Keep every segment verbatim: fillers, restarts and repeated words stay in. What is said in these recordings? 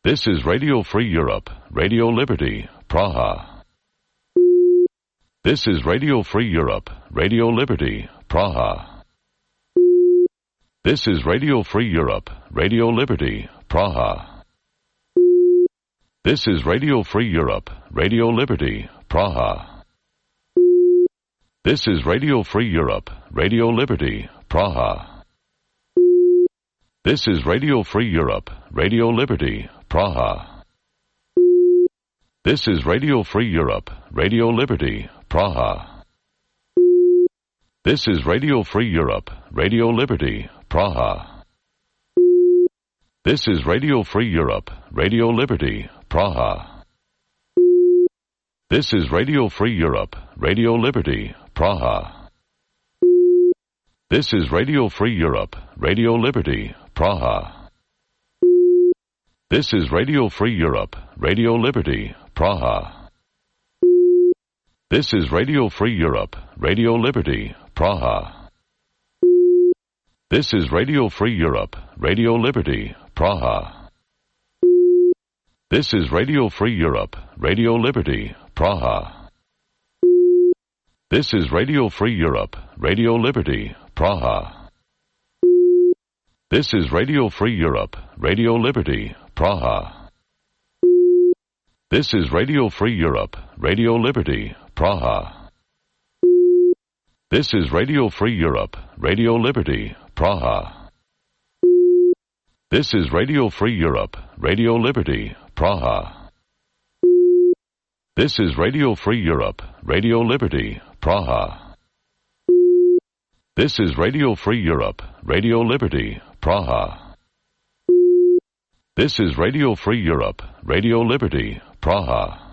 This is Radio Free Europe, Radio Liberty, Praha. This is Radio Free Europe, Radio Liberty, Praha. This is Radio Free Europe, Radio Liberty, Praha. This is Radio Free Europe, Radio Liberty, Praha. This is Radio Free Europe, Radio Liberty, Praha. This is Radio Free Europe, Radio Liberty, Praha. This is Radio Free Europe, Radio Liberty, Praha. This is Radio Free Europe, Radio Liberty, Praha. This is Radio Free Europe, Radio Liberty, Praha. This is Radio Free Europe, Radio Liberty, Praha. This is Radio Free Europe, Radio Liberty, Praha. This is Radio Free Europe, Radio Liberty, Praha. This is Radio Free Europe, Radio Liberty, Praha. This is Radio Free Europe, Radio Liberty, Praha. This is Radio Free Europe, Radio Liberty, Praha. This is Radio Free Europe, Radio Liberty, Praha. This is Radio Free Europe, Radio Liberty, Praha. This is Radio Free Europe, Radio Liberty, Praha. This is Radio Free Europe, Radio Liberty, Praha. This is Radio Free Europe, Radio Liberty, Praha. This is Radio Free Europe, Radio Liberty, Praha. This is Radio Free Europe, Radio Liberty, Praha. This is Radio Free Europe, Radio Liberty, Praha.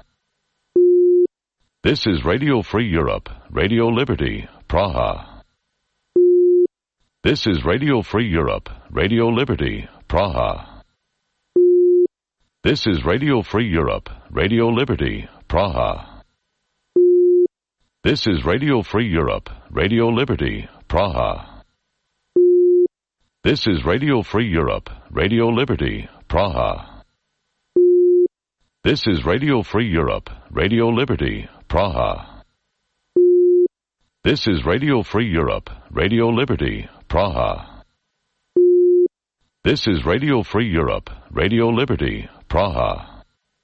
This is Radio Free Europe, Radio Liberty, Praha. This is Radio Free Europe, Radio Liberty, Praha. This is Radio Free Europe, Radio Liberty, Praha. This is Radio Free Europe, Radio Liberty, Praha. This is Radio Free Europe, Radio Liberty, Praha. This is Radio Free Europe, Radio Liberty, Praha. This is Radio Free Europe, Radio Liberty, Praha. This is Radio Free Europe, Radio Liberty, Praha.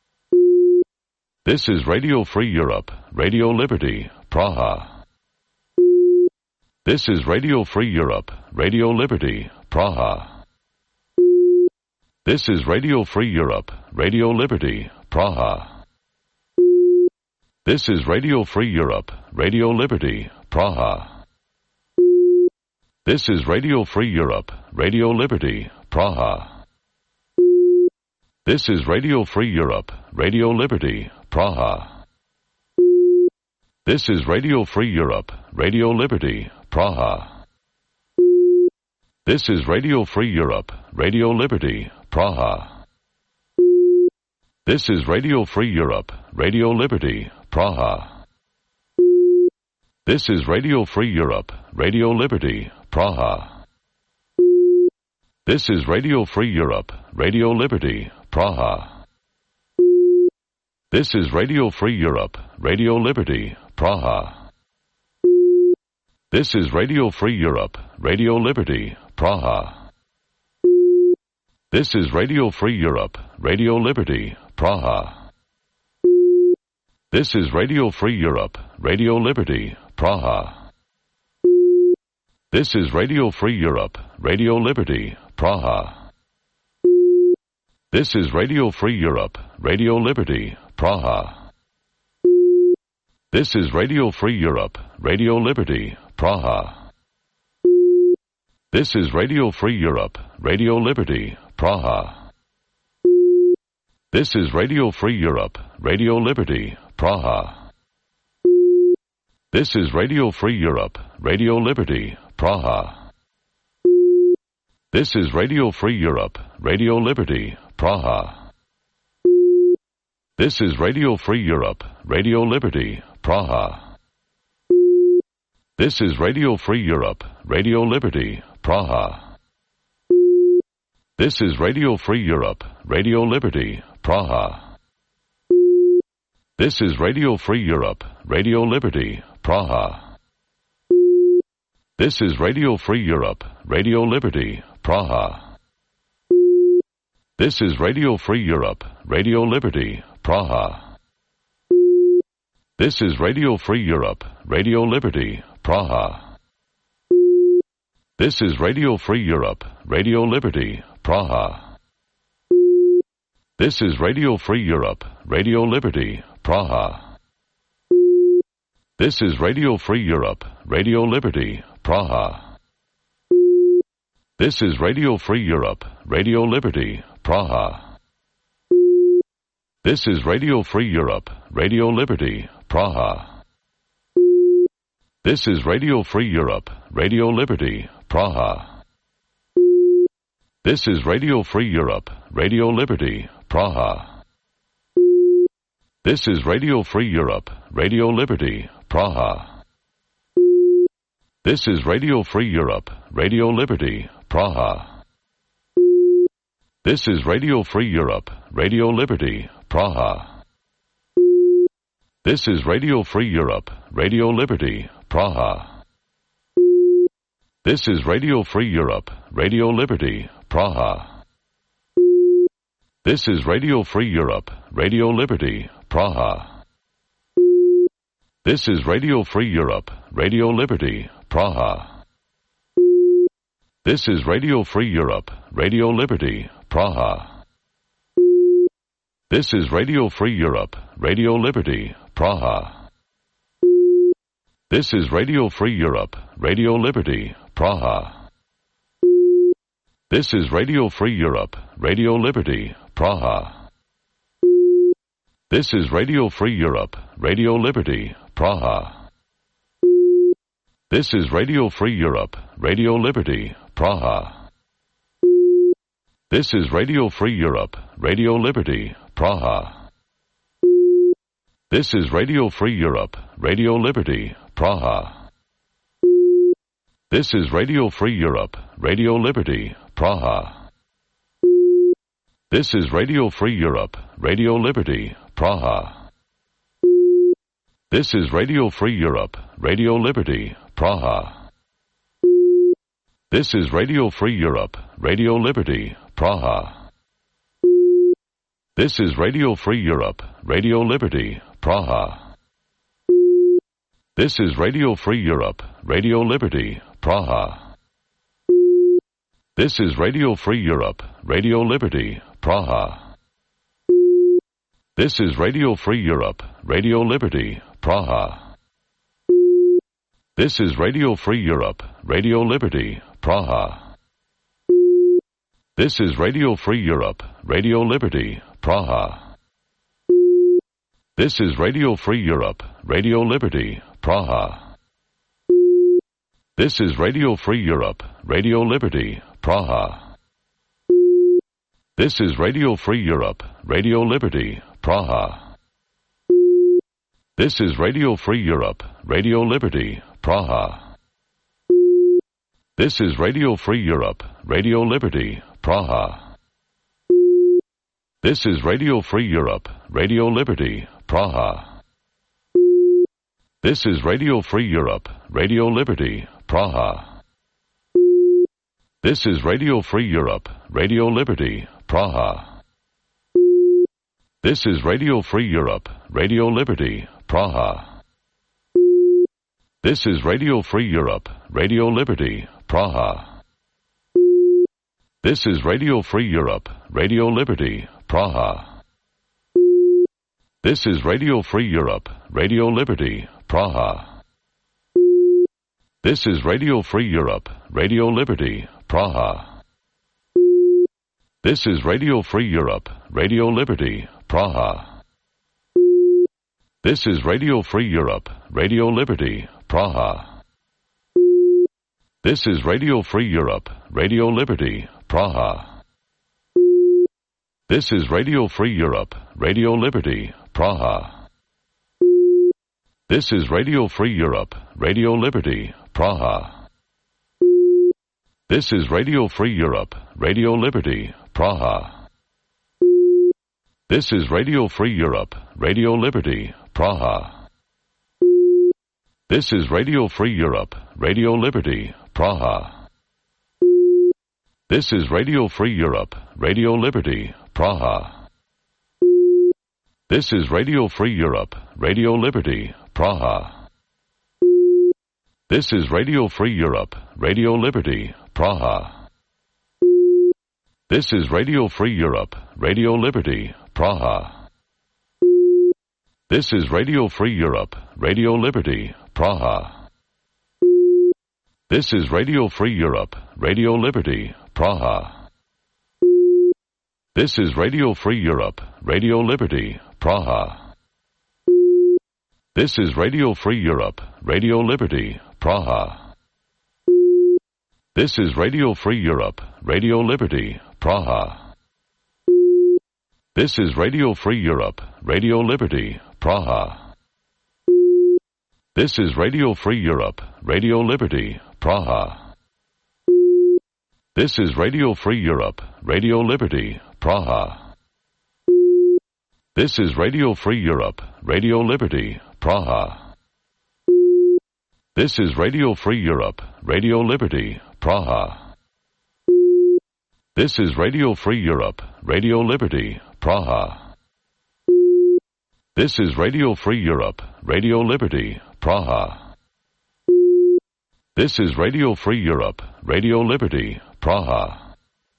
This is Radio Free Europe, Radio Liberty, Praha. This is Radio Free Europe, Radio Liberty, Praha. This is Radio Free Europe, Radio Liberty, Praha. This is Radio Free Europe, Radio Liberty, Praha. This is Radio Free Europe, Radio Liberty, Praha. This is Radio Free Europe, Radio Liberty, Praha. This is Radio Free Europe, Radio Liberty, Praha. This is Radio Free Europe, Radio Liberty, Praha. This is Radio Free Europe, Radio Liberty, Praha. This is Radio Free Europe, Radio Liberty, Praha. This is Radio Free Europe, Radio Liberty, Praha. This is Radio Free Europe, Radio Liberty, Praha. This is Radio Free Europe, Radio Liberty, Praha. This is Radio Free Europe, Radio Liberty, Praha. This is Radio Free Europe, Radio Liberty, Praha. This is Radio Free Europe, Radio Liberty, Praha. This is Radio Free Europe, Radio Liberty, Praha. This is Radio Free Europe, Radio Liberty, Praha. This is Radio Free Europe, Radio Liberty, Praha. This is Radio Free Europe, Radio Liberty, Praha. This is Radio Free Europe, Radio Liberty, Praha. This is Radio Free Europe, Radio Liberty, Praha. This is Radio Free Europe, Radio Liberty, Praha. This is Radio Free Europe, Radio Liberty, Praha. This is Radio Free Europe, Radio Liberty, Praha. This is Radio Free Europe, Radio Liberty, Praha. This is Radio Free Europe, Radio Liberty, Praha. This is Radio Free Europe, Radio Liberty, Praha. This is Radio Free Europe, Radio Liberty, Praha. This is Radio Free Europe, Radio Liberty, Praha. This is Radio Free Europe, Radio Liberty, Praha. This is Radio Free Europe, Radio Liberty, Praha. This is Radio Free Europe, Radio Liberty, Praha. This is Radio Free Europe, Radio Liberty, Praha. This is Radio Free Europe, Radio Liberty, Praha. This is Radio Free Europe, Radio Liberty, Praha. This is Radio Free Europe, Radio Liberty, Praha. This is Radio Free Europe, Radio Liberty, Praha. This is Radio Free Europe, Radio Liberty, Praha. This is Radio Free Europe, Radio Liberty, Praha. This is Radio Free Europe, Radio Liberty, Praha. This is Radio Free Europe, Radio Liberty, Praha. This is Radio Free Europe, Radio Liberty, Praha. This is Radio Free Europe, Radio Liberty, Praha. This is Radio Free Europe, Radio Liberty, Praha. This is Radio Free Europe, Radio Liberty, Praha. This is Radio Free Europe, Radio Liberty, Praha. This is Radio Free Europe, Radio Liberty, Praha. This is Radio Free Europe, Radio Liberty, Praha. This is Radio Free Europe, Radio Liberty, Praha. This is Radio Free Europe, Radio Liberty, Praha. This is Radio Free Europe, Radio Liberty, Praha. This is Radio Free Europe, Radio Liberty, Praha. This is Radio Free Europe, Radio Liberty, Praha. This is Radio Free Europe, Radio Liberty, Praha. This is Radio Free Europe, Radio Liberty, Praha. This is Radio Free Europe, Radio Liberty, Praha. This is Radio Free Europe, Radio Liberty, Praha. This is Radio Free Europe, Radio Liberty, Praha. This is Radio Free Europe, Radio Liberty, Praha. This is Radio Free Europe, Radio Liberty, Praha. This is Radio Free Europe, Radio Liberty, Praha. This is Radio Free Europe, Radio Liberty, Praha. This is Radio Free Europe, Radio Liberty, Praha. This is Radio Free Europe, Radio Liberty, Praha. This is Radio Free Europe, Radio Liberty, Praha. This is Radio Free Europe, Radio Liberty, Praha. This is Radio Free Europe, Radio Liberty, Praha. This is Radio Free Europe, Radio Liberty, Praha. This is Radio Free Europe, Radio Liberty, Praha. This is Radio Free Europe, Radio Liberty, Praha. This is Radio Free Europe, Radio Liberty, Praha. This is Radio Free Europe, Radio Liberty, Praha. This is Radio Free Europe, Radio Liberty, Praha. This is Radio Free Europe, Radio Liberty, Praha. This is Radio Free Europe, Radio Liberty, Praha. This is Radio Free Europe, Radio Liberty, Praha. This is Radio Free Europe, Radio Liberty, Praha. This is Radio Free Europe, Radio Liberty, Praha. This is Radio Free Europe, Radio Liberty, Praha. This is Radio Free Europe, Radio Liberty, Praha. This is Radio Free Europe, Radio Liberty, Praha. This is Radio Free Europe, Radio Liberty, Praha. This is Radio Free Europe, Radio Liberty, Praha. This is Radio Free Europe, Radio Liberty, Praha. This is Radio Free Europe, Radio Liberty, Praha. This is Radio Free Europe, Radio Liberty, Praha. This is Radio Free Europe, Radio Liberty, Praha. This is Radio Free Europe, Radio Liberty, Praha. This is Radio Free Europe, Radio Liberty, Praha. This is Radio Free Europe, Radio Liberty, Praha. This is Radio Free Europe, Radio Liberty, Praha. This is Radio Free Europe, Radio Liberty, Praha. This is Radio Free Europe, Radio Liberty, Praha. This is Radio Free Europe, Radio Liberty, Praha. This is Radio Free Europe, Radio Liberty, Praha. This is Radio Free Europe, Radio Liberty, Praha. This is Radio Free Europe, Radio Liberty, Praha. This is Radio Free Europe, Radio Liberty, Praha.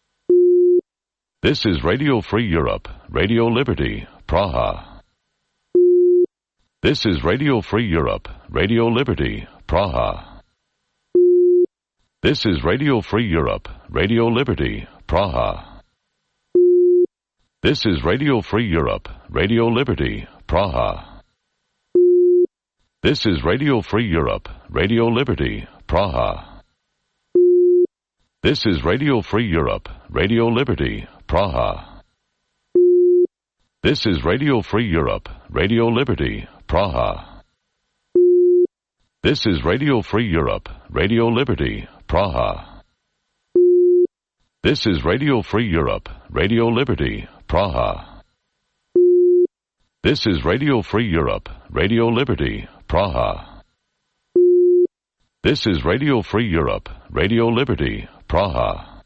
This is Radio Free Europe, Radio Liberty, Praha. This is Radio Free Europe, Radio Liberty, Praha. This is Radio Free Europe, Radio Liberty, Praha. This is Radio Free Europe, Radio Liberty, Praha. This is Radio Free Europe, Radio Liberty, Praha. This is Radio Free Europe, Radio Liberty, Praha. This is Radio Free Europe, Radio Liberty, Praha. This is Radio Free Europe, Radio Liberty, Praha. This is Radio Free Europe, Radio Liberty, Praha. This is Radio Free Europe, Radio Liberty, Praha. This is Radio Free Europe, Radio Liberty, Praha.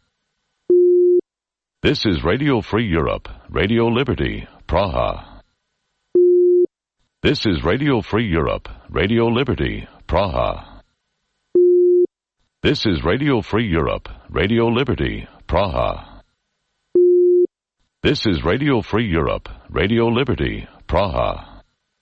This is Radio Free Europe, Radio Liberty, Praha. This is Radio Free Europe, Radio Liberty, Praha. This is Radio Free Europe, Radio Liberty, Praha. This is Radio Free Europe, Radio Liberty, Praha.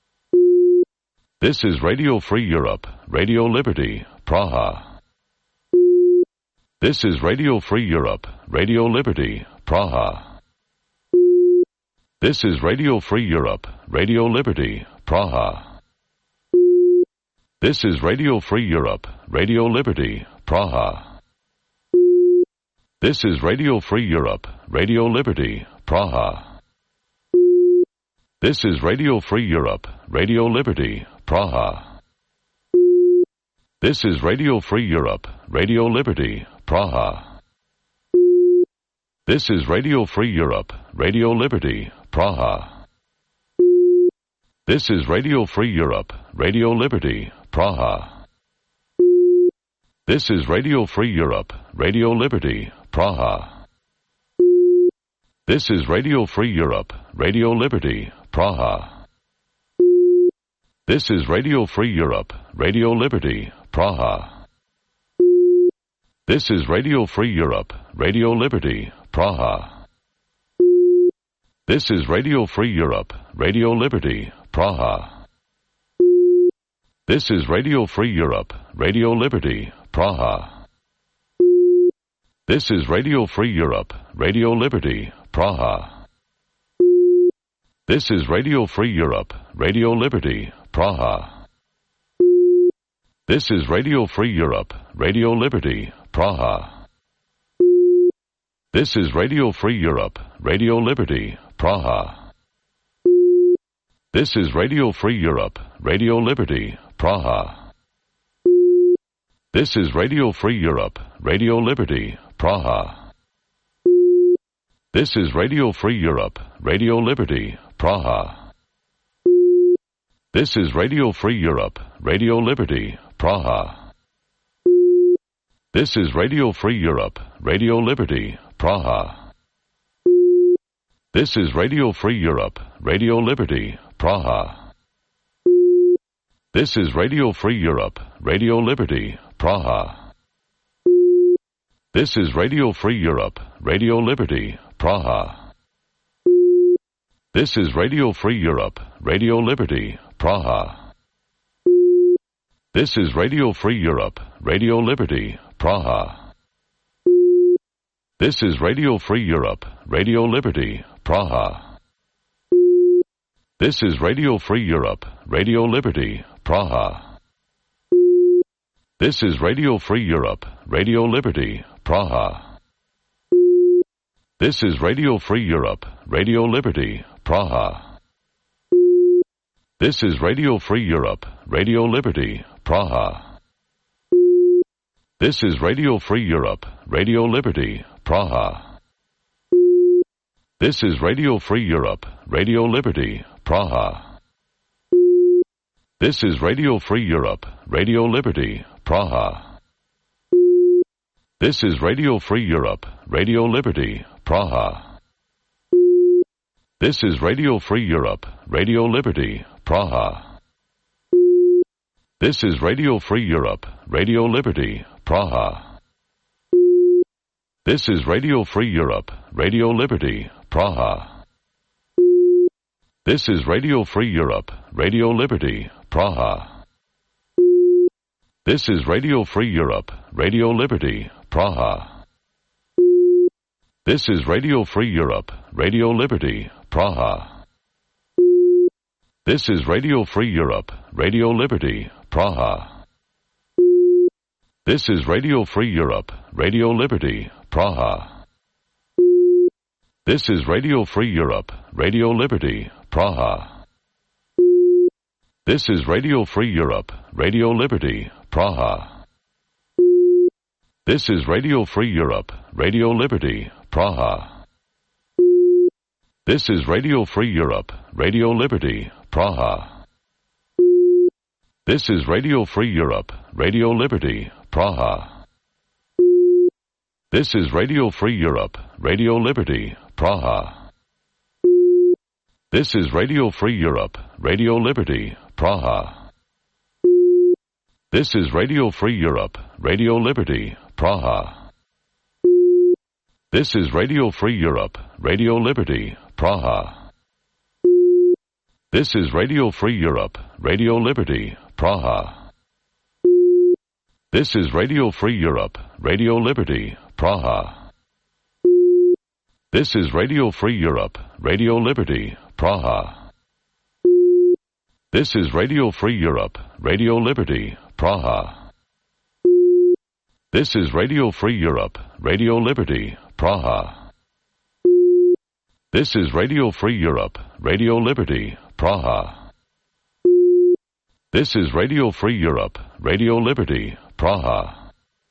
This is Radio Free Europe, Radio Liberty, Praha. This is Radio Free Europe, Radio Liberty, Praha. This is Radio Free Europe, Radio Liberty, Praha. This is Radio Free Europe, Radio Liberty, Praha. This is Radio Free Europe, Radio Liberty, Praha. This is Radio Free Europe, Radio Liberty, Praha. This is Radio Free Europe, Radio Liberty, Praha. This is Radio Free Europe, Radio Liberty, Praha. This is Radio Free Europe, Radio Liberty, Praha. This is Radio Free Europe, Radio Liberty, Praha. This is Radio Free Europe, Radio Liberty, Praha. This is Radio Free Europe, Radio Liberty, Praha. This is Radio Free Europe, Radio Liberty, Praha. This is Radio Free Europe, Radio Liberty, Praha. This is Radio Free Europe, Radio Liberty, Praha. This is Radio Free Europe, Radio Liberty, Praha. This is Radio Free Europe, Radio Liberty, Praha. This is Radio Free Europe, Radio Liberty, Praha. This is Radio Free Europe, Radio Liberty, Praha. This is Radio Free Europe, Radio Liberty, Praha. This is Radio Free Europe, Radio Liberty, Praha. This is Radio Free Europe, Radio Liberty, Praha. This is Radio Free Europe, Radio Liberty, Praha. This is Radio Free Europe, Radio Liberty, Praha. This is Radio Free Europe, Radio Liberty, Praha. This is Radio Free Europe, Radio Liberty, Praha. This is Radio Free Europe, Radio Liberty, Praha. This is Radio Free Europe, Radio Liberty, Praha. This is Radio Free Europe, Radio Liberty, Praha. This is Radio Free Europe, Radio Liberty, Praha. This is Radio Free Europe, Radio Liberty, Praha. This is Radio Free Europe, Radio Liberty, Praha. This is Radio Free Europe, Radio Liberty, Praha. This is Radio Free Europe, Radio Liberty, Praha. This is Radio Free Europe, Radio Liberty, Praha. This is Radio Free Europe, Radio Liberty, Praha. This is Radio Free Europe, Radio Liberty, Praha. This is Radio Free Europe, Radio Liberty, Praha. This is Radio Free Europe, Radio Liberty, Praha. This is Radio Free Europe, Radio Liberty, Praha. This is Radio Free Europe, Radio Liberty, Praha. This is Radio Free Europe, Radio Liberty, Praha. This is Radio Free Europe, Radio Liberty, Praha. This is Radio Free Europe, Radio Liberty, Praha. This is Radio Free Europe, Radio Liberty, Praha. This is Radio Free Europe, Radio Liberty, Praha. This is Radio Free Europe, Radio Liberty, Praha. This is Radio Free Europe, Radio Liberty, Praha. This is Radio Free Europe, Radio Liberty, Praha. This is Radio Free Europe, Radio Liberty, Praha. This is Radio Free Europe, Radio Liberty, Praha. This is Radio Free Europe, Radio Liberty, Praha. This is Radio Free Europe, Radio Liberty, Praha. This is Radio Free Europe, Radio Liberty, Praha. This is Radio Free Europe, Radio Liberty, Praha. This is Radio Free Europe, Radio Liberty, Praha. This is Radio Free Europe, Radio Liberty, Praha. This is Radio Free Europe, Radio Liberty, Praha. This is Radio Free Europe, Radio Liberty, Praha. This is Radio Free Europe, Radio Liberty, Praha. This is Radio Free Europe, Radio Liberty, Praha. This is Radio Free Europe, Radio Liberty, Praha.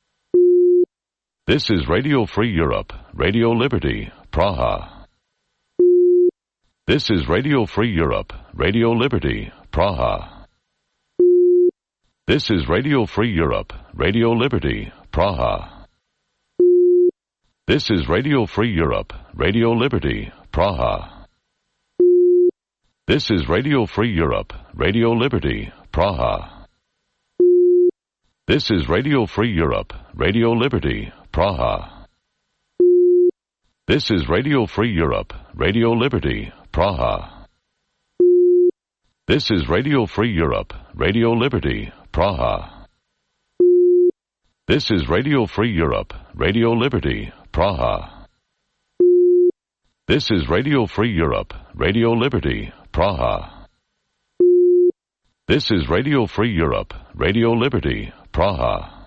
This is Radio Free Europe, Radio Liberty, Praha. This is Radio Free Europe, Radio Liberty, Praha. This is Radio Free Europe, Radio Liberty, Praha. This is Radio Free Europe, Radio Liberty, Praha. This is Radio Free Europe, Radio Liberty, Praha. This is Radio Free Europe, Radio Liberty, Praha. This is Radio Free Europe, Radio Liberty, Praha. This is Radio Free Europe, Radio Liberty, Praha. This is Radio Free Europe, Radio Liberty, Praha. This is Radio Free Europe, Radio Liberty, Praha. This is Radio Free Europe, Radio Liberty, Praha.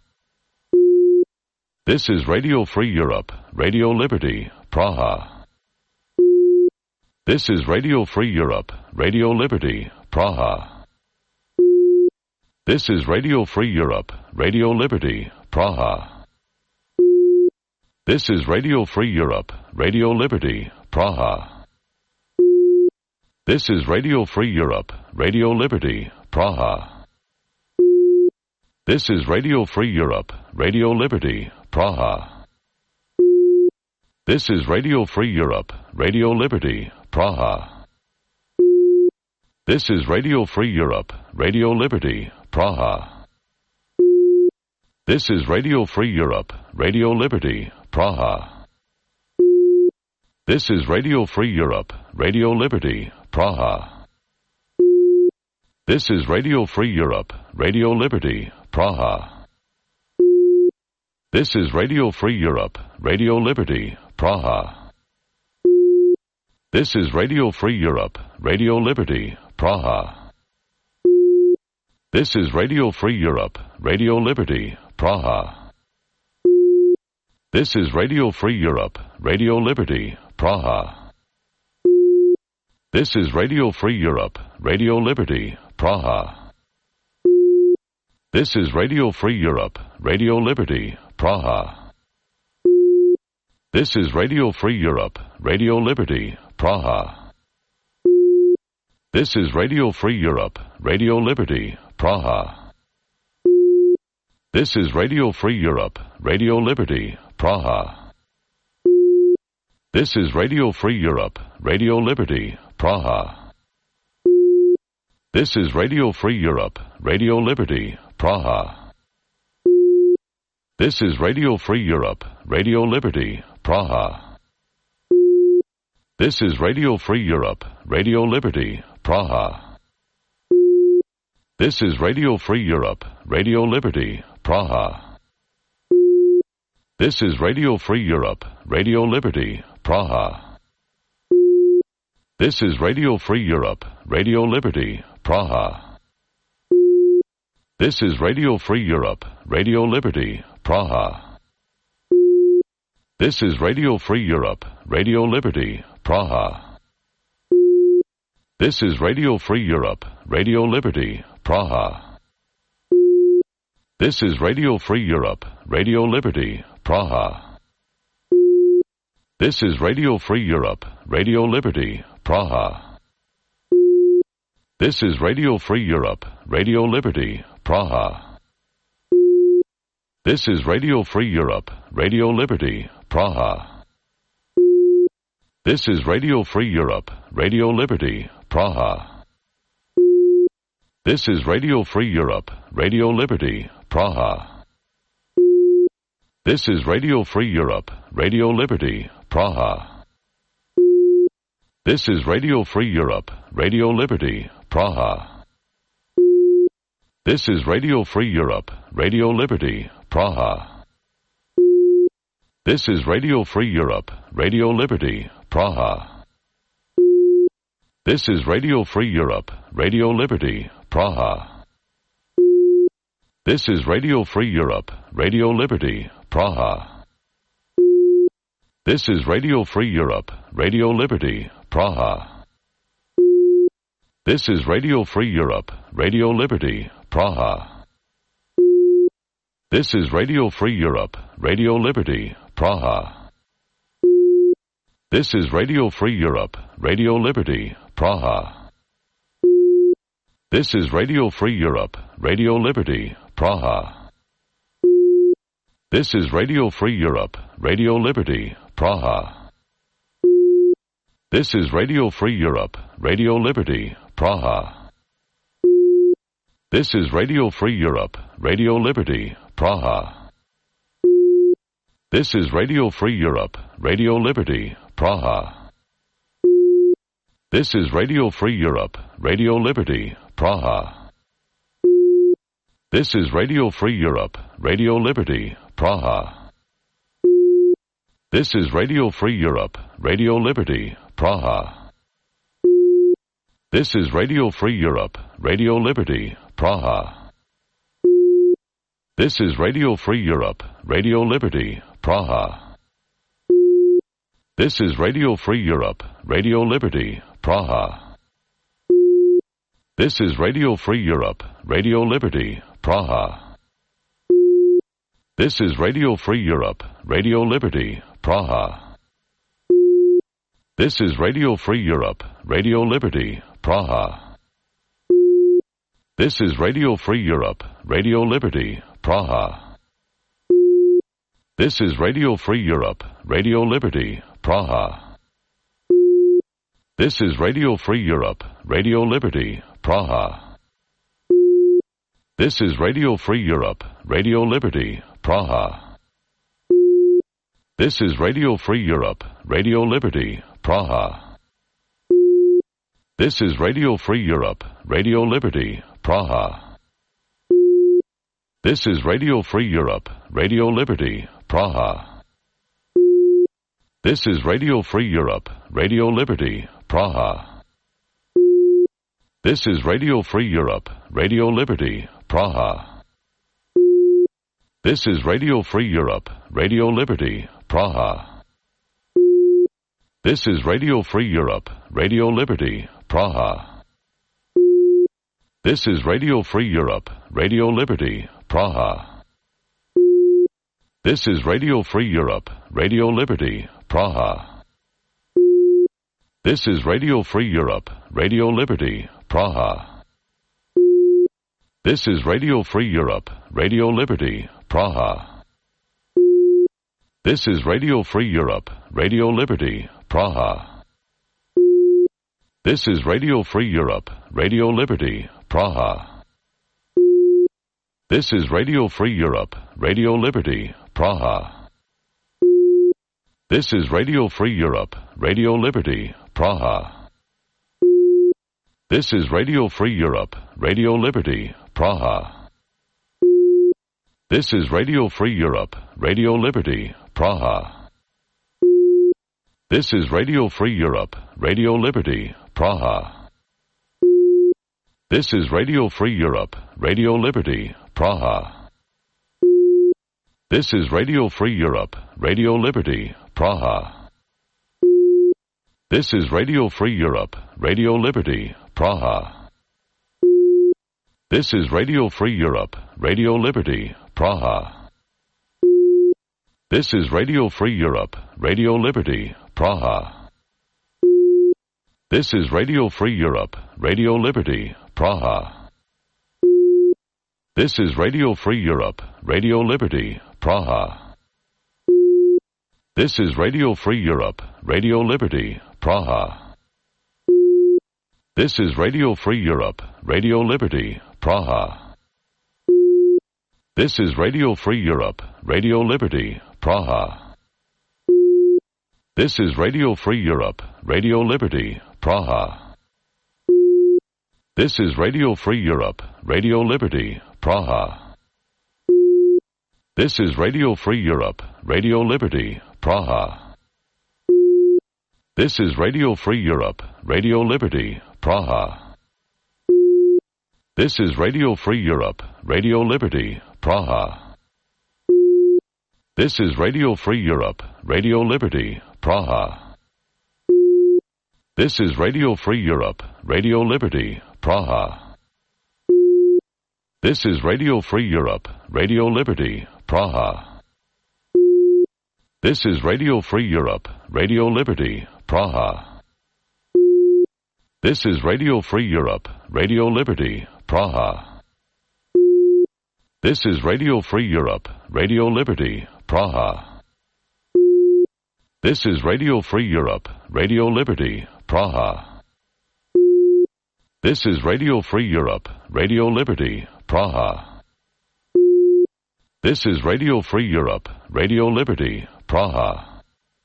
This is Radio Free Europe, Radio Liberty, Praha. This is Radio Free Europe, Radio Liberty, Praha. This is Radio Free Europe, Radio Liberty, Praha. This is Radio Free Europe, Radio Liberty, Praha. This is Radio Free Europe, Radio Liberty, Praha. This is Radio Free Europe, Radio Liberty, Praha. This is Radio Free Europe, Radio Liberty, Praha. This is Radio Free Europe, Radio Liberty, Praha. This is Radio Free Europe, Radio Liberty, Praha. This is Radio Free Europe, Radio Liberty, Praha. This is Radio Free Europe, Radio Liberty, Praha. This is Radio Free Europe, Radio Liberty, Praha. This is Radio Free Europe, Radio Liberty, Praha. This is Radio Free Europe, Radio Liberty, Praha. This is Radio Free Europe, Radio Liberty, Praha. This is Radio Free Europe, Radio Liberty, Praha. This is Radio Free Europe, Radio Liberty, Praha. This is Radio Free Europe, Radio Liberty, Praha. This is Radio Free Europe, Radio Liberty, Praha. This is Radio Free Europe, Radio Liberty, Praha. This is Radio Free Europe, Radio Liberty, Praha. This is Radio Free Europe, Radio Liberty, Praha. This is Radio Free Europe, Radio Liberty, Praha. This is Radio Free Europe, Radio Liberty, Praha. This is Radio Free Europe, Radio Liberty, Praha. This is Radio Free Europe, Radio Liberty, Praha. This is Radio Free Europe, Radio Liberty, Praha. This is Radio Free Europe, Radio Liberty, Praha. This is Radio Free Europe, Radio Liberty, Praha. This is Radio Free Europe, Radio Liberty, Praha. This is Radio Free Europe, Radio Liberty, Praha. This is Radio Free Europe, Radio Liberty, Praha. This is Radio Free Europe, Radio Liberty, Praha. This is Radio Free Europe, Radio Liberty, Praha. This is Radio Free Europe, Radio Liberty, Praha. This is Radio Free Europe, Radio Liberty, Praha. This is Radio Free Europe, Radio Liberty, Praha. This is Radio Free Europe, Radio Liberty, Praha. This is Radio Free Europe, Radio Liberty, Praha. This is Radio Free Europe, Radio Liberty, Praha. This is Radio Free Europe, Radio Liberty, Praha. This is Radio Free Europe, Radio Liberty, Praha. This is Radio Free Europe, Radio Liberty, Praha. This is Radio Free Europe, Radio Liberty, Praha. This is Radio Free Europe, Radio Liberty, Praha. This is Radio Free Europe, Radio Liberty, Praha. This is Radio Free Europe, Radio Liberty, Praha. This is Radio Free Europe, Radio Liberty, Praha. This is Radio Free Europe, Radio Liberty, Praha. This is Radio Free Europe, Radio Liberty, Praha. This is Radio Free Europe, Radio Liberty, Praha. This is Radio Free Europe, Radio Liberty, Praha. This is Radio Free Europe, Radio Liberty, Praha. This is Radio Free Europe, Radio Liberty, Praha. This is Radio Free Europe, Radio Liberty, Praha. This is Radio Free Europe, Radio Liberty, Praha. This is Radio Free Europe, Radio Liberty, Praha. This is Radio Free Europe, Radio Liberty, Praha. This is Radio Free Europe, Radio Liberty, Praha. This is Radio Free Europe, Radio Liberty, Praha. This is Radio Free Europe, Radio Liberty, Praha. This is Radio Free Europe, Radio Liberty, Praha. This is Radio Free Europe, Radio Liberty, Praha. This is Radio Free Europe, Radio Liberty, Praha. This is Radio Free Europe, Radio Liberty, Praha. This is Radio Free Europe, Radio Liberty, Praha. This is Radio Free Europe, Radio Liberty, Praha. This is Radio Free Europe, Radio Liberty, Praha. This is Radio Free Europe, Radio Liberty, Praha. This is Radio Free Europe, Radio Liberty, Praha. This is Radio Free Europe, Radio Liberty, Praha. This is Radio Free Europe, Radio Liberty, Praha. This is Radio Free Europe, Radio Liberty, Praha. This is Radio Free Europe, Radio Liberty, Praha. This is Radio Free Europe, Radio Liberty, Praha. This is Radio Free Europe, Radio Liberty, Praha. This is Radio Free Europe, Radio Liberty, Praha. This is Radio Free Europe, Radio Liberty, Praha. This is Radio Free Europe, Radio Liberty, Praha. This is Radio Free Europe, Radio Liberty, Praha. This is Radio Free Europe, Radio Liberty, Praha. This is Radio Free Europe, Radio Liberty, Praha. This is Radio Free Europe, Radio Liberty, Praha. This is Radio Free Europe, Radio Liberty, Praha. This is Radio Free Europe, Radio Liberty, Praha. This is Radio Free Europe, Radio Liberty, Praha. This is Radio Free Europe, Radio Liberty, Praha. This is Radio Free Europe, Radio Liberty, Praha. This is Radio Free Europe, Radio Liberty, Praha. This is Radio Free Europe, Radio Liberty, Praha. This is Radio Free Europe, Radio Liberty, Praha. This is Radio Free Europe, Radio Liberty, Praha. This is Radio Free Europe, Radio Liberty, Praha. This is Radio Free Europe, Radio Liberty, Praha. This is Radio Free Europe, Radio Liberty, Praha. This is Radio Free Europe, Radio Liberty, Praha. This is Radio Free Europe, Radio Liberty, Praha. This is Radio Free Europe, Radio Liberty, Praha. This is Radio Free Europe, Radio Liberty, Praha. This is Radio Free Europe, Radio Liberty, Praha. This is Radio Free Europe, Radio Liberty, Praha. This is Radio Free Europe, Radio Liberty, Praha. This is Radio Free Europe, Radio Liberty, Praha. This is Radio Free Europe, Radio Liberty, Praha. This is Radio Free Europe, Radio Liberty, Praha. This is Radio Free Europe, Radio Liberty, Praha.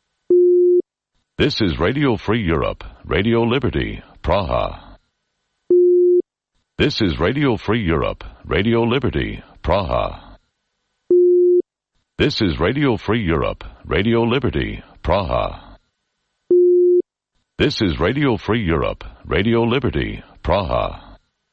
This is Radio Free Europe, Radio Liberty, Praha. This is Radio Free Europe, Radio Liberty, Praha. This is Radio Free Europe, Radio Liberty, Praha. This is Radio Free Europe, Radio Liberty, Praha.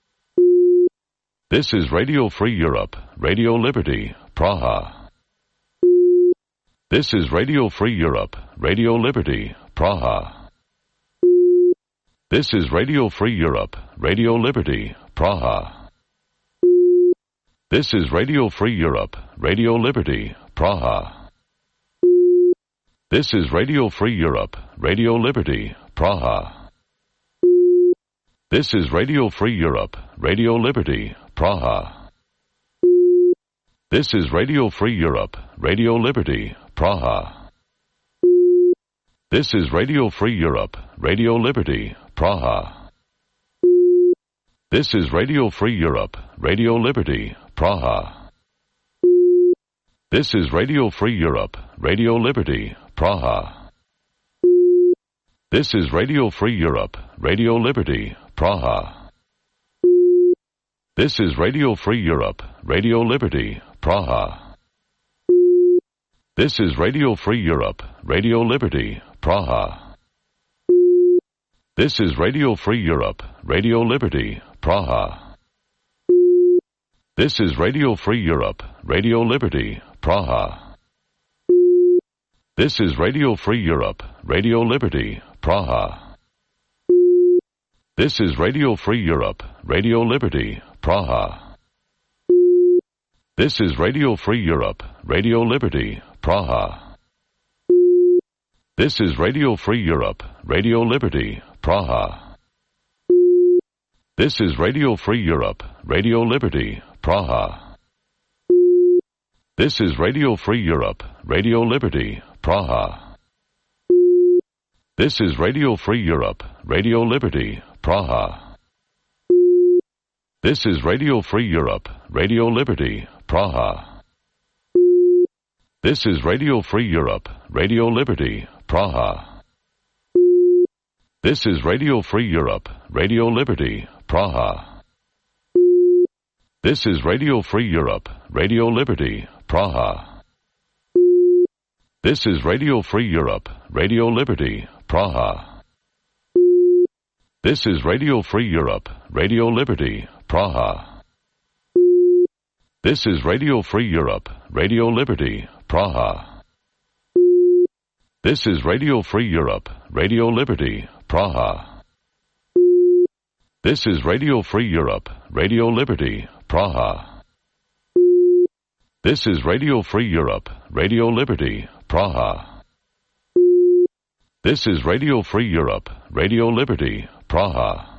This is Radio Free Europe, Radio Liberty, Praha. This is Radio Free Europe, Radio Liberty, Praha. This is Radio Free Europe, Radio Liberty, Praha. This is Radio Free Europe, Radio Liberty, Praha. This is Radio Free Europe, Radio Liberty, Praha. This is Radio Free Europe, Radio Liberty, Praha. This is Radio Free Europe, Radio Liberty, Praha. This is Radio Free Europe, Radio Liberty, Praha. This is Radio Free Europe, Radio Liberty, Praha. This is Radio Free Europe, Radio Liberty, Praha. This is Radio Free Europe, Radio Liberty, Praha. This is Radio Free Europe, Radio Liberty, Praha. This is Radio Free Europe, Radio Liberty, Praha. This is Radio Free Europe, Radio Liberty, Praha. This is Radio Free Europe, Radio Liberty, Praha. This is Radio Free Europe, Radio Liberty, Praha. This is Radio Free Europe, Radio Liberty, Praha. This is Radio Free Europe, Radio Liberty, Praha. This is Radio Free Europe, Radio Liberty, Praha. This is Radio Free Europe, Radio Liberty, Praha. This is Radio Free Europe, Radio Liberty, Praha. This is Radio Free Europe, Radio Liberty, Praha. This is Radio Free Europe, Radio Liberty, Praha. This is Radio Free Europe, Radio Liberty, Praha. This is Radio Free Europe, Radio Liberty, Praha. This is Radio Free Europe, Radio Liberty, Praha. This is Radio Free Europe, Radio Liberty, Praha. This is Radio Free Europe, Radio Liberty, Praha. This is Radio Free Europe, Radio Liberty, Praha. This is Radio Free Europe, Radio Liberty, Praha. This is Radio Free Europe, Radio Liberty, Praha. This is Radio Free Europe, Radio Liberty, Praha. This is Radio Free Europe, Radio Liberty, Praha.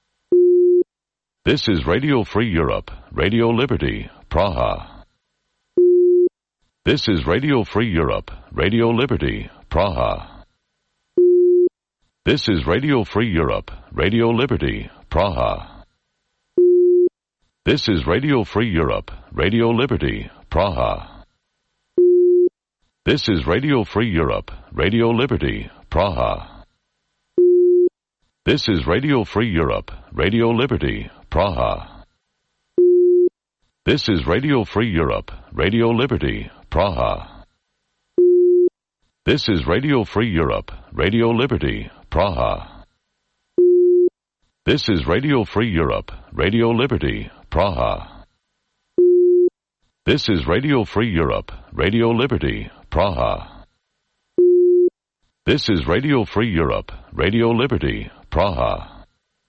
This is Radio Free Europe, Radio Liberty, Praha. This is Radio Free Europe, Radio Liberty, Praha. This is Radio Free Europe, Radio Liberty, Praha. This is Radio Free Europe, Radio Liberty, Praha. This is Radio Free Europe, Radio Liberty, Praha. This is Radio Free Europe, Radio Liberty, Praha. This is Radio Free Europe, Radio Liberty, Praha. This is Radio Free Europe, Radio Liberty, Praha. This is Radio Free Europe, Radio Liberty, Praha. This is Radio Free Europe, Radio Liberty, Praha. This is Radio Free Europe, Radio Liberty, Praha.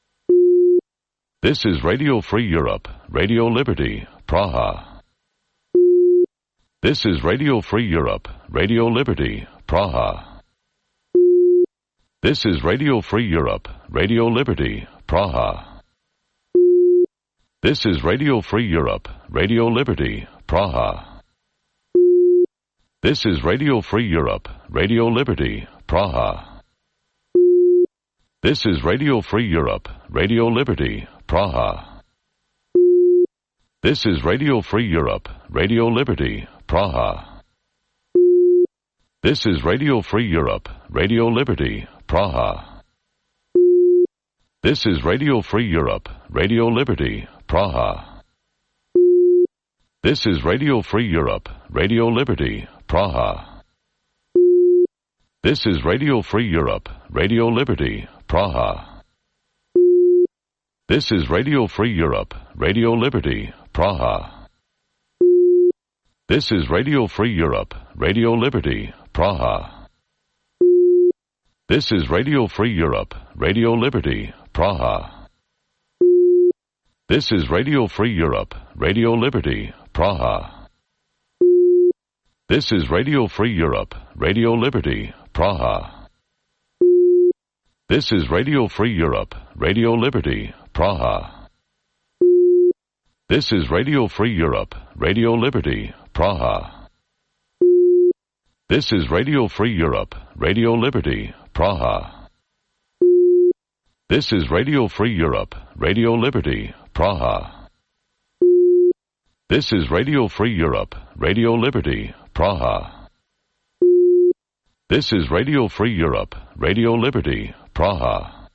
This is Radio Free Europe, Radio Liberty, Praha. This is Radio Free Europe, Radio Liberty, Praha. This is Radio Free Europe, Radio Liberty, Praha. This is Radio Free Europe, Radio Liberty, Praha. This is Radio Free Europe, Radio Liberty, Praha. This is Radio Free Europe, Radio Liberty, Praha. This is Radio Free Europe, Radio Liberty, Praha. This is Radio Free Europe, Radio Liberty, Praha. This is Radio Free Europe, Radio Liberty, Praha. This is Radio Free Europe, Radio Liberty, Praha. This is Radio Free Europe, Radio Liberty, Praha. This is Radio Free Europe, Radio Liberty, Praha. This is Radio Free Europe, Radio Liberty, Praha. This is Radio Free Europe, Radio Liberty, Praha. This is Radio Free Europe, Radio Liberty, Praha. This is Radio Free Europe, Radio Liberty, Praha. This is Radio Free Europe, Radio Liberty, Praha. This is Radio Free Europe, Radio Liberty, Praha. This is Radio Free Europe, Radio Liberty, Praha. This is Radio Free Europe, Radio Liberty, Praha. This is Radio Free Europe, Radio Liberty, Praha. This is Radio Free Europe, Radio Liberty, Praha.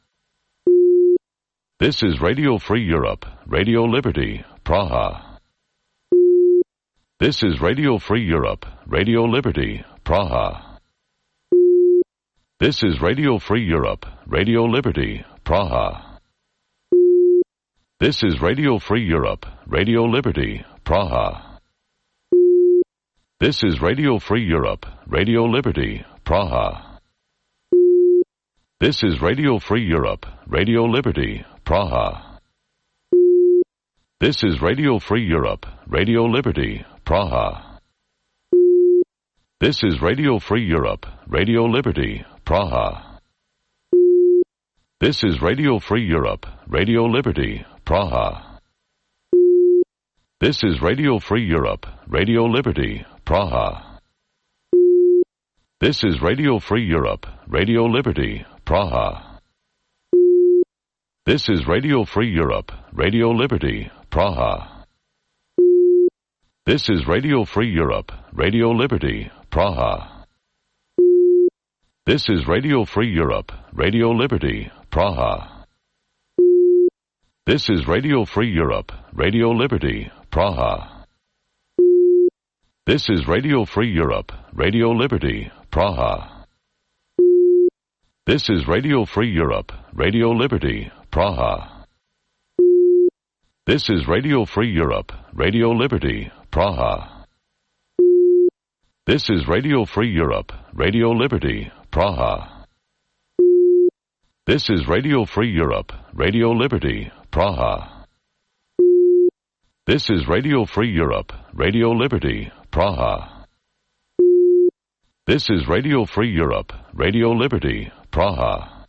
This is Radio Free Europe, Radio Liberty, Praha. This is Radio Free Europe, Radio Liberty, Praha. This is Radio Free Europe, Radio Liberty, Praha. This is Radio Free Europe, Radio Liberty, Praha. This is Radio Free Europe, Radio Liberty, Praha. This is Radio Free Europe, Radio Liberty, Praha. This is Radio Free Europe, Radio Liberty, Praha. This is Radio Free Europe, Radio Liberty, Praha. This is Radio Free Europe, Radio Liberty, Praha. This is Radio Free Europe, Radio Liberty, Praha. This is Radio Free Europe, Radio Liberty, Praha. This is Radio Free Europe, Radio Liberty, Praha. This is Radio Free Europe, Radio Liberty, Praha. This is Radio Free Europe, Radio Liberty, Praha. This is Radio Free Europe, Radio Liberty, Praha. This is Radio Free Europe, Radio Liberty, Praha. This is Radio Free Europe, Radio Liberty, Praha. This is Radio Free Europe, Radio Liberty, Praha. This is Radio Free Europe, Radio Liberty, Praha. This is Radio Free Europe, Radio Liberty, Praha. This is Radio Free Europe, Radio Liberty, Praha. This is Radio Free Europe, Radio Liberty, Praha.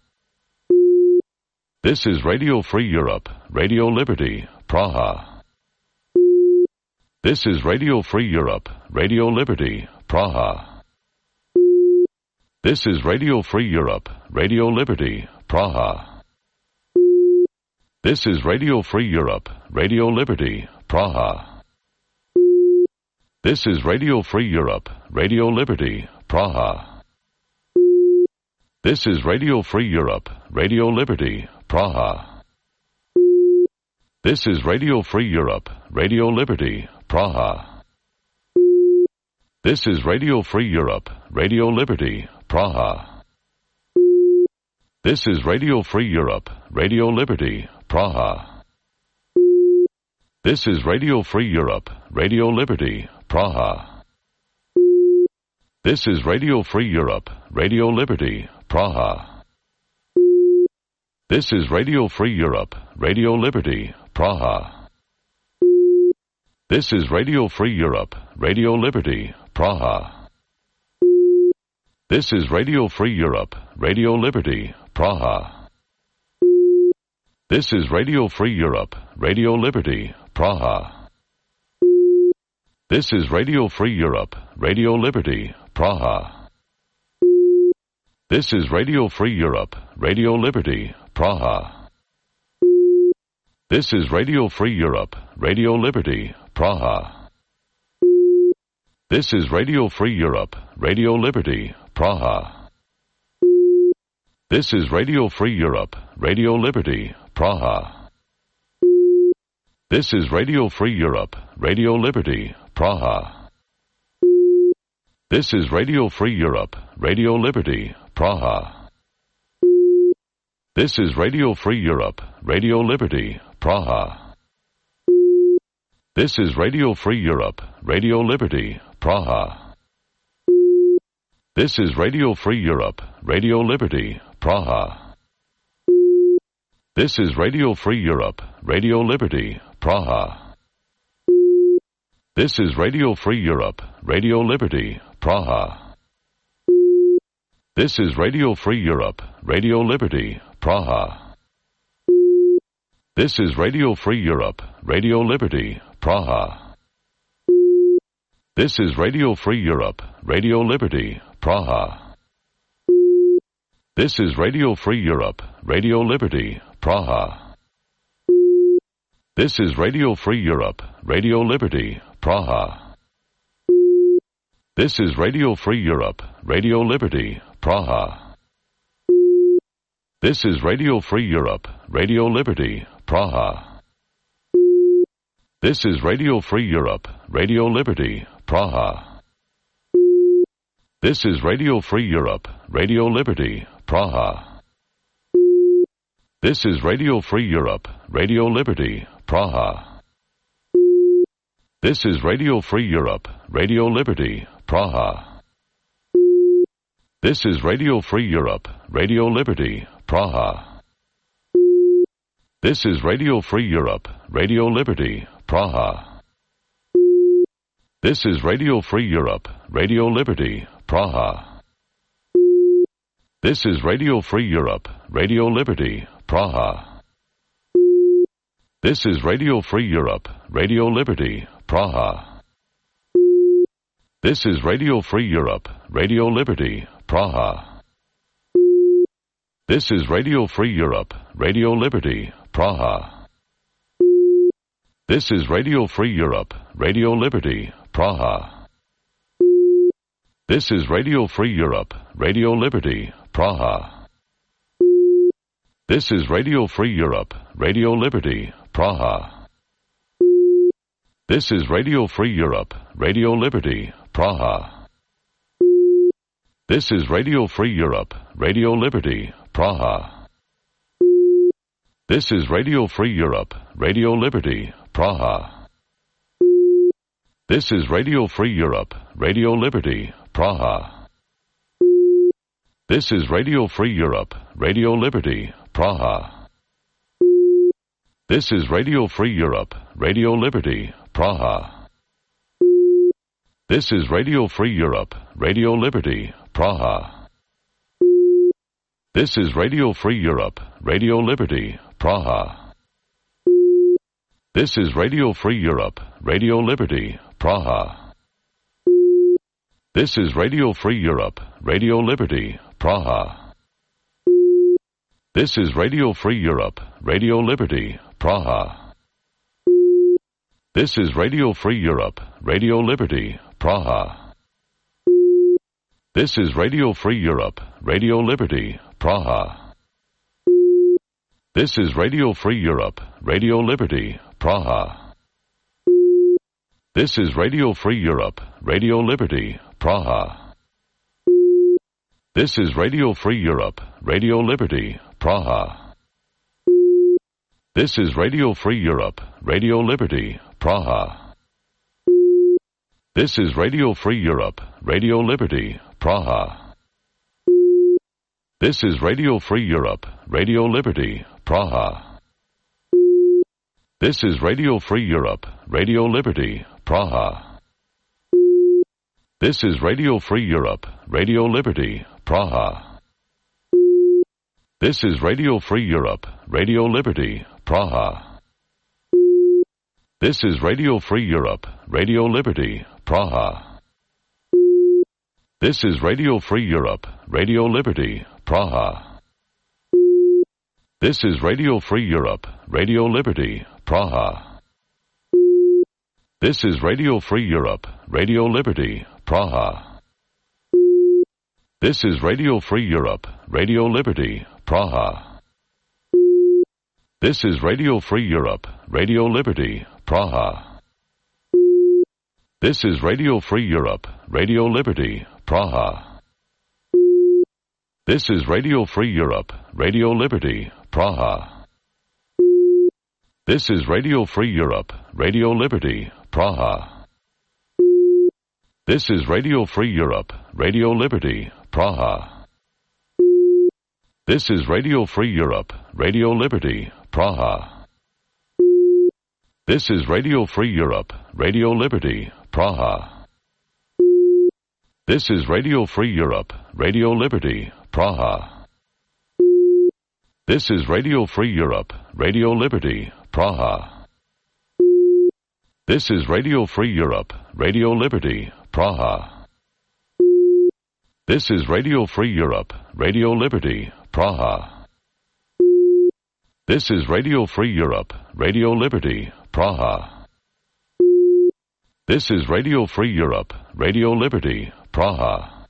This is Radio Free Europe, Radio Liberty, Praha. This is Radio Free Europe, Radio Liberty, Praha. This is Radio Free Europe, Radio Liberty, Praha. This is Radio Free Europe, Radio Liberty, Praha. This is Radio Free Europe, Radio Liberty, Praha. This is Radio Free Europe, Radio Liberty, Praha. This is Radio Free Europe, Radio Liberty, Praha. This is Radio Free Europe, Radio Liberty, Praha. This is Radio Free Europe, Radio Liberty, Praha. This is Radio Free Europe, Radio Liberty, Praha. This is Radio Free Europe, Radio Liberty, Praha. This is Radio Free Europe, Radio Liberty, Praha. This is Radio Free Europe, Radio Liberty, Praha. This is Radio Free Europe, Radio Liberty, Praha. This is Radio Free Europe, Radio Liberty, Praha. This is Radio Free Europe, Radio Liberty, Praha. This is Radio Free Europe, Radio Liberty, Praha. This is Radio Free Europe, Radio Liberty, Praha. This is Radio Free Europe, Radio Liberty, Praha. This is Radio Free Europe, Radio Liberty, Praha. This is Radio Free Europe, Radio Liberty, Praha. This is Radio Free Europe, Radio Liberty, Praha. This is Radio Free Europe, Radio Liberty, Praha. This is Radio Free Europe, Radio Liberty, Praha. This is Radio Free Europe, Radio Liberty, Praha. This is Radio Free Europe, Radio Liberty, Praha. This is Radio Free Europe, Radio Liberty, Praha. This is Radio Free Europe, Radio Liberty, Praha. This is Radio Free Europe, Radio Liberty, Praha. This is Radio Free Europe, Radio Liberty, Praha. This is Radio Free Europe, Radio Liberty, Praha. This is Radio Free Europe, Radio Liberty, Praha. This is Radio Free Europe, Radio Liberty, Praha. This is Radio Free Europe, Radio Liberty, Praha. This is Radio Free Europe, Radio Liberty, Praha. This is Radio Free Europe, Radio Liberty, Praha. This is Radio Free Europe, Radio Liberty, Praha. This is Radio Free Europe, Radio Liberty, Praha. This is Radio Free Europe, Radio Liberty, Praha. This is Radio Free Europe, Radio Liberty, Praha. This is Radio Free Europe, Radio Liberty, Praha. This is Radio Free Europe, Radio Liberty, Praha. This is Radio Free Europe, Radio Liberty, Praha. This is Radio Free Europe, Radio Liberty, Praha. This is Radio Free Europe, Radio Liberty, Praha. This is Radio Free Europe, Radio Liberty, Praha. This is Radio Free Europe, Radio Liberty, Praha. This is Radio Free Europe, Radio Liberty, Praha. This is Radio Free Europe, Radio Liberty, Praha. This is Radio Free Europe, Radio Liberty, Praha. This is Radio Free Europe, Radio Liberty, Praha. This is Radio Free Europe, Radio Liberty, Praha. This is Radio Free Europe, Radio Liberty, Praha. This is Radio Free Europe, Radio Liberty, Praha. This is Radio Free Europe, Radio Liberty, Praha. This is Radio Free Europe, Radio Liberty, Praha. This is Radio Free Europe, Radio Liberty, Praha. This is Radio Free Europe, Radio Liberty, Praha. This is Radio Free Europe, Radio Liberty, Praha. This is Radio Free Europe, Radio Liberty, Praha. This is Radio Free Europe, Radio Liberty, Praha. This is Radio Free Europe, Radio Liberty, Praha. This is Radio Free Europe, Radio Liberty, Praha. This is Radio Free Europe, Radio Liberty, Praha. This is Radio Free Europe, Radio Liberty, Praha. This is Radio Free Europe, Radio Liberty, Praha. This is Radio Free Europe, Radio Liberty, Praha. This is Radio Free Europe, Radio Liberty, Praha. This is Radio Free Europe, Radio Liberty, Praha. This is Radio Free Europe, Radio Liberty, Praha. This is Radio Free Europe, Radio Liberty, Praha. This is Radio Free Europe, Radio Liberty, Praha. This is Radio Free Europe, Radio Liberty, Praha. This is Radio Free Europe, Radio Liberty, Praha. This is Radio Free Europe, Radio Liberty, Praha. This is Radio Free Europe, Radio Liberty, Praha. This is Radio Free Europe, Radio Liberty, Praha. This is Radio Free Europe, Radio Liberty, Praha. This is Radio Free Europe, Radio Liberty, Praha. This is Radio Free Europe, Radio Liberty, Praha. This is Radio Free Europe, Radio Liberty, Praha. This is Radio Free Europe, Radio Liberty, Praha. This is Radio Free Europe, Radio Liberty, Praha. This is Radio Free Europe, Radio Liberty, Praha. This is Radio Free Europe, Radio Liberty, Praha. This is Radio Free Europe, Radio Liberty, Praha. This is Radio Free Europe, Radio Liberty, Praha. This is Radio Free Europe, Radio Liberty, Praha.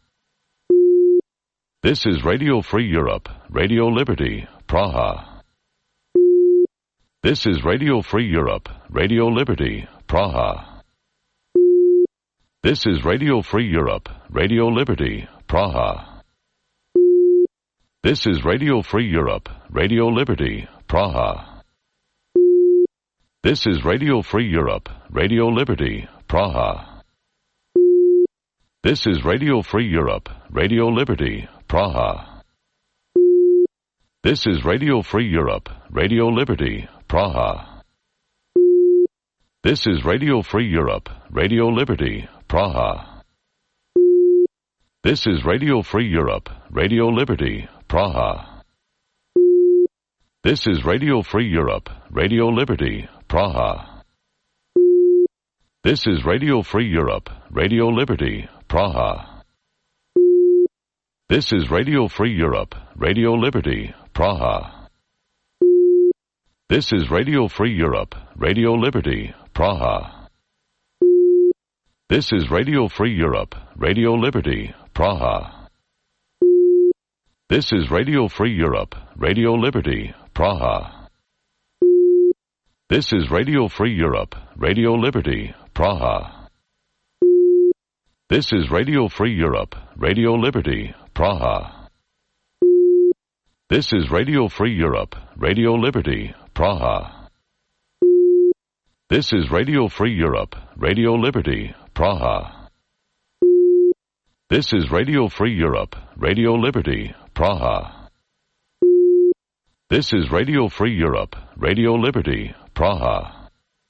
This is Radio Free Europe, Radio Liberty, Praha. This is Radio Free Europe, Radio Liberty, Praha. This is Radio Free Europe, Radio Liberty, Praha. This is Radio Free Europe, Radio Liberty, Praha. This is Radio Free Europe, Radio Liberty, Praha. This is Radio Free Europe, Radio Liberty, Praha. This is Radio Free Europe, Radio Liberty, Praha. This is Radio Free Europe, Radio Liberty, Praha. This is Radio Free Europe, Radio Liberty, Praha. This is Radio Free Europe, Radio Liberty, Praha. This is Radio Free Europe, Radio Liberty, Praha. This is Radio Free Europe, Radio Liberty, Praha. This is Radio Free Europe, Radio Liberty, Praha. This is Radio Free Europe, Radio Liberty, Praha. This is Radio Free Europe, Radio Liberty, Praha. This is Radio Free Europe, Radio Liberty, Praha. This is Radio Free Europe, Radio Liberty, Praha. This is Radio Free Europe, Radio Liberty, Praha. This is Radio Free Europe, Radio Liberty, Praha. This is Radio Free Europe, Radio Liberty, Praha. This is Radio Free Europe, Radio Liberty, Praha.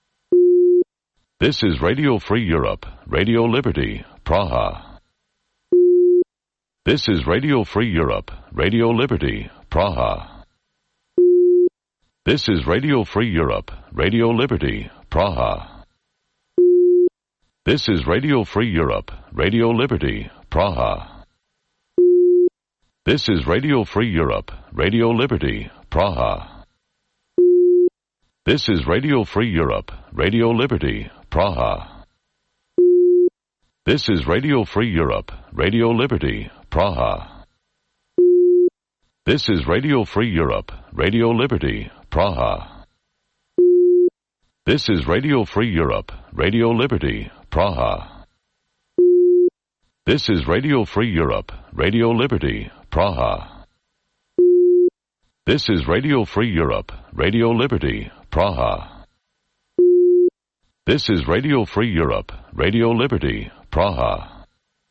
This is Radio Free Europe, Radio Liberty, Praha. This is Radio Free Europe, Radio Liberty, Praha. This is Radio Free Europe, Radio Liberty, Praha. This is Radio Free Europe, Radio Liberty, Praha. This is Radio Free Europe, Radio Liberty, Praha. This is Radio Free Europe, Radio Liberty, Praha. This is Radio Free Europe, Radio Liberty, Praha. This is Radio Free Europe, Radio Liberty, Praha. This is Radio Free Europe, Radio Liberty, Praha. This is Radio Free Europe, Radio Liberty, Praha. This is Radio Free Europe, Radio Liberty, Praha. This is Radio Free Europe, Radio Liberty, Praha.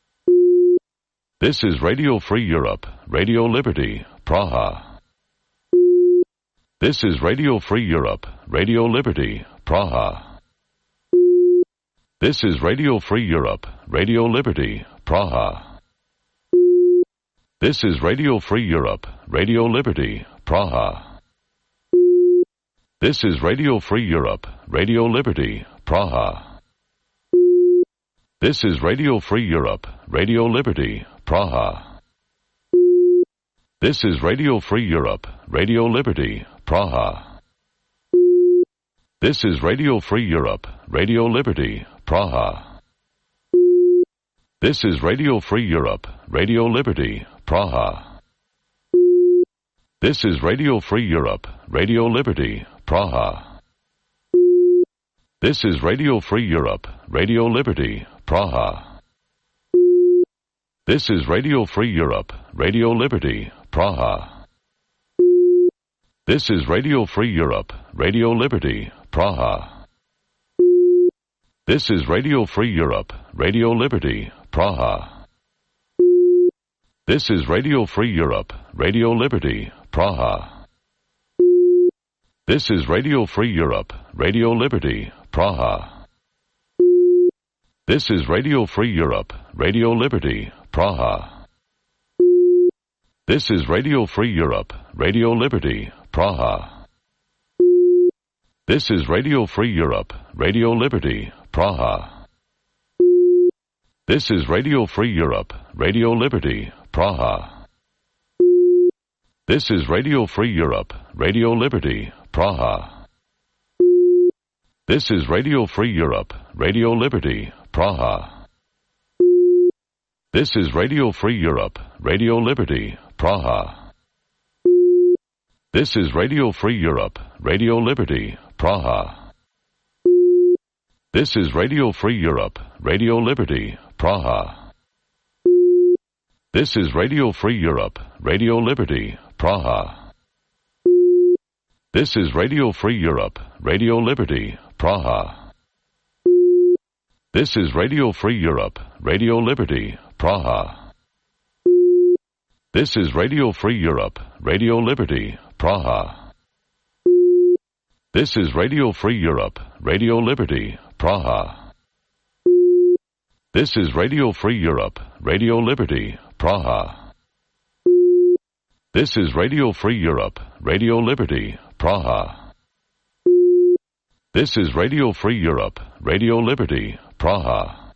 This is Radio Free Europe, Radio Liberty, Praha. This is Radio Free Europe, Radio Liberty, Praha. This is Radio Free Europe, Radio Liberty, Praha. This is Radio Free Europe, Radio Liberty, Praha. This is Radio Free Europe, Radio Liberty, Praha. This is Radio Free Europe, Radio Liberty, Praha. This is Radio Free Europe, Radio Liberty, Praha. This is Radio Free Europe, Radio Liberty, Praha. This is Radio Free Europe, Radio Liberty, Praha. This is Radio Free Europe, Radio Liberty, Praha. This is Radio Free Europe, Radio Liberty, Praha. This is Radio Free Europe, Radio Liberty, Praha. This is Radio Free Europe, Radio Liberty, Praha. This is Radio Free Europe, Radio Liberty, Praha. This is Radio Free Europe, Radio Liberty, Praha. This is Radio Free Europe, Radio Liberty, Praha. This is Radio Free Europe, Radio Liberty, Praha. This is Radio Free Europe, Radio Liberty, Praha. This is Radio Free Europe, Radio Liberty, Praha. This is Radio Free Europe, Radio Liberty, Praha. This is Radio Free Europe, Radio Liberty, Praha. This is Radio Free Europe, Radio Liberty, Praha. This is Radio Free Europe, Radio Liberty, Praha. This is Radio Free Europe, Radio Liberty, Praha. This is Radio Free Europe, Radio Liberty, Praha. This is Radio Free Europe, Radio Liberty, Praha. This is Radio Free Europe, Radio Liberty, Praha. This is Radio Free Europe, Radio Liberty, Praha. This is Radio Free Europe, Radio Liberty, Praha. This is Radio Free Europe, Radio Liberty, Praha. This is Radio Free Europe, Radio Liberty, Praha. This is Radio Free Europe, Radio Liberty, Praha. This is Radio Free Europe, Radio Liberty, Praha.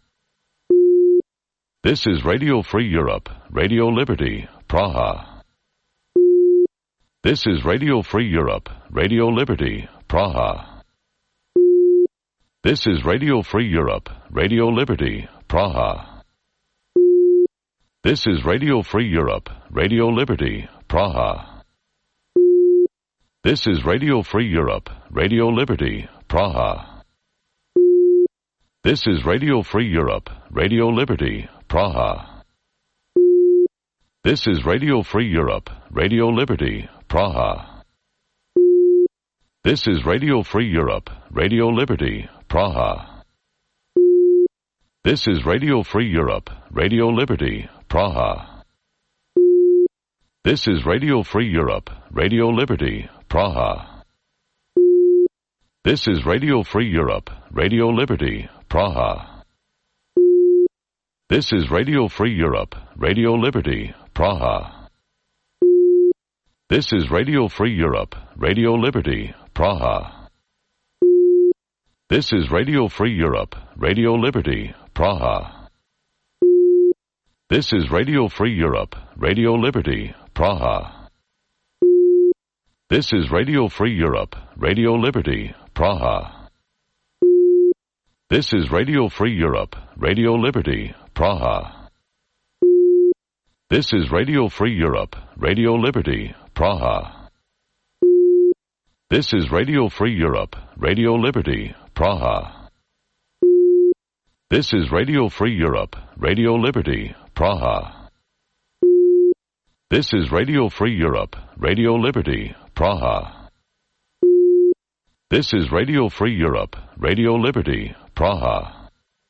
This is Radio Free Europe, Radio Liberty, Praha. This is Radio Free Europe, Radio Liberty, Praha. This is Radio Free Europe, Radio Liberty, Praha. This is Radio Free Europe, Radio Liberty, Praha. This is Radio Free Europe, Radio Liberty, Praha. This is Radio Free Europe, Radio Liberty, Praha. This is Radio Free Europe, Radio Liberty, Praha. This is Radio Free Europe, Radio Liberty, Praha. This is Radio Free Europe, Radio Liberty, Praha. This is Radio Free Europe, Radio Liberty, Praha. This is Radio Free Europe, Radio Liberty, Praha. This is Radio Free Europe, Radio Liberty, Praha. This is Radio Free Europe, Radio Liberty, Praha. This is Radio Free Europe, Radio Liberty, Praha. This is Radio Free Europe, Radio Liberty, Praha. This is Radio Free Europe, Radio Liberty, Praha. This is Radio Free Europe, Radio Liberty, Praha. This is Radio Free Europe, Radio Liberty, Praha. This is Radio Free Europe, Radio Liberty, Praha. This is Radio Free Europe, Radio Liberty, Praha. This is Radio Free Europe, Radio Liberty, Praha. This is Radio Free Europe, Radio Liberty, Praha.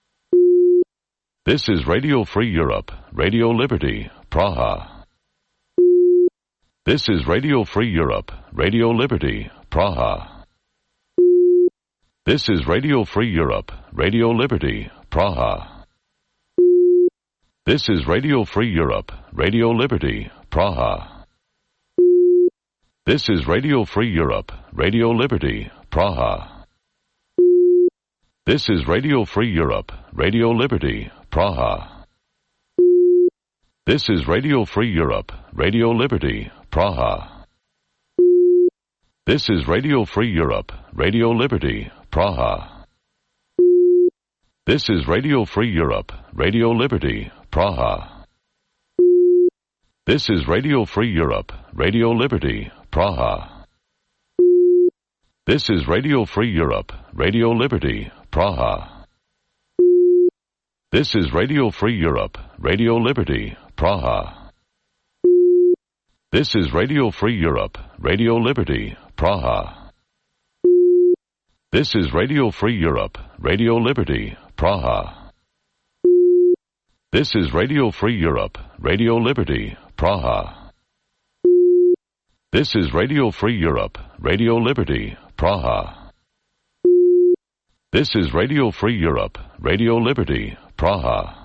This is Radio Free Europe, Radio Liberty, Praha. This is Radio Free Europe, Radio Liberty, Praha. This is Radio Free Europe, Radio Liberty, Praha. This is Radio Free Europe, Radio Liberty, Praha. This is Radio Free Europe, Radio Liberty, Praha. This is Radio Free Europe, Radio Liberty, Praha. This is Radio Free Europe, Radio Liberty, Praha. This is Radio Free Europe, Radio Liberty, Praha. This is Radio Free Europe, Radio Liberty, Praha. This is Radio Free Europe, Radio Liberty, Praha. This is Radio Free Europe, Radio Liberty, Praha. This is Radio Free Europe, Radio Liberty, Praha. This is Radio Free Europe, Radio Liberty, Praha. This is Radio Free Europe, Radio Liberty, Praha. This is Radio Free Europe, Radio Liberty, Praha. This is Radio Free Europe, Radio Liberty, Praha. This is Radio Free Europe, Radio Liberty, Praha.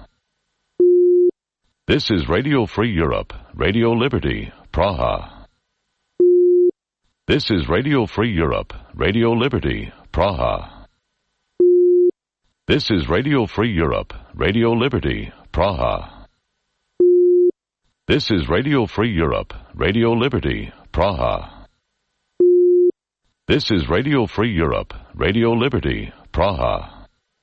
This is Radio Free Europe, Radio Liberty, Praha. This is Radio Free Europe, Radio Liberty, Praha. This is Radio Free Europe, Radio Liberty, Praha. This is Radio Free Europe, Radio Liberty, Praha. This is Radio Free Europe, Radio Liberty, Praha.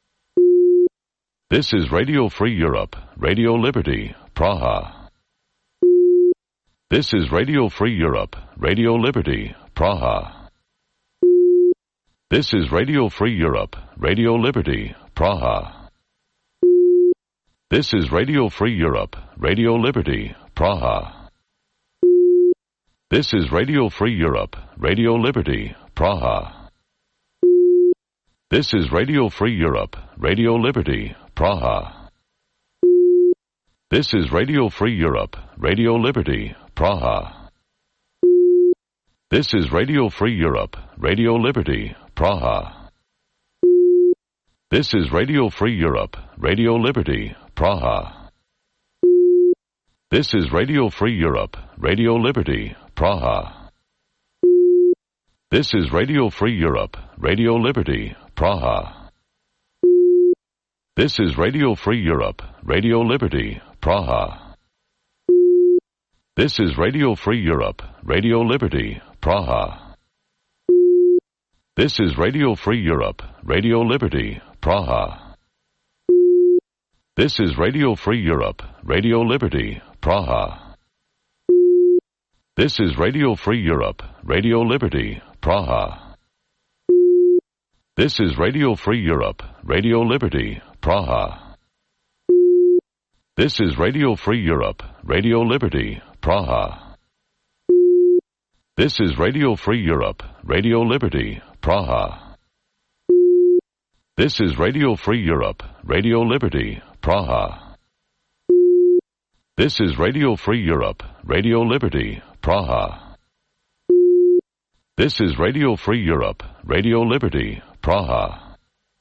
This is Radio Free Europe, Radio Liberty, Praha. This is Radio Free Europe, Radio Liberty, Praha. This is Radio Free Europe, Radio Liberty, Praha. This is Radio Free Europe, Radio Liberty, Praha. This is Radio Free Europe, Radio Liberty, Praha. This is Radio Free Europe, Radio Liberty, Praha. This is Radio Free Europe, Radio Liberty, Praha. This is Radio Free Europe, Radio Liberty, Praha. This is Radio Free Europe, Radio Liberty, Praha. This is Radio Free Europe, Radio Liberty, Praha. This is Radio Free Europe, Radio Liberty, Praha. This is Radio Free Europe, Radio Liberty, Praha. This is Radio Free Europe, Radio Liberty, Praha. This is Radio Free Europe, Radio Liberty, Praha. This is Radio Free Europe, Radio Liberty, Praha. This is Radio Free Europe, Radio Liberty, Praha. This is Radio Free Europe, Radio Liberty, Praha. This is Radio Free Europe, Radio Liberty, Praha. This is Radio Free Europe, Radio Liberty, Praha. This is Radio Free Europe, Radio Liberty, Praha. This is Radio Free Europe, Radio Liberty, Praha. This is Radio Free Europe, Radio Liberty, Praha.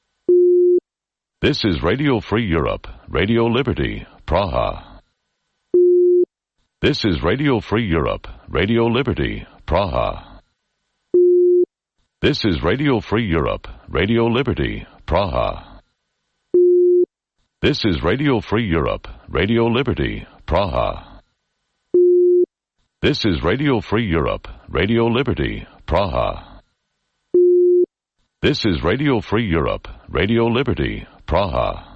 This is Radio Free Europe, Radio Liberty, Praha. This is Radio Free Europe, Radio Liberty, Praha. This is Radio Free Europe, Radio Liberty, Praha. This is Radio Free Europe, Radio Liberty, Praha. This is Radio Free Europe, Radio Liberty, Praha. This is Radio Free Europe, Radio Liberty, Praha.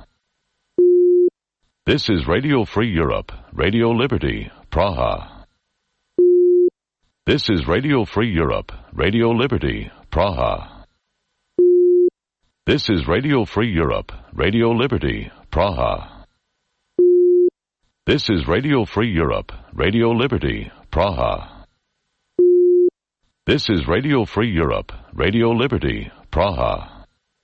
This is Radio Free Europe, Radio Liberty, Praha. This is Radio Free Europe, Radio Liberty, Praha. This is Radio Free Europe, Radio Liberty, Praha. This is Radio Free Europe, Radio Liberty, Praha. This is Radio Free Europe, Radio Liberty, Praha.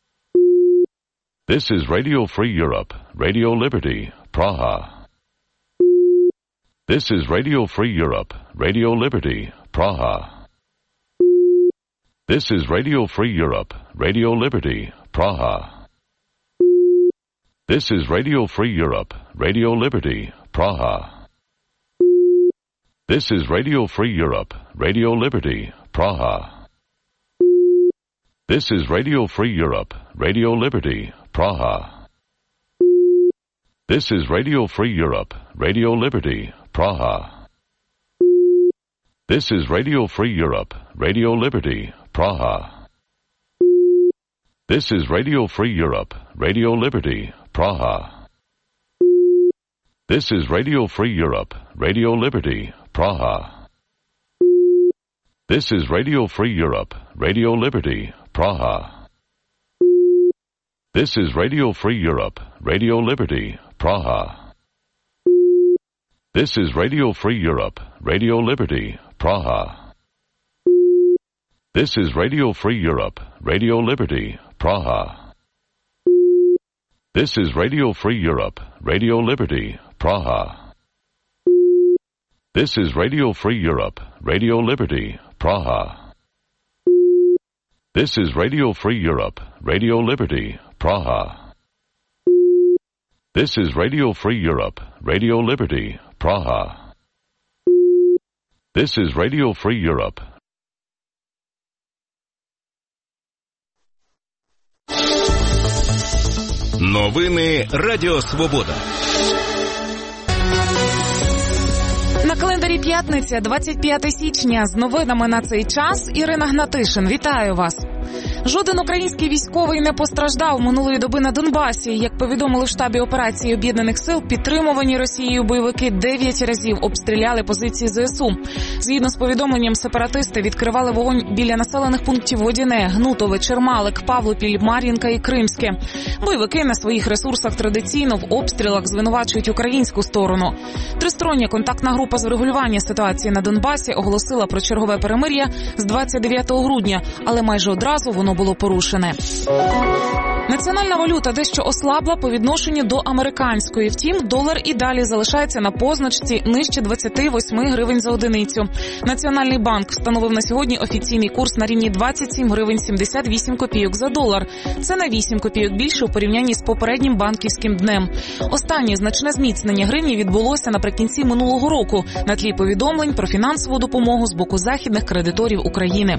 This is Radio Free Europe, Radio Liberty, Praha. This is Radio Free Europe, Radio Liberty, Praha. This is Radio Free Europe, Radio Liberty, Praha. This is Radio Free Europe, Radio Liberty, Praha. This is Radio Free Europe, Radio Liberty, Praha. This is Radio Free Europe, Radio Liberty, Praha. This is Radio Free Europe, Radio Liberty, Praha. This is Radio Free Europe, Radio Liberty, Praha. This is Radio Free Europe, Radio Liberty, Praha. This is Radio Free Europe, Radio Liberty, Praha. This is Radio Free Europe, Radio Liberty, Praha. This is Radio Free Europe, Radio Liberty, Praha. This is Radio Free Europe, Radio Liberty, Praha. This is Radio Free Europe, Radio Liberty, Praha. This is Radio Free Europe, Radio Liberty, Praha. This is Radio Free Europe, Radio Liberty, Praha. This is Radio Free Europe, Radio Liberty, Praha. This is Radio Free Europe, Radio Liberty, Praha. This is Radio Free Europe. Новини Радіо Свобода. На календарі п'ятниця, двадцять п'яте січня. З новинами на цей час Ірина Гнатишин. Вітаю вас. Жоден український військовий не постраждав минулої доби на Донбасі. Як повідомили в штабі операції Об'єднаних сил, підтримувані Росією бойовики дев'ять разів обстріляли позиції ЗСУ. Згідно з повідомленням, сепаратисти відкривали вогонь біля населених пунктів Водяне, Гнутове, Чермалик, Павлопіль, Мар'їнка і Кримське. Бойовики на своїх ресурсах традиційно в обстрілах звинувачують українську сторону. Тристороння контактна група з врегулювання ситуації на Донбасі оголосила про чергове перемир'я з двадцять дев'ятого грудня, але майже одразу воно було порушене. Національна валюта дещо ослабла по відношенню до американської. Втім, долар і далі залишається на позначці нижче двадцять вісім гривень за одиницю. Національний банк встановив на сьогодні офіційний курс на рівні двадцять сім гривень сімдесят вісім копійок за долар. Це на вісім копійок більше у порівнянні з попереднім банківським днем. Останнє значне зміцнення гривні відбулося наприкінці минулого року на тлі повідомлень про фінансову допомогу з боку західних кредиторів України.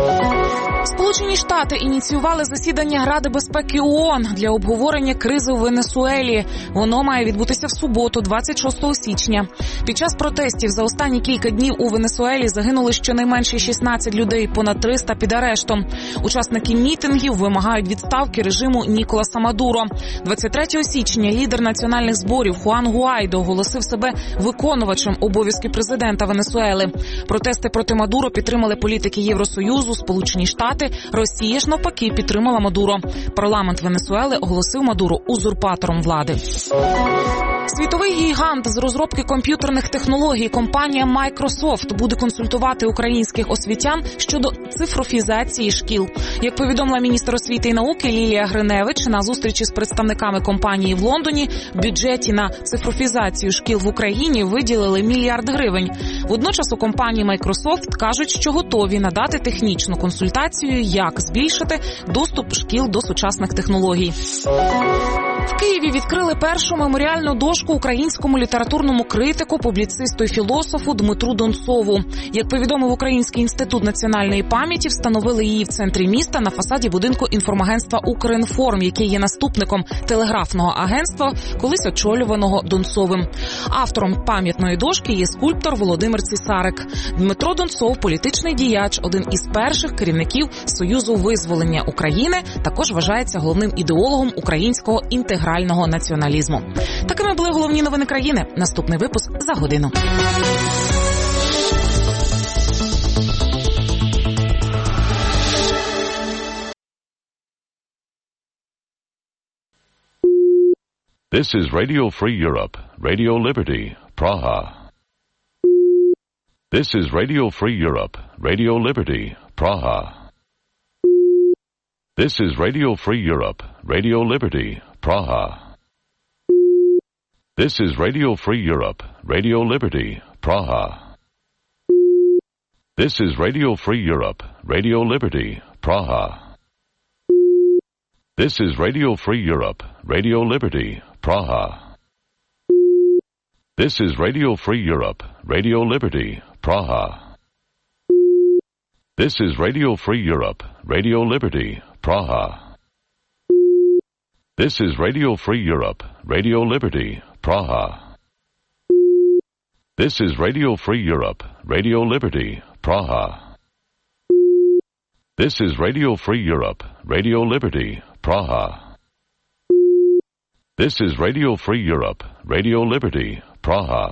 Сполучені Штати ініціювали засідання Ради безпеки ООН для обговорення кризи у Венесуелі. Воно має відбутися в суботу, двадцять шостого січня. Під час протестів за останні кілька днів у Венесуелі загинули щонайменше шістнадцять людей, понад триста під арештом. Учасники мітингів вимагають відставки режиму Ніколаса Мадуро. двадцять третього січня лідер національних зборів Хуан Гуайдо оголосив себе виконувачем обов'язків президента Венесуели. Протести проти Мадуро підтримали політики Євросоюзу, Сполучені Штати. Росія ж навпаки підтримала Мадуро. Парламент Венесуели оголосив Мадуро узурпатором влади. Світовий гігант з розробки комп'ютерних технологій компанія Microsoft буде консультувати українських освітян щодо цифрофізації шкіл. Як повідомила міністр освіти і науки Лілія Гриневич на зустрічі з представниками компанії в Лондоні, в бюджеті на цифрофізацію шкіл в Україні виділили мільярд гривень. Водночас у компанії Microsoft кажуть, що готові надати технічну консультацію, як збільшити доступ шкіл до сучасних технологій. В Києві відкрили першу меморіальну дошку українському літературному критику, публіцисту і філософу Дмитру Донцову. Як повідомив Український інститут національної пам'яті, встановили її в центрі міста на фасаді будинку інформагентства «Укрінформ», який є наступником телеграфного агентства, колись очолюваного Донцовим. Автором пам'ятної дошки є скульптор Володимир Цісарик. Дмитро Донцов – політичний діяч, один із перших керівників Союзу визволення України, також вважається головним ідеологом українського інтегрального націоналізму. Такими були головні новини країни. Наступний випуск за годину. This is Radio Free Europe, Radio Liberty, Praha. This is Radio Free Europe, Radio Liberty, Praha. This is Radio Free Europe, Radio Liberty, Praha. This is Radio Free Europe, Radio Liberty, Praha. This is Radio Free Europe, Radio Liberty, Praha. This is Radio Free Europe, Radio Liberty, Praha. This is Radio Free Europe, Radio Liberty, Praha. This is Radio Free Europe, Radio Liberty, Praha. This is Radio Free Europe, Radio Liberty, Praha. This is Radio Free Europe, Radio Liberty, Praha. This is Radio Free Europe, Radio Liberty, Praha. This is Radio Free Europe, Radio Liberty, Praha.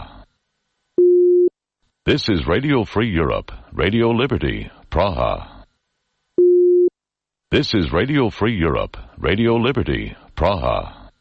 This is Radio Free Europe, Radio Liberty, Praha. This is Radio Free Europe, Radio Liberty, Praha.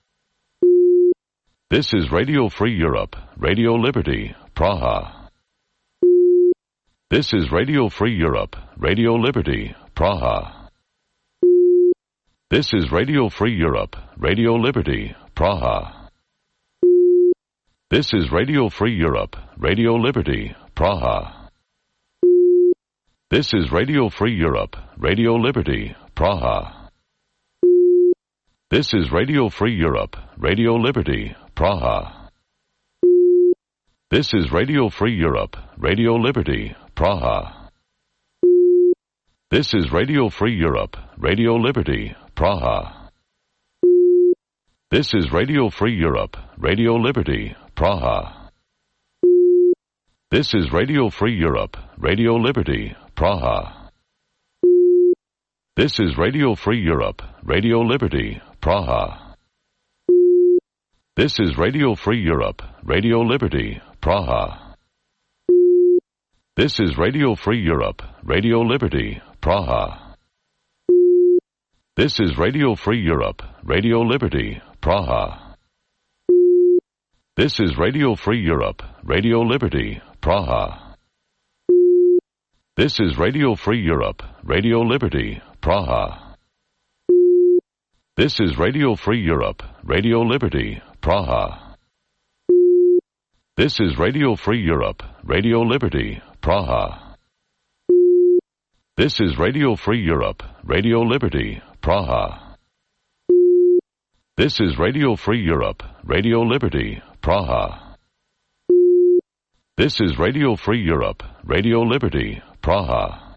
This is Radio Free Europe, Radio Liberty, Praha. This is Radio Free Europe, Radio Liberty, Praha. This is Radio Free Europe, Radio Liberty, Praha. This is Radio Free Europe, Radio Liberty, Praha. This is Radio Free Europe, Radio Liberty, Praha. This is Radio Free Europe, Radio Liberty, Praha. This is Radio Free Europe, Radio Liberty, Praha. This is Radio Free Europe, Radio Liberty, Praha. This is Radio Free Europe, Radio Liberty, Praha. This is Radio Free Europe, Radio Liberty, Praha. This is Radio Free Europe, Radio Liberty, Praha. This is Radio Free Europe, Radio Liberty, Praha. This is Radio Free Europe, Radio Liberty, Praha. This is Radio Free Europe, Radio Liberty, Praha. This is Radio Free Europe, Radio Liberty, Praha. This is Radio Free Europe, Radio Liberty, Praha. This is Radio Free Europe, Radio Liberty, Praha. This is Radio Free Europe, Radio Liberty, Praha. This is Radio Free Europe, Radio Liberty, Praha. This is Radio Free Europe, Radio Liberty, Praha. This is Radio Free Europe, Radio Liberty, Praha.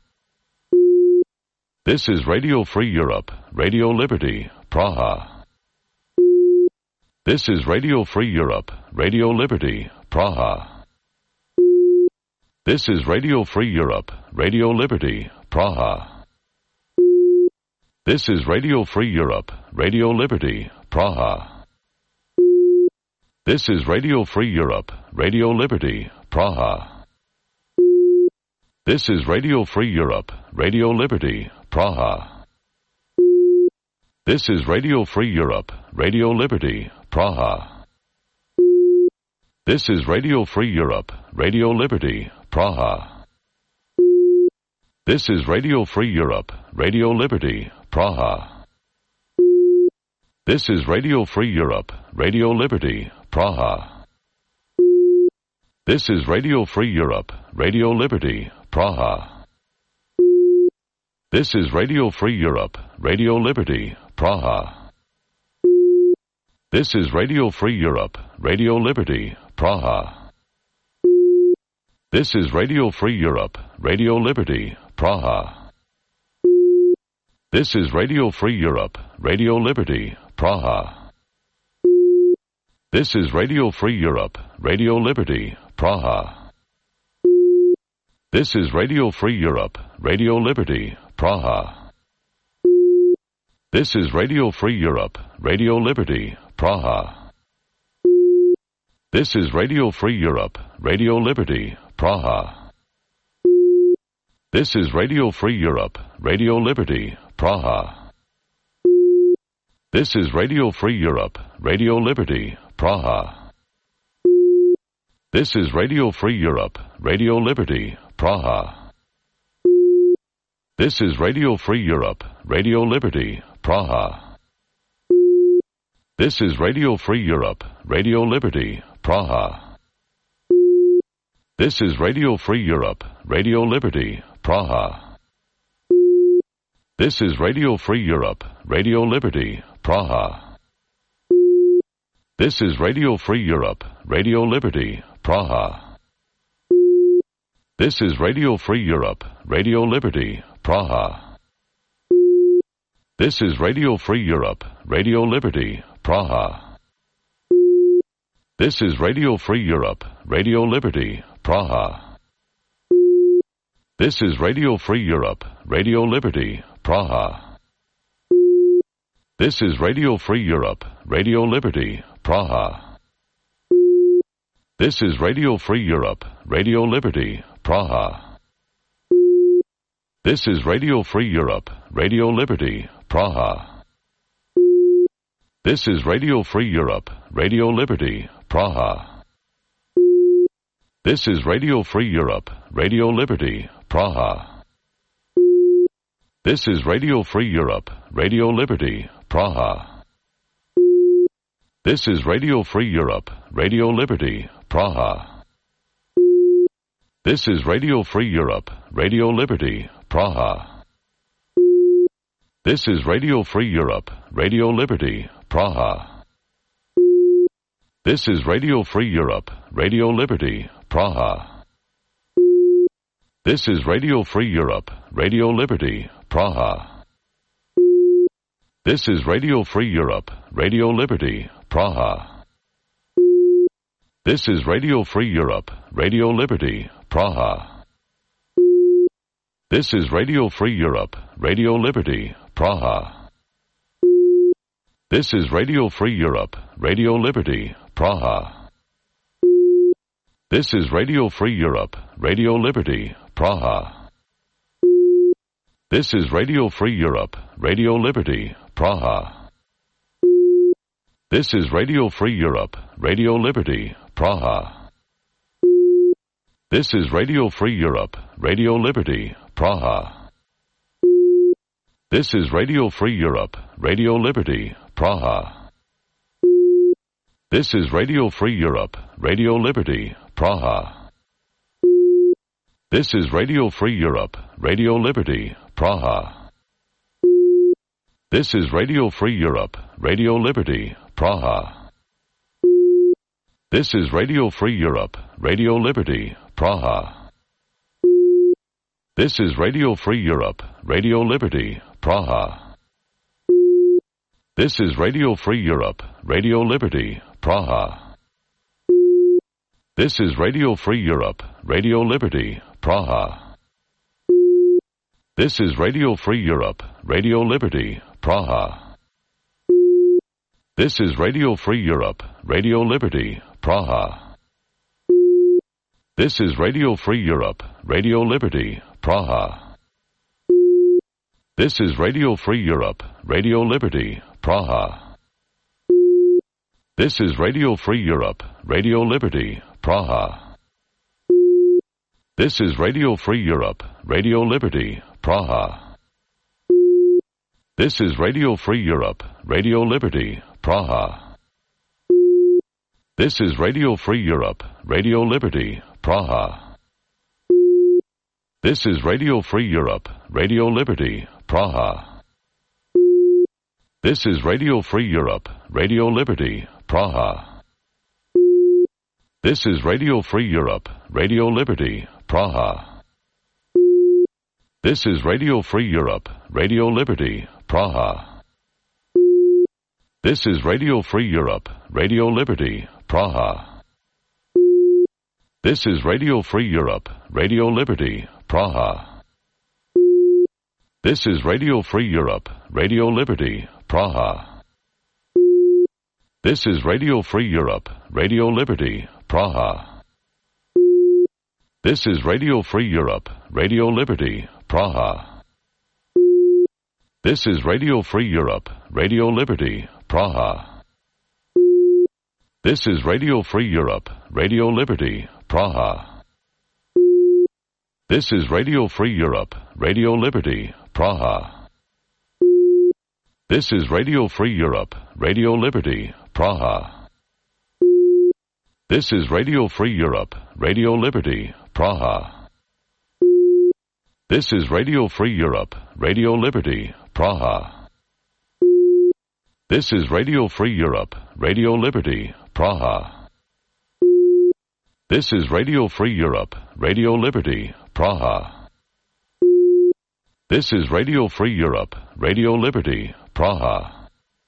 This is Radio Free Europe, Radio Liberty, Praha. This is Radio Free Europe, Radio Liberty, Praha. This is Radio Free Europe, Radio Liberty, Praha. This is Radio Free Europe, Radio Liberty, Praha. This is Radio Free Europe, Radio Liberty, Praha. This is Radio Free Europe, Radio Liberty, Praha. This is Radio Free Europe, Radio Liberty, Praha. This is Radio Free Europe, Radio Liberty, Praha. This is Radio Free Europe, Radio Liberty, Praha. This is Radio Free Europe, Radio Liberty, Praha. This is Radio Free Europe, Radio Liberty, Praha. This is Radio Free Europe, Radio Liberty, Praha. This is Radio Free Europe, Radio Liberty, Praha. This is Radio Free Europe, Radio Liberty, Praha. This is Radio Free Europe, Radio Liberty, Praha. This is Radio Free Europe, Radio Liberty, Praha. This is Radio Free Europe, Radio Liberty, Praha. This is Radio Free Europe, Radio Liberty, Praha. This is Radio Free Europe, Radio Liberty, Praha. This is Radio Free Europe, Radio Liberty, Praha. This is Radio Free Europe, Radio Liberty, Praha. This is Radio Free Europe, Radio Liberty, Praha. This is Radio Free Europe, Radio Liberty, Praha. This is Radio Free Europe, Radio Liberty, Praha. This is Radio Free Europe, Radio Liberty, Praha. This is Radio Free Europe, Radio Liberty, Praha. This is Radio Free Europe, Radio Liberty, Praha. This is Radio Free Europe, Radio Liberty, Praha. This is Radio Free Europe, Radio Liberty, Praha. This is Radio Free Europe, Radio Liberty, Praha. This is Radio Free Europe, Radio Liberty, Praha. This is Radio Free Europe, Radio Liberty, Praha. This is Radio Free Europe, Radio Liberty, Praha. This is Radio Free Europe, Radio Liberty, Praha. This is Radio Free Europe, Radio Liberty, Praha. This is Radio Free Europe, Radio Liberty, Praha. This is Radio Free Europe, Radio Liberty, Praha. This is Radio Free Europe, Radio Liberty, Praha. This is Radio Free Europe, Radio Liberty, Praha. This is Radio Free Europe, Radio Liberty, Praha. This is Radio Free Europe, Radio Liberty, Praha. This is Radio Free Europe, Radio Liberty, Praha. This is Radio Free Europe, Radio Liberty, Praha. This is Radio Free Europe, Radio Liberty, Praha. This is Radio Free Europe, Radio Liberty, Praha. This is Radio Free Europe, Radio Liberty, Praha. This is Radio Free Europe, Radio Liberty, Praha. This is Radio Free Europe, Radio Liberty, Praha. This is Radio Free Europe, Radio Liberty, Praha. This is Radio Free Europe, Radio Liberty, Praha. This is Radio Free Europe, Radio Liberty, Praha. This is Radio Free Europe, Radio Liberty, Praha. This is Radio Free Europe, Radio Liberty, Praha. This is Radio Free Europe, Radio Liberty, Praha. This is Radio Free Europe, Radio Liberty, Praha. This is Radio Free Europe, Radio Liberty, Praha. This is Radio Free Europe, Radio Liberty, Praha. This is Radio Free Europe, Radio Liberty, Praha. This is Radio Free Europe, Radio Liberty, Praha. This is Radio Free Europe, Radio Liberty, Praha. This is Radio Free Europe, Radio Liberty, Praha. This is Radio Free Europe, Radio Liberty, Praha. This is Radio Free Europe, Radio Liberty, Praha. This is Radio Free Europe, Radio Liberty, Praha. This is Radio Free Europe, Radio Liberty, Praha. This is Radio Free Europe, Radio Liberty, Praha. This is Radio Free Europe, Radio Liberty, Praha. This is Radio Free Europe, Radio Liberty, Praha. This is Radio Free Europe, Radio Liberty, Praha. This is Radio Free Europe, Radio Liberty, Praha. This is Radio Free Europe, Radio Liberty, Praha. This is Radio Free Europe, Radio Liberty, Praha. This is Radio Free Europe, Radio Liberty, Praha. This is Radio Free Europe, Radio Liberty, Praha. This is Radio Free Europe, Radio Liberty, Praha. This is Radio Free Europe, Radio Liberty, Praha. This is Radio Free Europe, Radio Liberty, Praha. This is Radio Free Europe, Radio Liberty, Praha. This is Radio Free Europe, Radio Liberty, Praha. This is Radio Free Europe, Radio Liberty, Praha. This is Radio Free Europe, Radio Liberty, Praha. This is Radio Free Europe, Radio Liberty, Praha. This is Radio Free Europe, Radio Liberty, Praha. This is Radio Free Europe, Radio Liberty, Praha.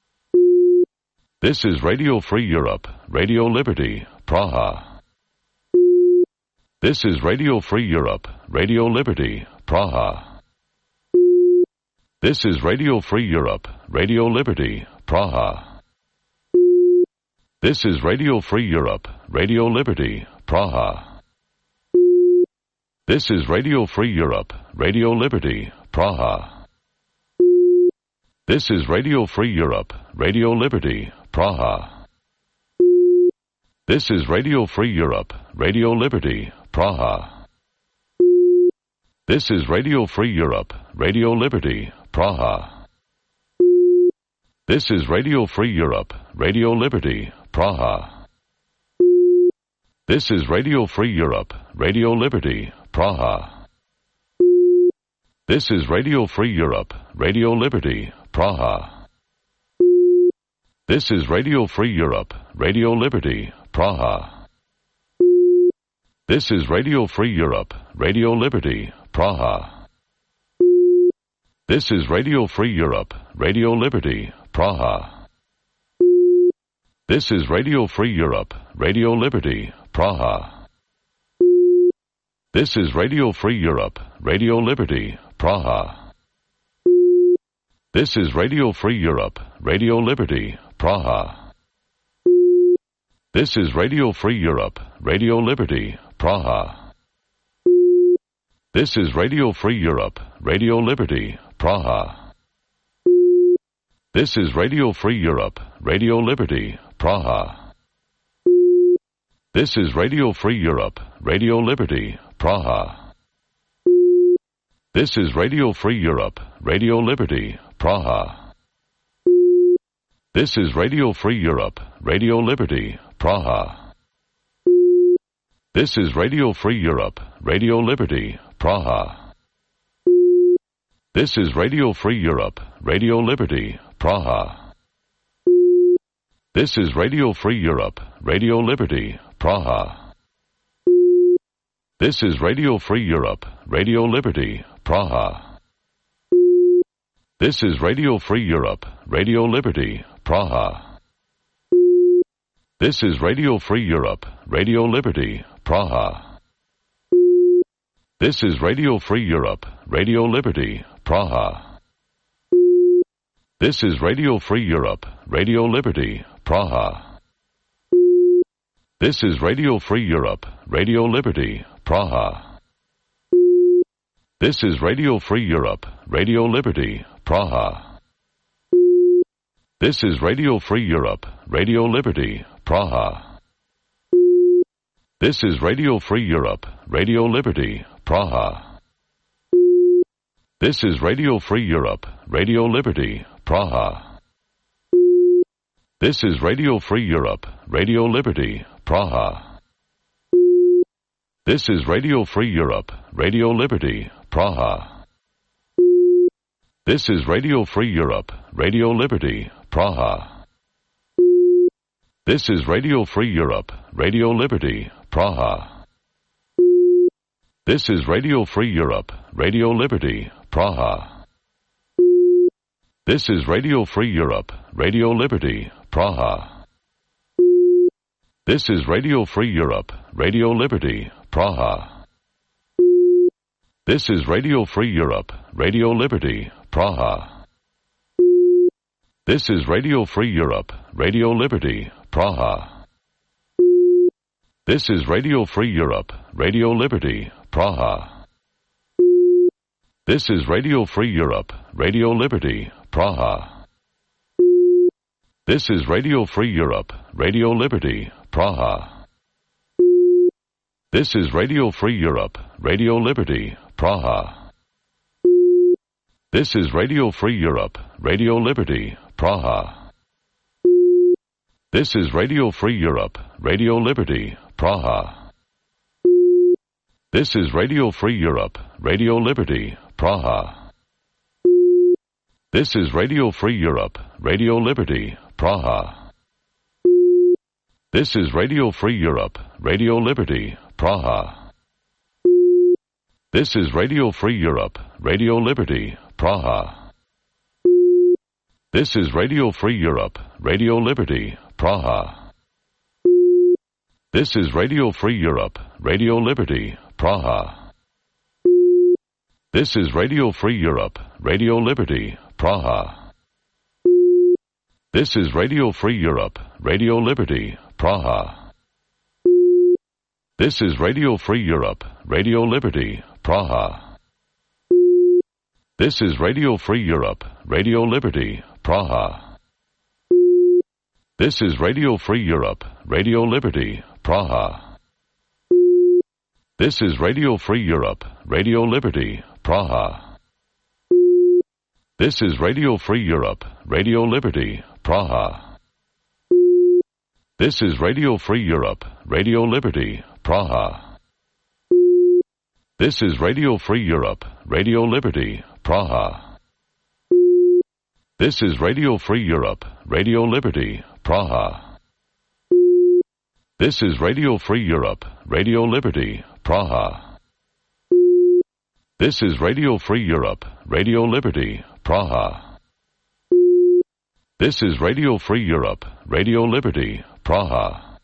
This is Radio Free Europe, Radio Liberty, Praha. This is Radio Free Europe, Radio Liberty, Praha. This is Radio Free Europe, Radio Liberty, Praha. This is Radio Free Europe, Radio Liberty, Praha. This is Radio Free Europe, Radio Liberty, Praha. This is Radio Free Europe, Radio Liberty, Praha. This is Radio Free Europe, Radio Liberty, Praha. This is Radio Free Europe, Radio Liberty, Praha. This is Radio Free Europe, Radio Liberty, Praha. This is Radio Free Europe, Radio Liberty, Praha. This is Radio Free Europe, Radio Liberty, Praha. This is Radio Free Europe, Radio Liberty, Praha. This is Radio Free Europe, Radio Liberty, Praha. This is Radio Free Europe, Radio Liberty, Praha. This is Radio Free Europe, Radio Liberty, Praha. This is Radio Free Europe, Radio Liberty, Praha. This is Radio Free Europe, Radio Liberty, Praha. This is Radio Free Europe, Radio Liberty, Praha. This is Radio Free Europe, Radio Liberty, Praha. This is Radio Free Europe, Radio Liberty, Praha. This is Radio Free Europe, Radio Liberty, Praha. This is Radio Free Europe, Radio Liberty, Praha. This is Radio Free Europe, Radio Liberty, Praha. This is Radio Free Europe, Radio Liberty, Praha. This is Radio Free Europe, Radio Liberty, Praha. This is Radio Free Europe, Radio Liberty, Praha. This is Radio Free Europe, Radio Liberty, Praha. This is Radio Free Europe, Radio Liberty, Praha. This is Radio Free Europe, Radio Liberty, Praha. This is Radio Free Europe, Radio Liberty, Praha. This is Radio Free Europe, Radio Liberty, Praha. This is Radio Free Europe, Radio Liberty, Praha. This is Radio Free Europe, Radio Liberty, Praha. This is Radio Free Europe, Radio Liberty, Praha. This is Radio Free Europe, Radio Liberty, Praha. This is Radio Free Europe, Radio Liberty, Praha. This is Radio Free Europe, Radio Liberty, Praha. This is Radio Free Europe, Radio Liberty, Praha. This is Radio Free Europe, Radio Liberty, Praha. This is Radio Free Europe, Radio Liberty, Praha. This is Radio Free Europe, Radio Liberty, Praha. This is Radio Free Europe, Radio Liberty, Praha. This is Radio Free Europe, Radio Liberty, Praha. This is Radio Free Europe, Radio Liberty, Praha. This is Radio Free Europe, Radio Liberty, Praha. This is Radio Free Europe, Radio Liberty, Praha. This is Radio Free Europe, Radio Liberty, Praha. This is Radio Free Europe, Radio Liberty, Praha. This is Radio Free Europe, Radio Liberty, Praha. This is Radio Free Europe, Radio Liberty, Praha. This is Radio Free Europe, Radio Liberty, Praha. This is Radio Free Europe, Radio Liberty, Praha. This is Radio Free Europe, Radio Liberty, Praha. This is Radio Free Europe, Radio Liberty, Praha. This is Radio Free Europe, Radio Liberty, Praha. This is Radio Free Europe, Radio Liberty, Praha. This is Radio Free Europe, Radio Liberty, Praha. This is Radio Free Europe, Radio Liberty, Praha. This is Radio Free Europe, Radio Liberty, Praha. This is Radio Free Europe, Radio Liberty, Praha. This is Radio Free Europe, Radio Liberty, Praha. This is Radio Free Europe, Radio Liberty, Praha. This is Radio Free Europe, Radio Liberty, Praha. This is Radio Free Europe, Radio Liberty, Praha. This is Radio Free Europe, Radio Liberty, Praha. This is Radio Free Europe, Radio Liberty, Praha. This is Radio Free Europe, Radio Liberty, Praha. This is Radio Free Europe, Radio Liberty, Praha. This is Radio Free Europe, Radio Liberty, Praha. This is Radio Free Europe, Radio Liberty, Praha.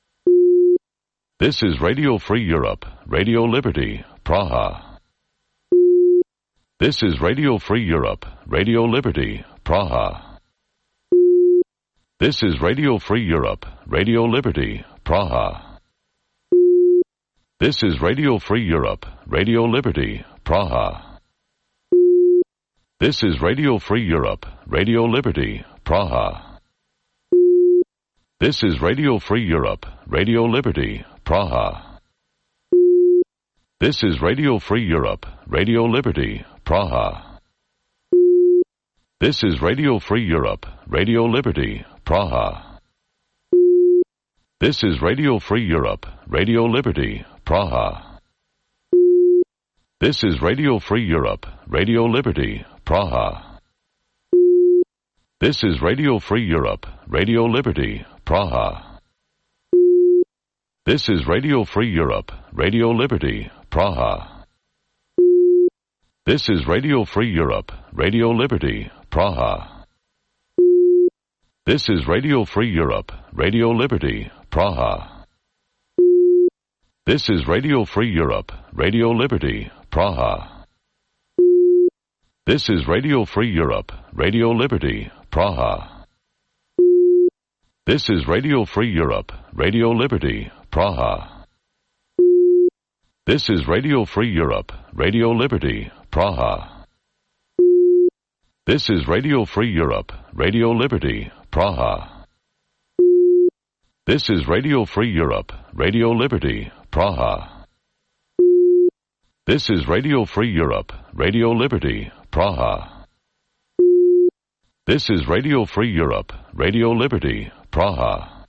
This is Radio Free Europe, Radio Liberty, Praha. This is Radio Free Europe, Radio Liberty, Praha. This is Radio Free Europe, Radio Liberty, Praha. This is Radio Free Europe, Radio Liberty, Praha. This is Radio Free Europe, Radio Liberty, Praha. This is Radio Free Europe, Radio Liberty, Praha. This is Radio Free Europe, Radio Liberty, Praha. This is Radio Free Europe, Radio Liberty, Praha. This is Radio Free Europe, Radio Liberty, Praha. This is Radio Free Europe, Radio Liberty, Praha. This is Radio Free Europe, Radio Liberty, Praha. This is Radio Free Europe, Radio Liberty, Praha. This is Radio Free Europe, Radio Liberty, Praha. This is Radio Free Europe, Radio Liberty, Praha. This is Radio Free Europe, Radio Liberty, Praha. This is Radio Free Europe, Radio Liberty, Praha. This is Radio Free Europe, Radio Liberty, Praha. This is Radio Free Europe, Radio Liberty, Praha. This is Radio Free Europe, Radio Liberty, Praha. This is Radio Free Europe, Radio Liberty, Praha. This is Radio Free Europe, Radio Liberty, Praha. This is Radio Free Europe, Radio Liberty, Praha.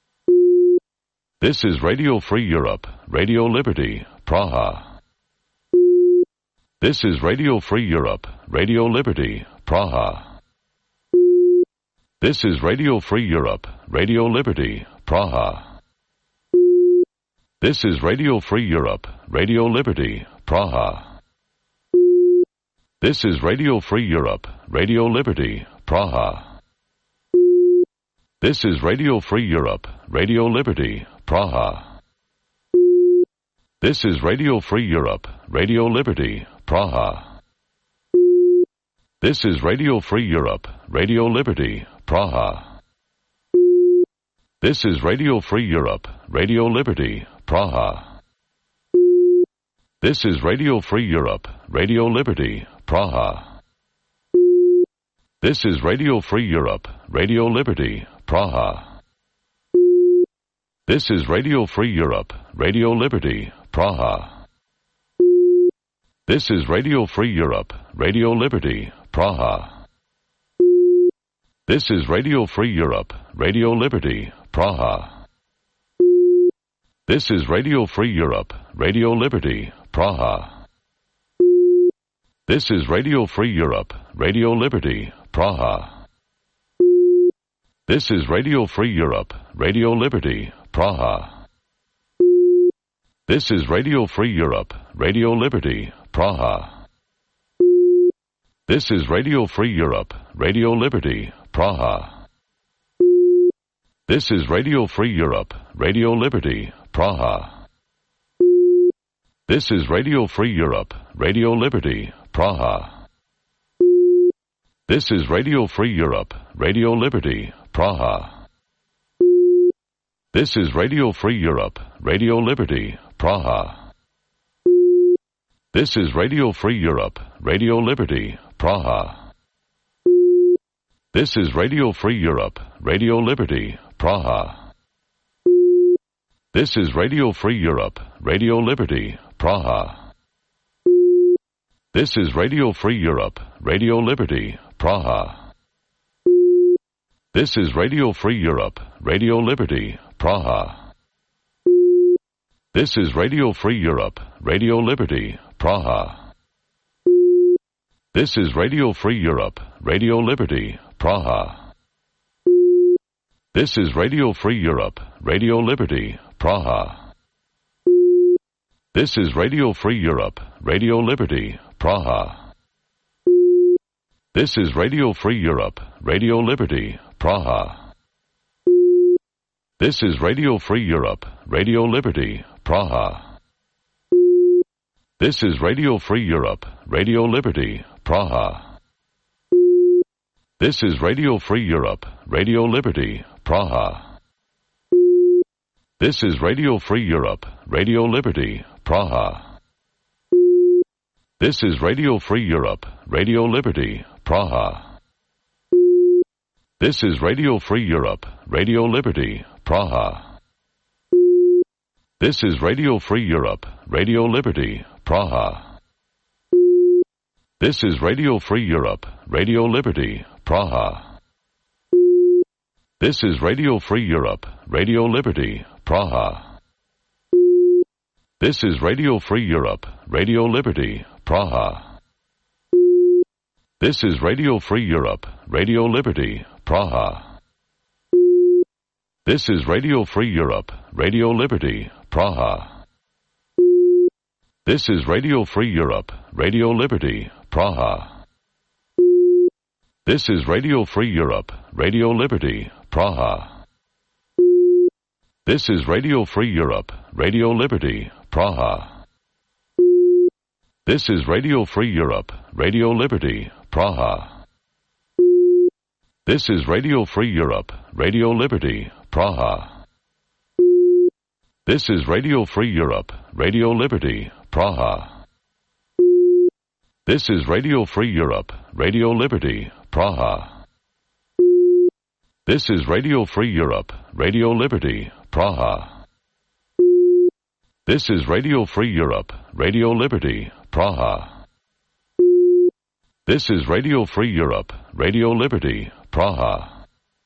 This is Radio Free Europe, Radio Liberty, Praha. This is Radio Free Europe, Radio Liberty, Praha. This is Radio Free Europe, Radio Liberty, Praha. This is Radio Free Europe, Radio Liberty, Praha. This is Radio Free Europe, Radio Liberty, Praha. This is Radio Free Europe, Radio Liberty, Praha. This is Radio Free Europe, Radio Liberty, Praha. This is Radio Free Europe, Radio Liberty, Praha. This is Radio Free Europe, Radio Liberty, Praha. This is Radio Free Europe, Radio Liberty, Praha. This is Radio Free Europe, Radio Liberty, Praha. This is Radio Free Europe, Radio Liberty, Praha. This is Radio Free Europe, Radio Liberty, Praha. This is Radio Free Europe, Radio Liberty, Praha. This is Radio Free Europe, Radio Liberty, Praha. This is Radio Free Europe, Radio Liberty, Praha. This is Radio Free Europe, Radio Liberty, Praha. This is Radio Free Europe, Radio Liberty, Praha. This is Radio Free Europe, Radio Liberty, Praha. This is Radio Free Europe, Radio Liberty, Praha. This is Radio Free Europe, Radio Liberty, Praha. This is Radio Free Europe, Radio Liberty, Praha. This is Radio Free Europe, Radio Liberty, Praha. This is Radio Free Europe, Radio Liberty, Praha. This is Radio Free Europe, Radio Liberty, Praha. This is Radio Free Europe, Radio Liberty, Praha. This is Radio Free Europe, Radio Liberty, Praha. This is Radio Free Europe, Radio Liberty, Praha. This is Radio Free Europe, Radio Liberty, Praha. This is Radio Free Europe, Radio Liberty, Praha. This is Radio Free Europe, Radio Liberty, Praha. This is Radio Free Europe, Radio Liberty, Praha. This is Radio Free Europe, Radio Liberty, Praha. This is Radio Free Europe, Radio Liberty, Praha. This is Radio Free Europe, Radio Liberty, Praha. This is Radio Free Europe, Radio Liberty, Praha. This is Radio Free Europe, Radio Liberty, Praha. This is Radio Free Europe, Radio Liberty, Praha. This is Radio Free Europe, Radio Liberty, Praha. This is Radio Free Europe, Radio Liberty, Praha. This is Radio Free Europe, Radio Liberty, Praha. This is Radio Free Europe, Radio Liberty, Praha. This is Radio Free Europe, Radio Liberty, Praha. This is Radio Free Europe, Radio Liberty, Praha. This is Radio Free Europe, Radio Liberty, Praha. This is Radio Free Europe, Radio Liberty, Praha. This is Radio Free Europe, Radio Liberty, Praha. This is Radio Free Europe, Radio Liberty, Praha. This is Radio Free Europe, Radio Liberty, Praha. This is Radio Free Europe, Radio Liberty, Praha. This is Radio Free Europe, Radio Liberty, Praha. This is Radio Free Europe, Radio Liberty, Praha. This is Radio Free Europe, Radio Liberty, Praha. This is Radio Free Europe, Radio Liberty, Praha. This is Radio Free Europe, Radio Liberty, Praha.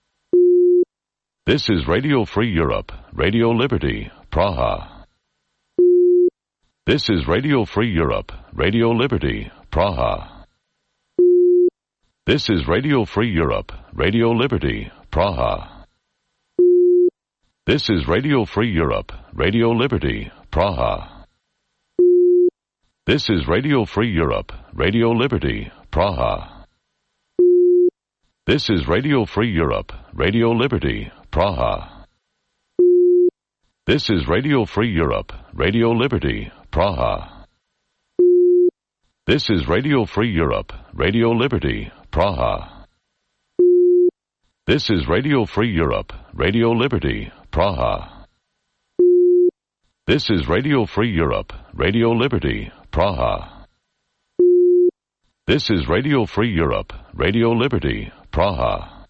This is Radio Free Europe, Radio Liberty, Praha. This is Radio Free Europe, Radio Liberty, Praha. This is Radio Free Europe, Radio Liberty, Praha. This is Radio Free Europe, Radio Liberty, Praha. This is Radio Free Europe, Radio Liberty, Praha. This is Radio Free Europe, Radio Liberty, Praha. This is Radio Free Europe, Radio Liberty, Praha. This is Radio Free Europe, Radio Liberty, Praha. This is Radio Free Europe, Radio Liberty, Praha. This is Radio Free Europe, Radio Liberty, Praha. This is Radio Free Europe, Radio Liberty, Praha.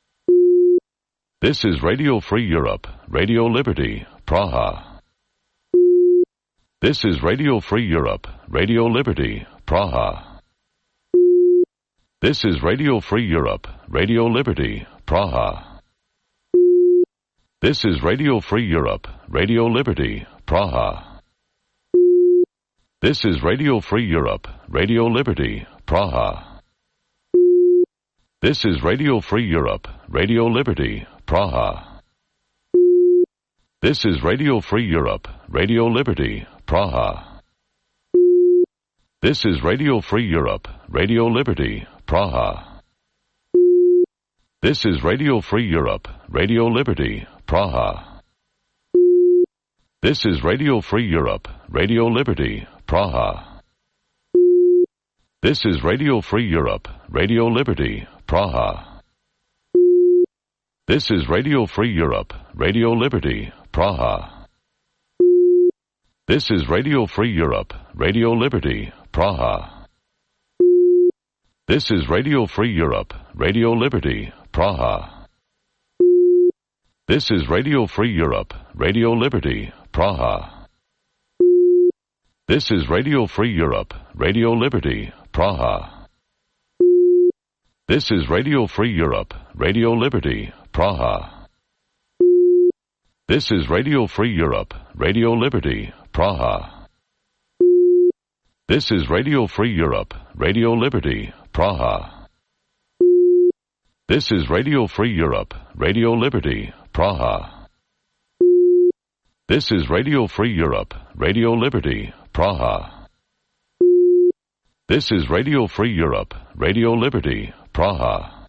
This is Radio Free Europe, Radio Liberty, Praha. This is Radio Free Europe, Radio Liberty, Praha. This is Radio Free Europe, Radio Liberty, Praha. This is Radio Free Europe, Radio Liberty, Praha. This is Radio Free Europe, Radio Liberty, Praha. This is Radio Free Europe, Radio Liberty, Praha. This is Radio Free Europe, Radio Liberty, Praha. This is Radio Free Europe, Radio Liberty, Praha. This is Radio Free Europe, Radio Liberty, Praha. This is Radio Free Europe, Radio Liberty, Praha. This is Radio Free Europe, Radio Liberty, Praha. This is Radio Free Europe, Radio Liberty, Praha. This is Radio Free Europe, Radio Liberty, Praha. This is Radio Free Europe, Radio Liberty, Praha. This is Radio Free Europe, Radio Liberty, Praha. This is Radio Free Europe, Radio Liberty, Praha. This is Radio Free Europe, Radio Liberty, Praha. This is Radio Free Europe, Radio Liberty, Praha. This is Radio Free Europe, Radio Liberty, Praha. This is Radio Free Europe, Radio Liberty, Praha. This is Radio Free Europe, Radio Liberty, Praha. This is Radio Free Europe, Radio Liberty, Praha.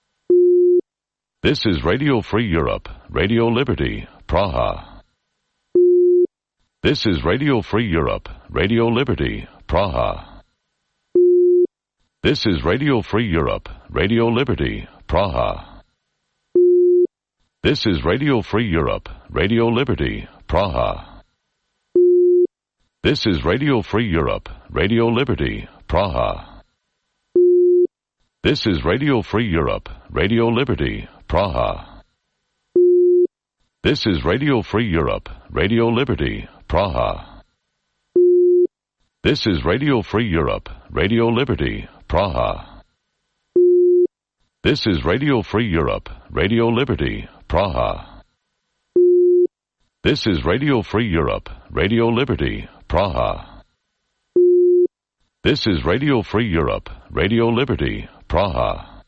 This is Radio Free Europe, Radio Liberty, Praha. This is Radio Free Europe, Radio Liberty, Praha. This is Radio Free Europe, Radio Liberty, Praha. This is Radio Free Europe, Radio Liberty, Praha. This is Radio Free Europe, Radio Liberty, Praha. This is Radio Free Europe, Radio Liberty, Praha. This is Radio Free Europe, Radio Liberty, Praha. This is Radio Free Europe, Radio Liberty, Praha. This is Radio Free Europe, Radio Liberty, Praha. This is Radio Free Europe, Radio Liberty, Praha. This is Radio Free Europe, Radio Liberty, Praha.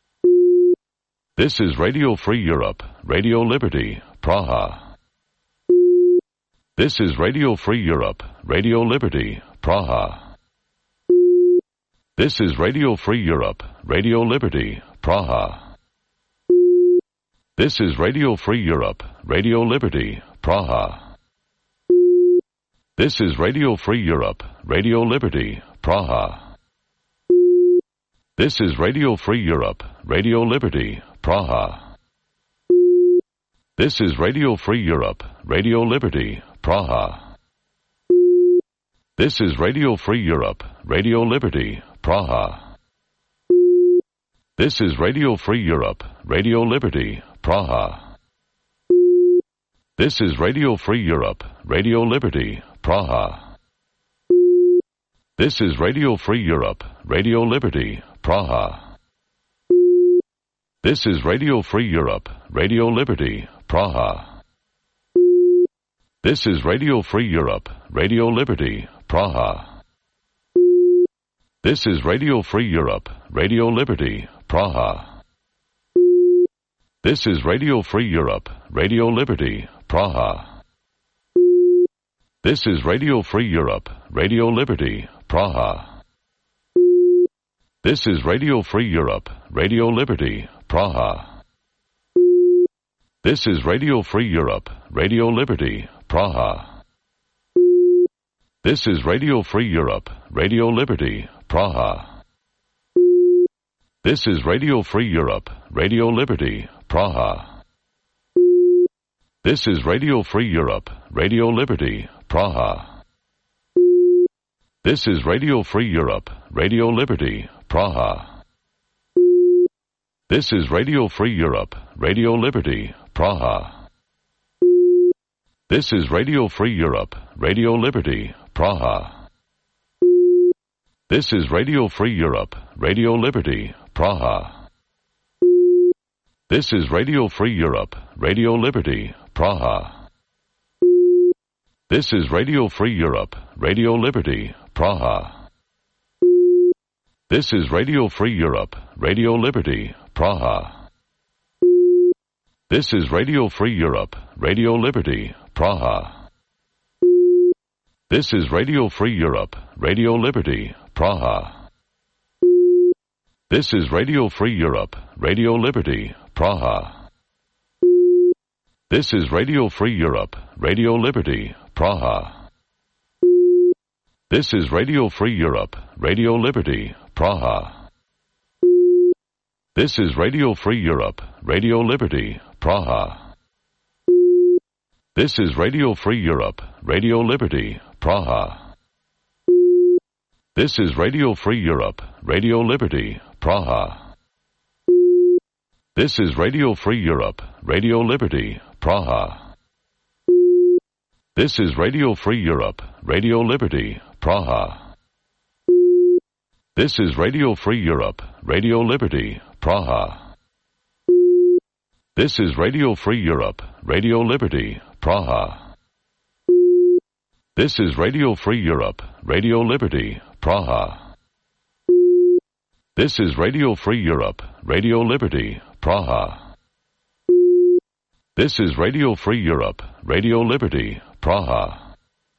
This is Radio Free Europe, Radio Liberty, Praha. This is Radio Free Europe, Radio Liberty, Praha. This is Radio Free Europe, Radio Liberty, Praha. This is Radio Free Europe, Radio Liberty, Praha. This is Radio Free Europe, Radio Liberty, Praha. This is Radio Free Europe, Radio Liberty, Praha. This is Radio Free Europe, Radio Liberty, Praha. This is Radio Free Europe, Radio Liberty, Praha. This is Radio Free Europe, Radio Liberty, Praha. This is Radio Free Europe, Radio Liberty, Praha. This is Radio Free Europe, Radio Liberty, Praha. This is Radio Free Europe, Radio Liberty, Praha. This is Radio Free Europe, Radio Liberty, Praha. This is Radio Free Europe, Radio Liberty, Praha. This is Radio Free Europe, Radio Liberty, Praha. This is Radio Free Europe, Radio Liberty, Praha. This is Radio Free Europe, Radio Liberty, Praha. This is Radio Free Europe, Radio Liberty, Praha. This is Radio Free Europe, Radio Liberty, Praha. This is Radio Free Europe, Radio Liberty, Praha. This is Radio Free Europe, Radio Liberty, Praha. This is Radio Free Europe, Radio Liberty, Praha. This is Radio Free Europe, Radio Liberty, Praha. This is Radio Free Europe, Radio Liberty, Praha. This is Radio Free Europe, Radio Liberty, Praha. This is Radio Free Europe, Radio Liberty, Praha. This is Radio Free Europe, Radio Liberty, Praha. This is Radio Free Europe, Radio Liberty, Praha. This is Radio Free Europe, Radio Liberty, Praha. This is Radio Free Europe, Radio Liberty, Praha. This is Radio Free Europe, Radio Liberty, Praha. This is Radio Free Europe, Radio Liberty, Praha. This is Radio Free Europe, Radio Liberty, Praha. This is Radio Free Europe, Radio Liberty, Praha. This is Radio Free Europe, Radio Liberty, Praha. This is Radio Free Europe, Radio Liberty, Praha. This is Radio Free Europe, Radio Liberty, Praha. This is Radio Free Europe, Radio Liberty, Praha. This is Radio Free Europe, Radio Liberty, Praha. This is Radio Free Europe, Radio Liberty, Praha. This is Radio Free Europe, Radio Liberty, Praha. This is Radio Free Europe, Radio Liberty, Praha. This is Radio Free Europe, Radio Liberty, Praha.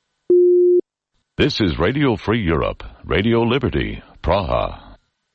This is Radio Free Europe, Radio Liberty, Praha.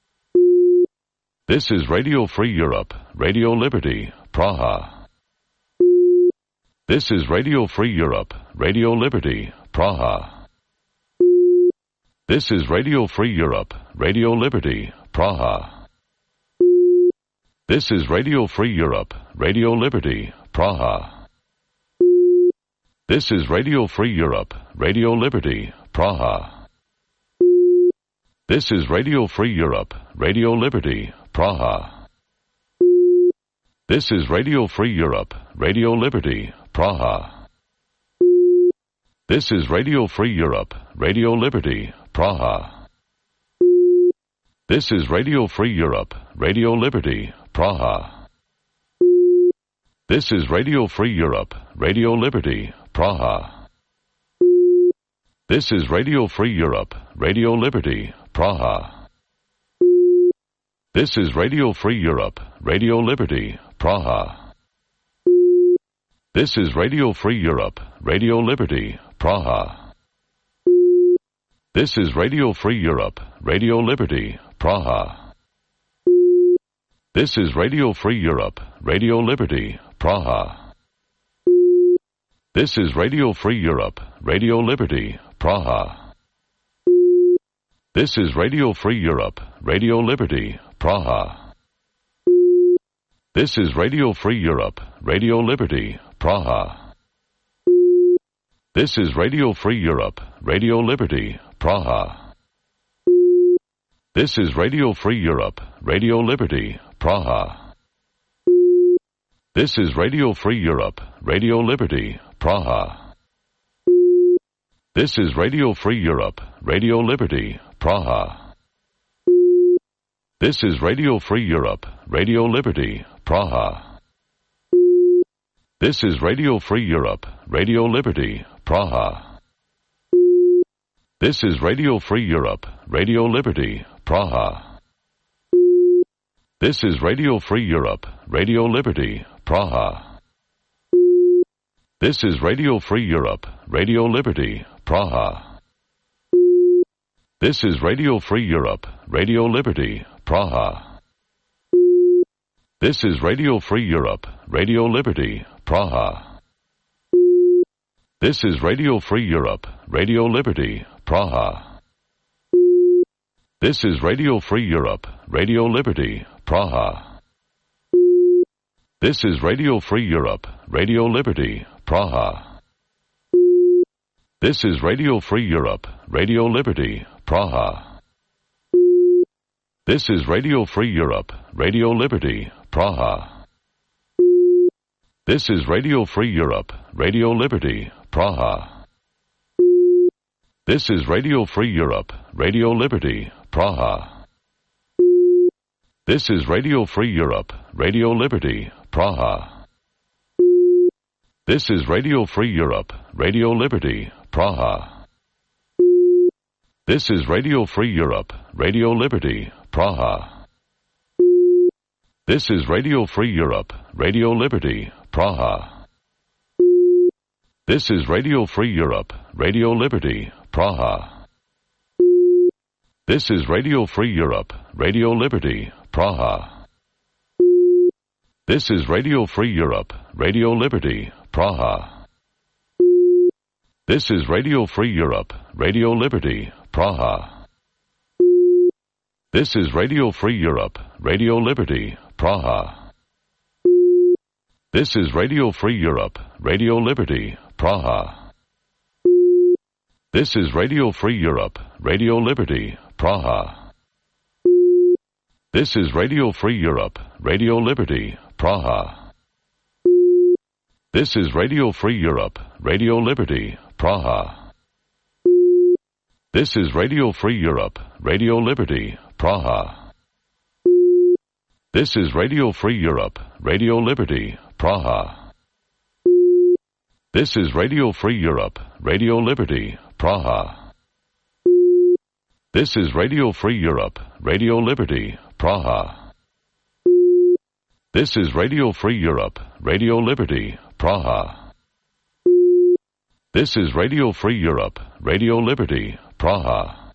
This is Radio Free Europe, Radio Liberty, Praha. This is Radio Free Europe, Radio Liberty, Praha. This is Radio Free Europe, Radio Liberty, Praha. This is Radio Free Europe, Radio Liberty, Praha. This is Radio Free Europe, Radio Liberty, Praha. This is Radio Free Europe, Radio Liberty, Praha. This is Radio Free Europe, Radio Liberty, Praha. This is Radio Free Europe, Radio Liberty, Praha. This is Radio Free Europe, Radio Liberty, Praha. This is Radio Free Europe, Radio Liberty, Praha. This is Radio Free Europe, Radio Liberty, Praha. This is Radio Free Europe, Radio Liberty, Praha. This is Radio Free Europe, Radio Liberty, Praha. This is Radio Free Europe, Radio Liberty, Praha. This is Radio Free Europe, Radio Liberty, Praha. This is Radio Free Europe, Radio Liberty, Praha. This is Radio Free Europe, Radio Liberty, Praha. This is Radio Free Europe, Radio Liberty, Praha. This is Radio Free Europe, Radio Liberty, Praha. This is Radio Free Europe, Radio Liberty, Praha. This is Radio Free Europe, Radio Liberty, Praha. This is Radio Free Europe, Radio Liberty, Praha. This is Radio Free Europe, Radio Liberty, Praha. This is Radio Free Europe, Radio Liberty, Praha. This is Radio Free Europe, Radio Liberty, Praha. This is Radio Free Europe, Radio Liberty, Praha. This is Radio Free Europe, Radio Liberty, Praha. This is Radio Free Europe, Radio Liberty, Praha. This is Radio Free Europe, Radio Liberty, Praha. This is Radio Free Europe, Radio Liberty, Praha. This is Radio Free Europe, Radio Liberty, Praha. This is Radio Free Europe, Radio Liberty, Praha. This is Radio Free Europe, Radio Liberty, Praha. This is Radio Free Europe, Radio Liberty, Praha. This is Radio Free Europe, Radio Liberty, Praha. This is Radio Free Europe, Radio Liberty, Praha. This is Radio Free Europe, Radio Liberty, Praha. This is Radio Free Europe, Radio Liberty, Praha. This is Radio Free Europe, Radio Liberty, Praha. This is Radio Free Europe, Radio Liberty, Praha. This is Radio Free Europe, Radio Liberty, Praha. This is Radio Free Europe, Radio Liberty, Praha. This is Radio Free Europe, Radio Liberty, Praha. This is Radio Free Europe, Radio Liberty, Praha. This is Radio Free Europe, Radio Liberty, Praha. This is Radio Free Europe, Radio Liberty, Praha. This is Radio Free Europe, Radio Liberty, Praha. This is Radio Free Europe, Radio Liberty, Praha. This is Radio Free Europe, Radio Liberty, Praha. This is Radio Free Europe, Radio Liberty, Praha. This is Radio Free Europe, Radio Liberty, Praha. This is Radio Free Europe, Radio Liberty, Praha. This is Radio Free Europe, Radio Liberty, Praha. This is Radio Free Europe, Radio Liberty, Praha. This is Radio Free Europe, Radio Liberty, Praha.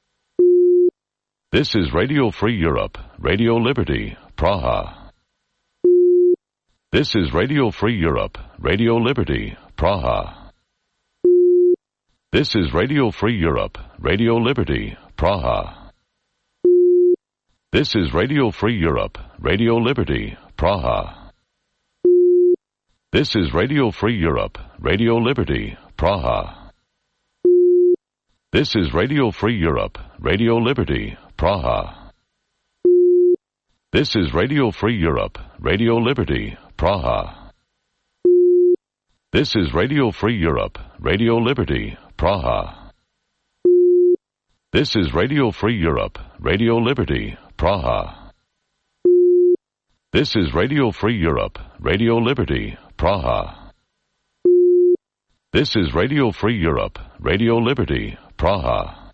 This is Radio Free Europe, Radio Liberty, Praha. This is Radio Free Europe, Radio Liberty, Praha. This is Radio Free Europe, Radio Liberty, Praha. This is Radio Free Europe, Radio Liberty, Praha. This is Radio Free Europe, Radio Liberty, Praha. This is Radio Free Europe, Radio Liberty, Praha. This is Radio Free Europe, Radio Liberty, Praha. This is Radio Free Europe, Radio Liberty, Praha. This is Radio Free Europe, Radio Liberty, Praha. This is Radio Free Europe, Radio Liberty, Praha. This is Radio Free Europe, Radio Liberty, Praha.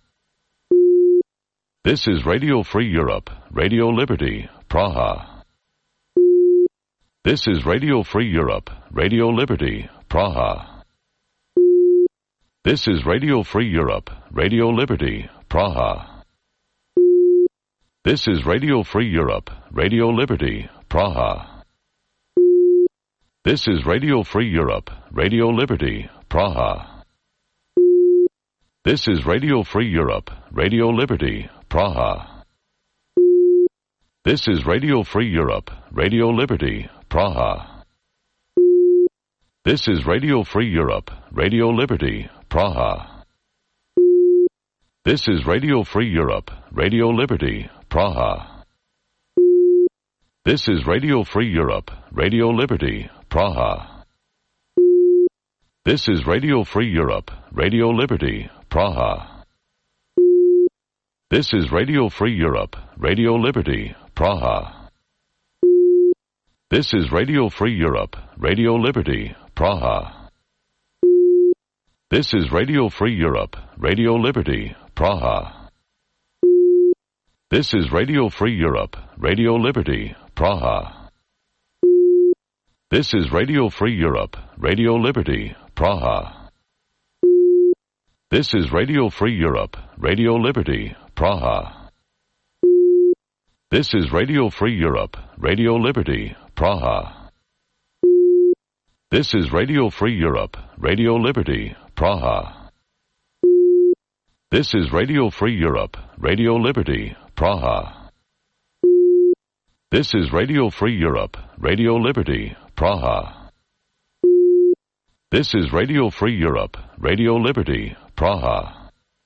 This is Radio Free Europe, Radio Liberty, Praha. This is Radio Free Europe, Radio Liberty, Praha. This is Radio Free Europe, Radio Liberty, Praha. This is Radio Free Europe, Radio Liberty, Praha. This is Radio Free Europe, Radio Liberty, Praha. This is Radio Free Europe, Radio Liberty, Praha. This is Radio Free Europe, Radio Liberty, Praha. This is Radio Free Europe, Radio Liberty, Praha. This is Radio Free Europe, Radio Liberty, Praha. This is Radio Free Europe, Radio Liberty, Praha. This is Radio Free Europe, Radio Liberty, Praha. This is Radio Free Europe, Radio Liberty, Praha. This is Radio Free Europe, Radio Liberty, Praha. This is Radio Free Europe, Radio Liberty, Praha. This is Radio Free Europe, Radio Liberty, Praha. This is Radio Free Europe, Radio Liberty, Praha. This is Radio Free Europe, Radio Liberty, Praha. This is Radio Free Europe, Radio Liberty, Praha. This is Radio Free Europe, Radio Liberty, Praha. This is Radio Free Europe, Radio Liberty, Praha. This is Radio Free Europe, Radio Liberty, Praha. This is Radio Free Europe, Radio Liberty, Praha.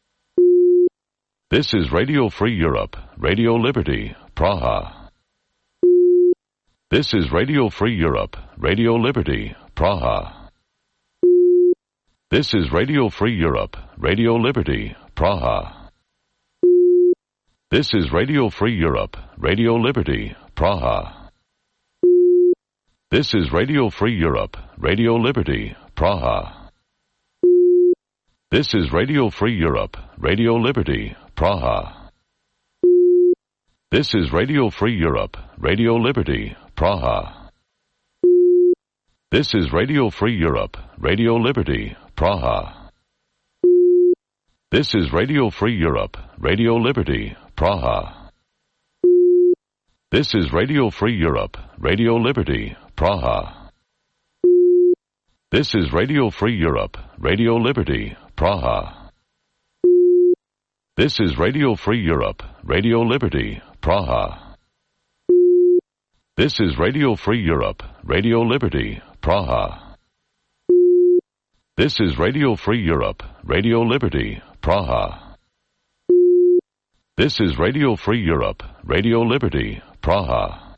This is Radio Free Europe, Radio Liberty, Praha. This is Radio Free Europe, Radio Liberty, Praha. This is Radio Free Europe, Radio Liberty, Praha. This is Radio Free Europe, Radio Liberty, Praha. This is Radio Free Europe, Radio Liberty, Praha. This is Radio Free Europe, Radio Liberty, Praha. This is Radio Free Europe, Radio Liberty, Praha. This is Radio Free Europe, Radio Liberty, Praha. This is Radio Free Europe, Radio Liberty, Praha. This is Radio Free Europe, Radio Liberty, Praha. This is Radio Free Europe, Radio Liberty, Praha. This is Radio Free Europe, Radio Liberty, Praha. This is Radio Free Europe, Radio Liberty, Praha. This is Radio Free Europe, Radio Liberty, Praha. This is Radio Free Europe, Radio Liberty, Praha.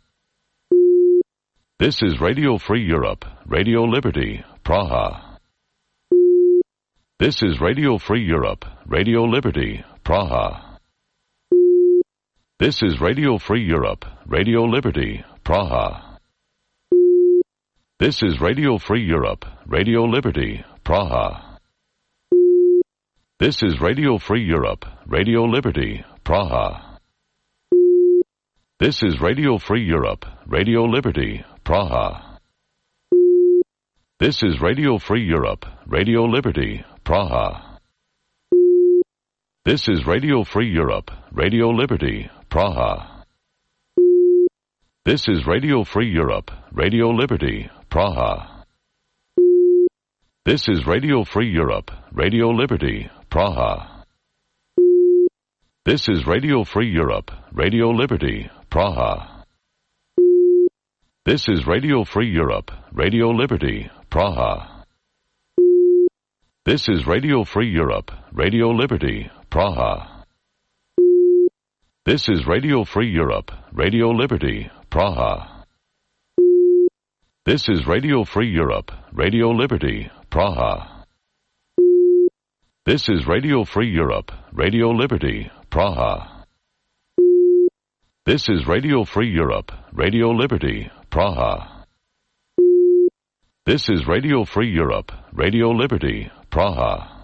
This is Radio Free Europe, Radio Liberty, Praha. This is Radio Free Europe, Radio Liberty, Praha. This is Radio Free Europe, Radio Liberty, Praha. This is Radio Free Europe, Radio Liberty, Praha. This is Radio Free Europe, Radio Liberty, Praha. This is Radio Free Europe, Radio Liberty, Praha. This is Radio Free Europe, Radio Liberty, Praha. This is Radio Free Europe, Radio Liberty, Praha. This is Radio Free Europe, Radio Liberty, Praha. This is Radio Free Europe, Radio Liberty, Praha. This is Radio Free Europe, Radio Liberty, Praha. This is Radio Free Europe, Radio Liberty, Praha. This is Radio Free Europe, Radio Liberty, Praha. This is Radio Free Europe, Radio Liberty, Praha. This is Radio Free Europe, Radio Liberty, Praha. This is Radio Free Europe, Radio Liberty, Praha. This is Radio Free Europe, Radio Liberty, Praha. This is Radio Free Europe, Radio Liberty, Praha.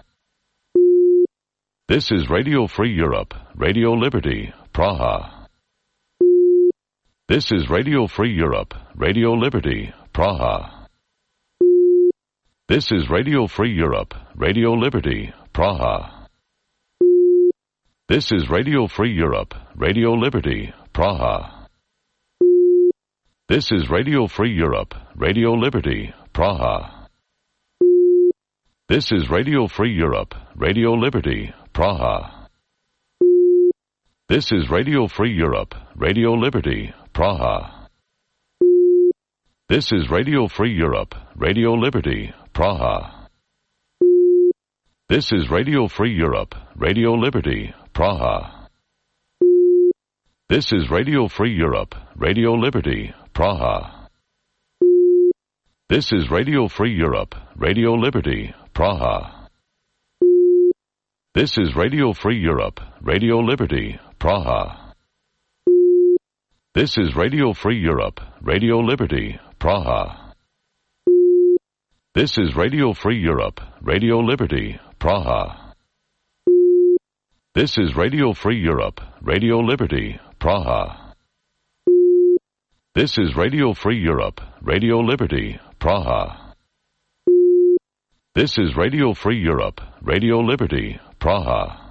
This is Radio Free Europe, Radio Liberty, Praha. This is Radio Free Europe, Radio Liberty, Praha. This is Radio Free Europe, Radio Liberty, Praha. This is Radio Free Europe, Radio Liberty, Praha. This is Radio Free Europe, Radio Liberty, Praha. This is Radio Free Europe, Radio Liberty, Praha. This is Radio Free Europe, Radio Liberty, Praha. This is Radio Free Europe, Radio Liberty, Praha. This is Radio Free Europe, Radio Liberty, Praha. This is Radio Free Europe, Radio Liberty, Praha. This is Radio Free Europe, Radio Liberty, Praha. This is Radio Free Europe, Radio Liberty, Praha. This is Radio Free Europe, Radio Liberty, Praha. This is Radio Free Europe, Radio Liberty, Praha. This is Radio Free Europe, Radio Liberty, Praha. This is Radio Free Europe, Radio Liberty, Praha. This is Radio Free Europe, Radio Liberty, Praha.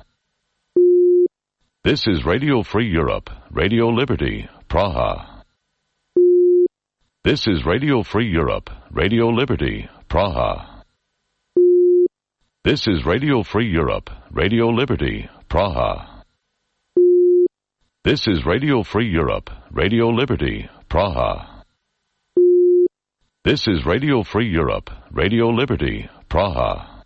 This is Radio Free Europe, Radio Liberty, Praha. This is Radio Free Europe, Radio Liberty, Praha. This is Radio Free Europe, Radio Liberty, Praha. This is Radio Free Europe, Radio Liberty, Praha. This is Radio Free Europe, Radio Liberty, Praha.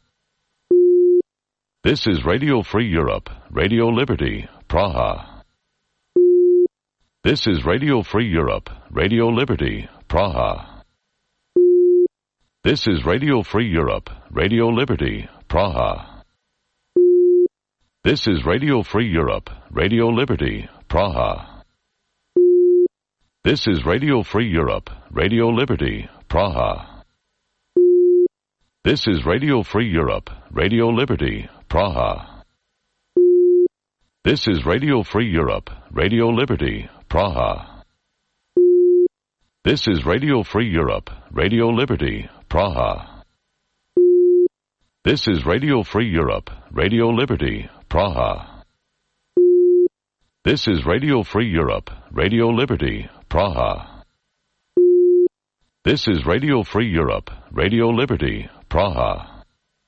This is Radio Free Europe, Radio Liberty, Praha. This is Radio Free Europe, Radio Liberty, Praha. This is Radio Free Europe, Radio Liberty, Praha. This is Radio Free Europe, Radio Liberty, Praha. This is Radio Free Europe, Radio Liberty, Praha. This is Radio Free Europe, Radio Liberty, Praha. This is Radio Free Europe, Radio Liberty, Praha. This is Radio Free Europe, Radio Liberty, Praha. This is Radio Free Europe, Radio Liberty, Praha. This is Radio Free Europe, Radio Liberty, Praha. This is Radio Free Europe, Radio Liberty, Praha.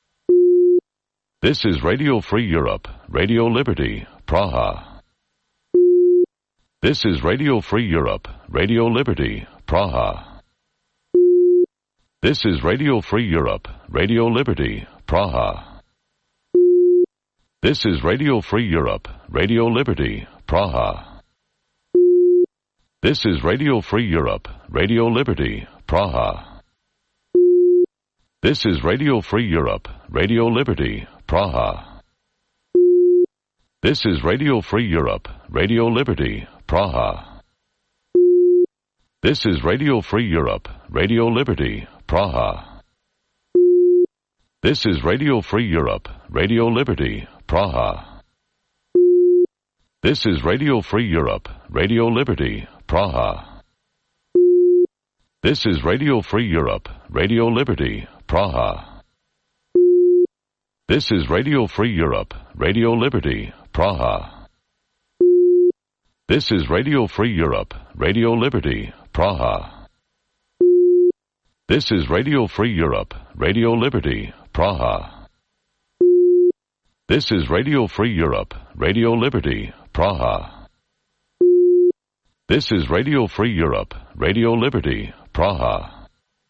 This is Radio Free Europe, Radio Liberty, Praha. This is Radio Free Europe, Radio Liberty, Praha. This is Radio Free Europe, Radio Liberty, Praha. This is Radio Free Europe, Radio Liberty, Praha. This is Radio Free Europe, Radio Liberty, Praha. This is Radio Free Europe, Radio Liberty, Praha. This is Radio Free Europe, Radio Liberty, Praha. This is Radio Free Europe, Radio Liberty, Praha. This is Radio Free Europe, Radio Liberty, Praha. This is Radio Free Europe, Radio Liberty, Praha. This is Radio Free Europe, Radio Liberty, Praha. This is Radio Free Europe, Radio Liberty, Praha. This is Radio Free Europe, Radio Liberty, Praha. This is Radio Free Europe, Radio Liberty, Praha. This is Radio Free Europe, Radio Liberty, Praha. This is Radio Free Europe, Radio Liberty, Praha.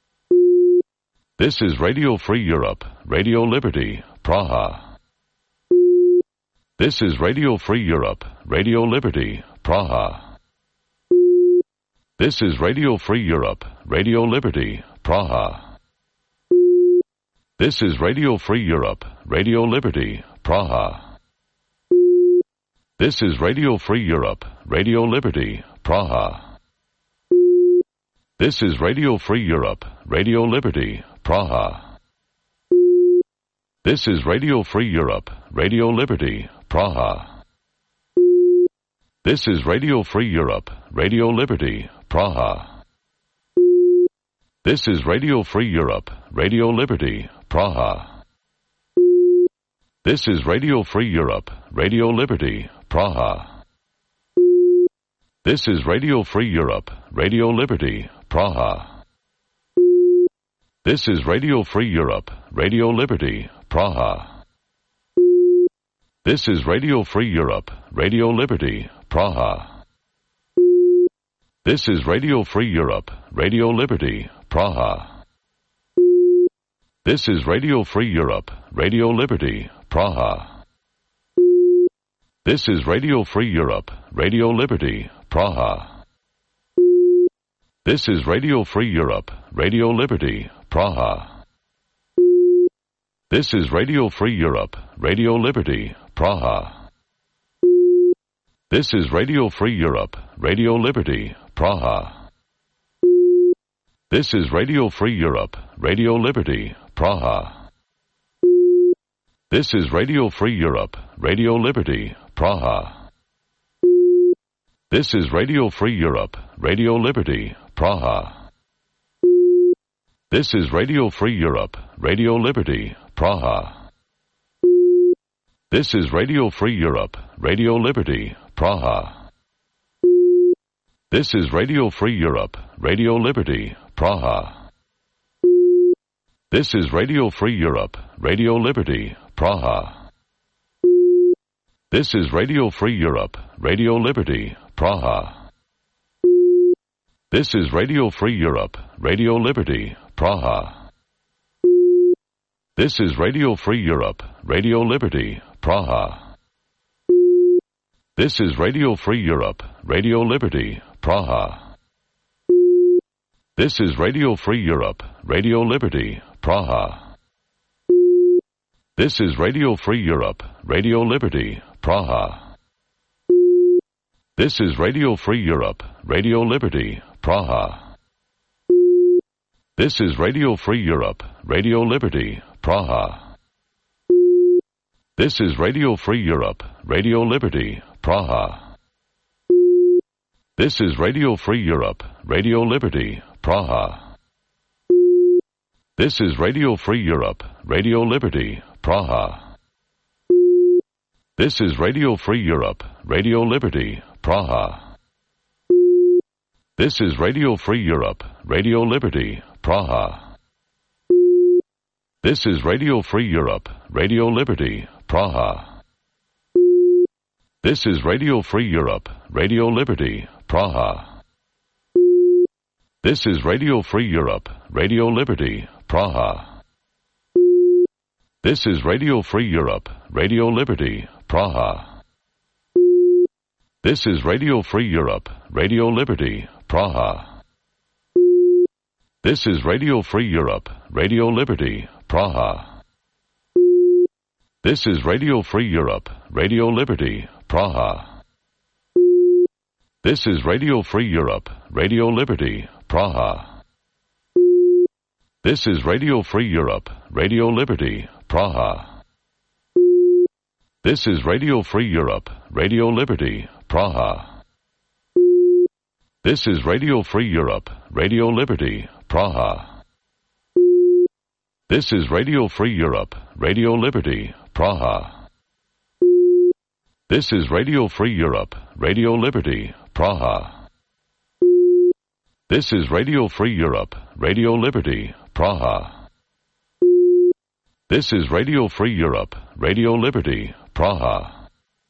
This is Radio Free Europe, Radio Liberty, Praha. This is Radio Free Europe, Radio Liberty, Praha. This is Radio Free Europe, Radio Liberty, Praha. This is Radio Free Europe, Radio Liberty, Praha. This is Radio Free Europe, Radio Liberty, Praha. This is Radio Free Europe, Radio Liberty, Praha. This is Radio Free Europe, Radio Liberty, Praha. This is Radio Free Europe, Radio Liberty, Praha. This is Radio Free Europe, Radio Liberty, Praha. This is Radio Free Europe, Radio Liberty, Praha. This is Radio Free Europe, Radio Liberty, Praha. This is Radio Free Europe, Radio Liberty, Praha. This is Radio Free Europe, Radio Liberty, Praha. This is Radio Free Europe, Radio Liberty, Praha. This is Radio Free Europe, Radio Liberty, Praha. This is Radio Free Europe, Radio Liberty, Praha. This is Radio Free Europe, Radio Liberty, Praha. This is Radio Free Europe, Radio Liberty, Praha. This is Radio Free Europe, Radio Liberty, Praha. This is Radio Free Europe, Radio Liberty, Praha. This is Radio Free Europe, Radio Liberty, Praha. This is Radio Free Europe, Radio Liberty, Praha. This is Radio Free Europe, Radio Liberty, Praha. This is Radio Free Europe, Radio Liberty, Praha. This is Radio Free Europe, Radio Liberty, Praha. This is Radio Free Europe, Radio Liberty, Praha. This is Radio Free Europe, Radio Liberty, Praha. This is Radio Free Europe, Radio Liberty, Praha. This is Radio Free Europe, Radio Liberty, Praha. This is Radio Free Europe, Radio Liberty, Praha. This is Radio Free Europe, Radio Liberty, Praha. This is Radio Free Europe, Radio Liberty, Praha. This is Radio Free Europe, Radio Liberty, Praha. This is Radio Free Europe, Radio Liberty, Praha. This is Radio Free Europe, Radio Liberty, Praha. This is Radio Free Europe, Radio Liberty, Praha. This is Radio Free Europe, Radio Liberty, Praha. This is Radio Free Europe, Radio Liberty, Praha. This is Radio Free Europe, Radio Liberty, Praha. This is Radio Free Europe, Radio Liberty, Praha. This is Radio Free Europe, Radio Liberty, Praha. This is Radio Free Europe, Radio Liberty, Praha. This is Radio Free Europe, Radio Liberty, Praha. This is Radio Free Europe, Radio Liberty, Praha. This is Radio Free Europe, Radio Liberty, Praha. This is Radio Free Europe, Radio Liberty, Praha. This is Radio Free Europe, Radio Liberty, Praha. This is Radio Free Europe, Radio Liberty, Praha. This is Radio Free Europe, Radio Liberty, Praha. This is Radio Free Europe, Radio Liberty, Praha. This is Radio Free Europe, Radio Liberty, Praha. This is Radio Free Europe, Radio Liberty, Praha. This is Radio Free Europe, Radio Liberty, Praha. This is Radio Free Europe, Radio Liberty, Praha.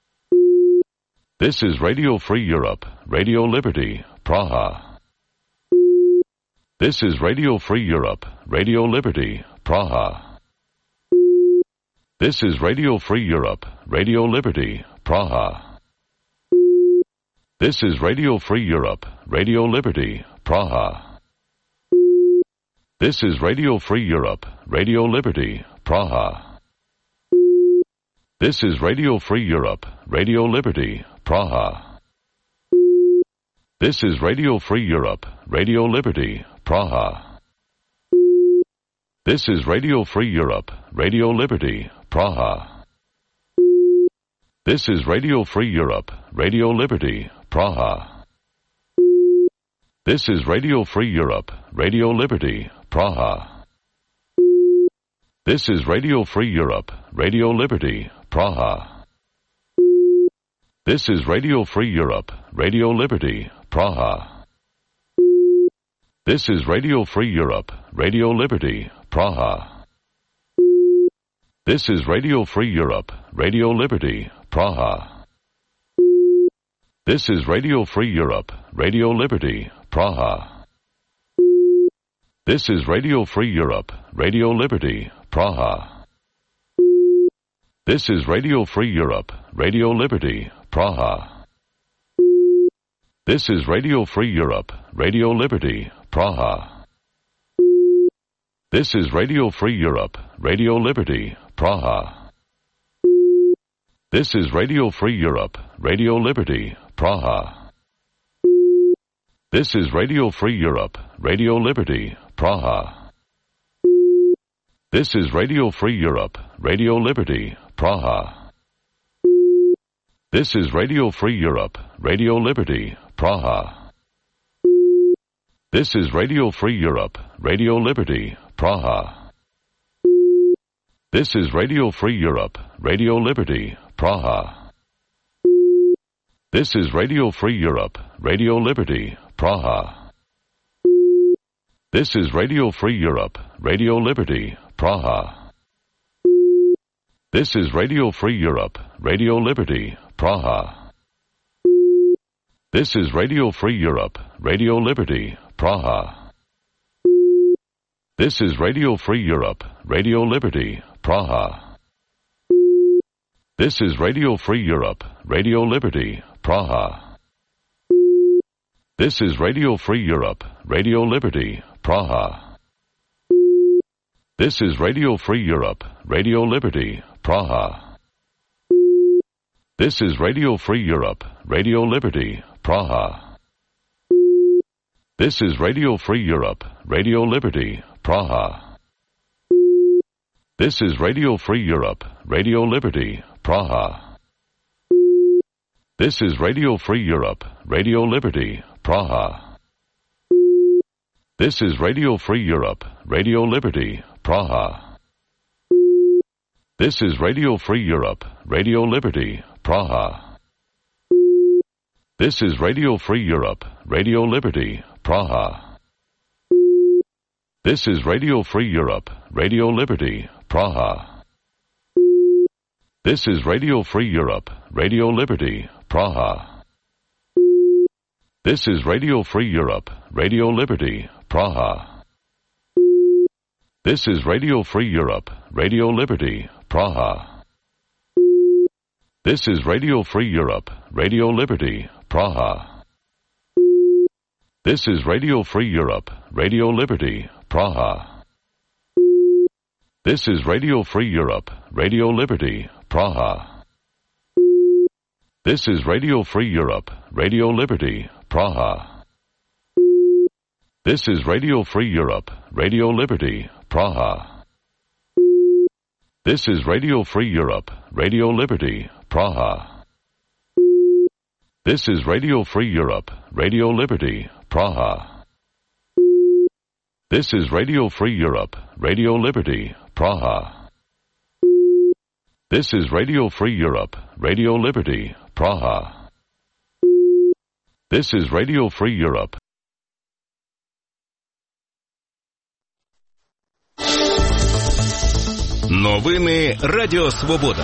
This is Radio Free Europe, Radio Liberty, Praha. This is Radio Free Europe, Radio Liberty, Praha. This is Radio Free Europe, Radio Liberty, Praha. This is Radio Free Europe, Radio Liberty, Praha. This is Radio Free Europe, Radio Liberty, Praha. This is Radio Free Europe, Radio Liberty, Praha. This is Radio Free Europe, Radio Liberty, Praha. This is Radio Free Europe, Radio Liberty, Praha. This is Radio Free Europe, Radio Liberty, Praha. This is Radio Free Europe, Radio Liberty, Praha. This is Radio Free Europe, Radio Liberty, Praha. This is Radio Free Europe, Radio Liberty, Praha. This is Radio Free Europe, Radio Liberty, Praha. This is Radio Free Europe, Radio Liberty, Praha. This is Radio Free Europe, Radio Liberty, Praha. This is Radio Free Europe, Radio Liberty, Praha. This is Radio Free Europe, Radio Liberty, Praha. This is Radio Free Europe, Radio Liberty, Praha. This is Radio Free Europe, Radio Liberty, Praha. This is Radio Free Europe, Radio Liberty, Praha. This is Radio Free Europe, Radio Liberty, Praha. This is Radio Free Europe, Radio Liberty, Praha. This is Radio Free Europe, Radio Liberty, Praha. This is Radio Free Europe, Radio Liberty, Praha. This is Radio Free Europe, Radio Liberty, Praha. This is Radio Free Europe, Radio Liberty, Praha. This is Radio Free Europe, Radio Liberty, Praha. This is Radio Free Europe, Radio Liberty, Praha. This is Radio Free Europe, Radio Liberty, Praha. This is Radio Free Europe, Radio Liberty, Praha. This is Radio Free Europe, Radio Liberty, Praha. This is Radio Free Europe, Radio Liberty, Praha. This is Radio Free Europe, Radio Liberty, Praha. This is Radio Free Europe, Radio Liberty, Praha. This is Radio Free Europe, Radio Liberty, Praha. This is Radio Free Europe, Radio Liberty, Praha. This is Radio Free Europe, Radio Liberty, Praha. This is Radio Free Europe, Radio Liberty, Praha. This is Radio Free Europe, Radio Liberty, Praha. This is Radio Free Europe, Radio Liberty, Praha. This is Radio Free Europe, Radio Liberty, Praha. This is Radio Free Europe, Radio Liberty, Praha. This is Radio Free Europe, Radio Liberty, Praha. This is Radio Free Europe, Radio Liberty, Praha. This is Radio Free Europe, Radio Liberty, Praha. This is Radio Free Europe, Radio Liberty, Praha. This is Radio Free Europe, Radio Liberty, Praha. This is Radio Free Europe, Radio Liberty, Praha. This is Radio Free Europe, Radio Liberty, Praha. This is Radio Free Europe, Radio Liberty, Praha. This is Radio Free Europe, Radio Liberty, Praha. This is Radio Free Europe, Radio Liberty, Praha. This is Radio Free Europe, Radio Liberty, Praha. This is Radio Free Europe. Новини Радіо Свобода.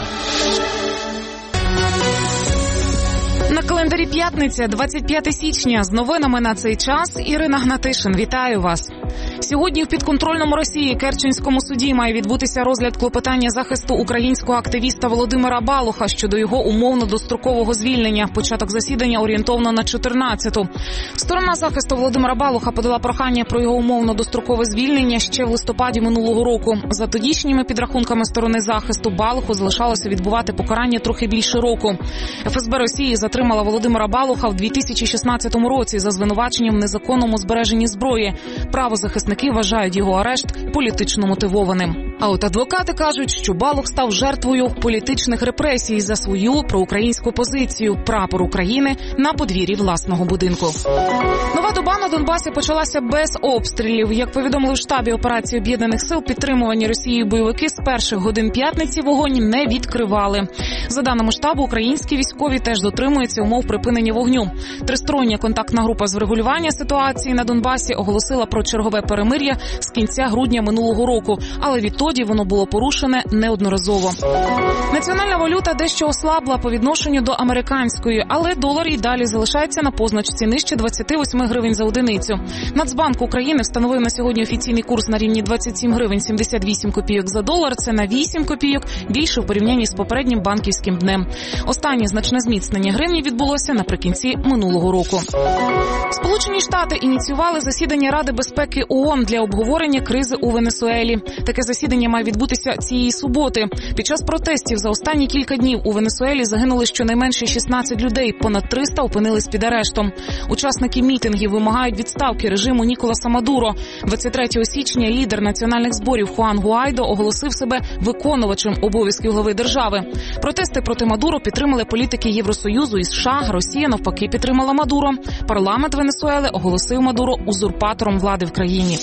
На календарі п'ятниця, двадцять п'яте січня. З новинами на цей час Ірина Гнатишин. Вітаю вас. Сьогодні в підконтрольному Росії Керченському суді має відбутися розгляд клопотання захисту українського активіста Володимира Балуха щодо його умовно-дострокового звільнення. Початок засідання орієнтовно на чотирнадцяту. Сторона захисту Володимира Балуха подала прохання про його умовно-дострокове звільнення ще в листопаді минулого року. За тодішніми підрахунками сторони захисту, Балуху залишалося відбувати покарання трохи більше року. еф ес бе Росії затримала Володимира Балуха в дві тисячі шістнадцятому році за звинуваченням в незаконному збереженні зброї. Правозахисники вважають його арешт політично мотивованим. А от адвокати кажуть, що Балух став жертвою політичних репресій за свою проукраїнську позицію – прапор України на подвір'ї власного будинку. Нова доба на Донбасі почалася без обстрілів. Як повідомили в штабі операції Об'єднаних сил, підтримувані Росією бойовики з перших годин п'ятниці вогонь не відкривали. За даними штабу, українські військові теж дотримуються умов припинення вогню. Тристороння контактна група з врегулювання ситуації на Донбасі оголосила про чергове перемир'я з кінця грудня минулого року, але відтоді воно було порушене неодноразово. Національна валюта дещо ослабла по відношенню до американської, але долар і далі залишається на позначці нижче двадцять вісім гривень за одиницю. Нацбанк України встановив на сьогодні офіційний курс на рівні двадцять сім гривень сімдесят вісім копійок за долар. Це на вісім копійок більше в порівнянні з попереднім банківським днем. Останнє значне зміцнення гривні відбулося наприкінці минулого року. Сполучені Штати ініціювали засідання Ради безпеки ООН для обговорення кризи у Венесуелі. Таке засідання має відбутися цієї суботи. Під час протестів за останні кілька днів у Венесуелі загинули щонайменше шістнадцять людей, понад триста опинились під арештом. Учасники мітингів вимагають відставки режиму Ніколаса Мадуро. двадцять третього січня лідер національних зборів Хуан Гуайдо оголосив себе виконувачем обов'язків глави держави. Протести проти Мадуро підтримали політики Євросоюзу і США, Росія навпаки підтримала Мадуро. Парламент Венесуели оголосив Мадуро узурпатором влади в країні.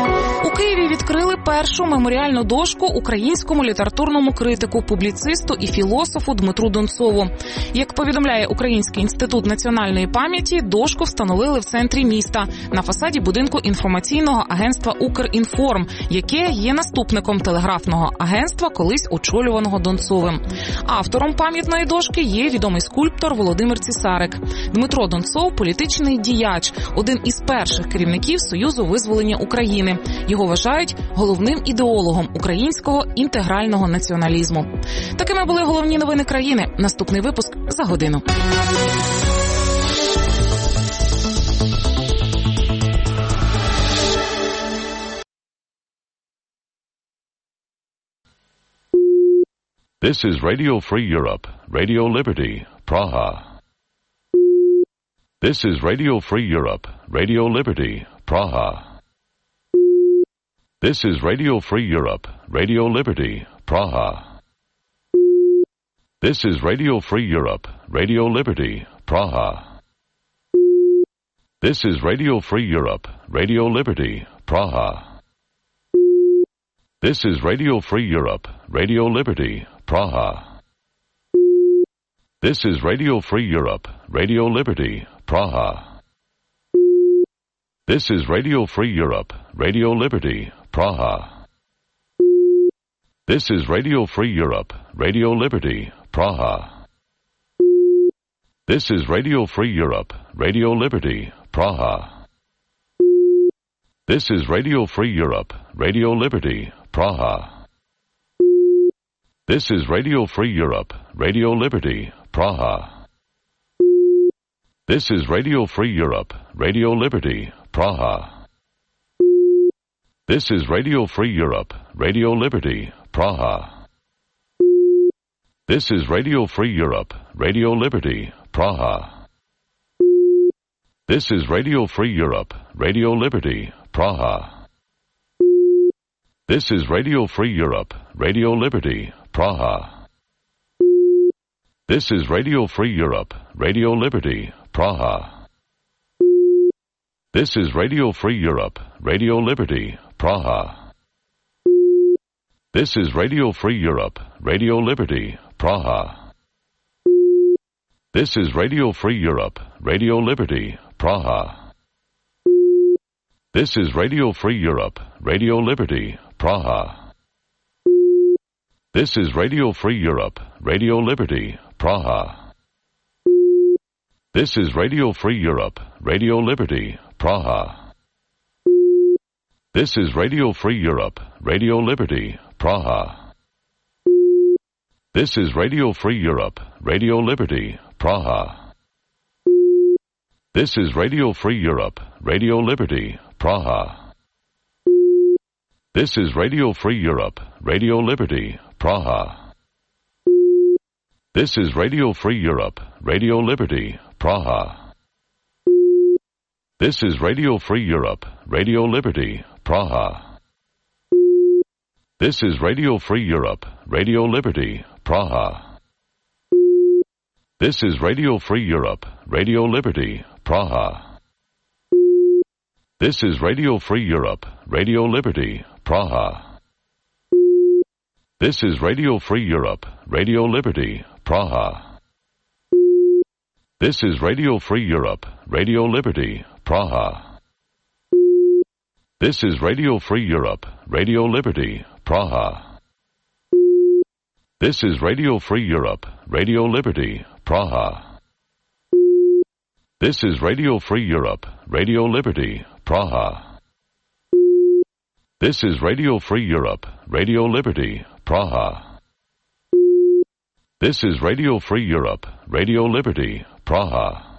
У Києві відкрили першу меморіальну дошку українському літературному критику, публіцисту і філософу Дмитру Донцову. Як повідомляє Український інститут національної пам'яті, дошку встановили в центрі міста, на фасаді будинку інформаційного агентства «Укрінформ», яке є наступником телеграфного агентства, колись очолюваного Донцовим. Автором пам'ятної дошки є відомий скульптор Володимир Цісарик. Дмитро Донцов – політичний діяч, один із перших керівників Союзу визволення України. Його вважають головним ідеологом українського інтегрального націоналізму. Такими були головні новини країни. Наступний випуск за годину. This is Radio Free Europe, Radio Liberty, Praha. This is Radio Free Europe, Radio Liberty, Praha. This is Radio Free Europe, Radio Liberty, Praha. This is Radio Free Europe, Radio Liberty, Praha. This is Radio Free Europe, Radio Liberty, Praha. This is Radio Free Europe, Radio Liberty, Praha. This is Radio Free Europe, Radio Liberty, Praha. This is Radio Free Europe, Radio Liberty, Praha. This is Radio Free Europe, Radio Liberty, Praha. This is Radio Free Europe, Radio Liberty, Praha. This is Radio Free Europe, Radio Liberty, Praha. This is Radio Free Europe, Radio Liberty, Praha. This is Radio Free Europe, Radio Liberty, Praha. This is Radio Free Europe, Radio Liberty, Praha. This is Radio Free Europe, Radio Liberty, Praha. This is Radio Free Europe, Radio Liberty, Praha. This is Radio Free Europe, Radio Liberty, Praha. This is Radio Free Europe, Radio Liberty, Praha. This is Radio Free Europe, Radio Liberty, Praha. This is Radio Free Europe, Radio Liberty, Praha. This is Radio Free Europe, Radio Liberty, Praha. This is Radio Free Europe, Radio Liberty, Praha. This is Radio Free Europe, Radio Liberty, Praha. This is Radio Free Europe, Radio Liberty, Praha. This is Radio Free Europe, Radio Liberty, Praha. This is Radio Free Europe, Radio Liberty, Praha. This is Radio Free Europe, Radio Liberty, Praha. This is Radio Free Europe, Radio Liberty, Praha. This is Radio Free Europe, Radio Liberty, Praha. This is Radio Free Europe, Radio Liberty, Praha. This is Radio Free Europe, Radio Liberty, Praha. This is Radio Free Europe, Radio Liberty, Praha. This is Radio Free Europe, Radio Liberty, Praha. This is Radio Free Europe, Radio Liberty, Praha. This is Radio Free Europe, Radio Liberty, Praha. This is Radio Free Europe, Radio Liberty, Praha. This is Radio Free Europe, Radio Liberty, Praha. This is Radio Free Europe, Radio Liberty, Praha. This is Radio Free Europe, Radio Liberty, Praha. This is Radio Free Europe, Radio Liberty, Praha.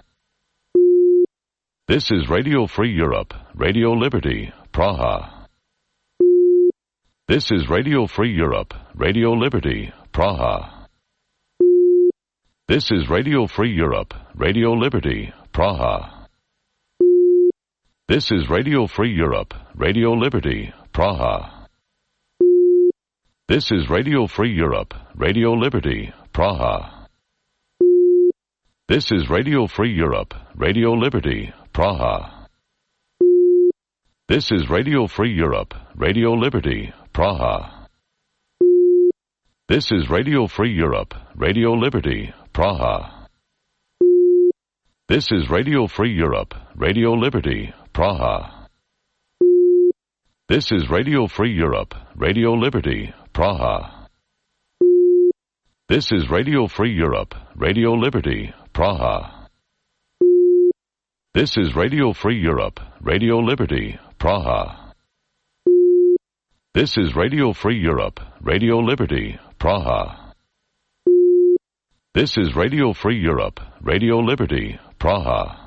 This is Radio Free Europe, Radio Liberty, Praha. This is Radio Free Europe, Radio Liberty, Praha. This is Radio Free Europe, Radio Liberty, Praha. This is Radio Free Europe, Radio Liberty, Praha. This is Radio Free Europe, Radio Liberty, Praha. This is Radio Free Europe, Radio Liberty, Praha. This is Radio Free Europe, Radio Liberty, Praha. This is Radio Free Europe, Radio Liberty, Praha. This is Radio Free Europe, Radio Liberty, Praha. This is Radio Free Europe, Radio Liberty, Praha. This is Radio Free Europe, Radio Liberty, Praha. This is Radio Free Europe, Radio Liberty, Praha. This is Radio Free Europe, Radio Liberty, Praha. This is Radio Free Europe, Radio Liberty, Praha.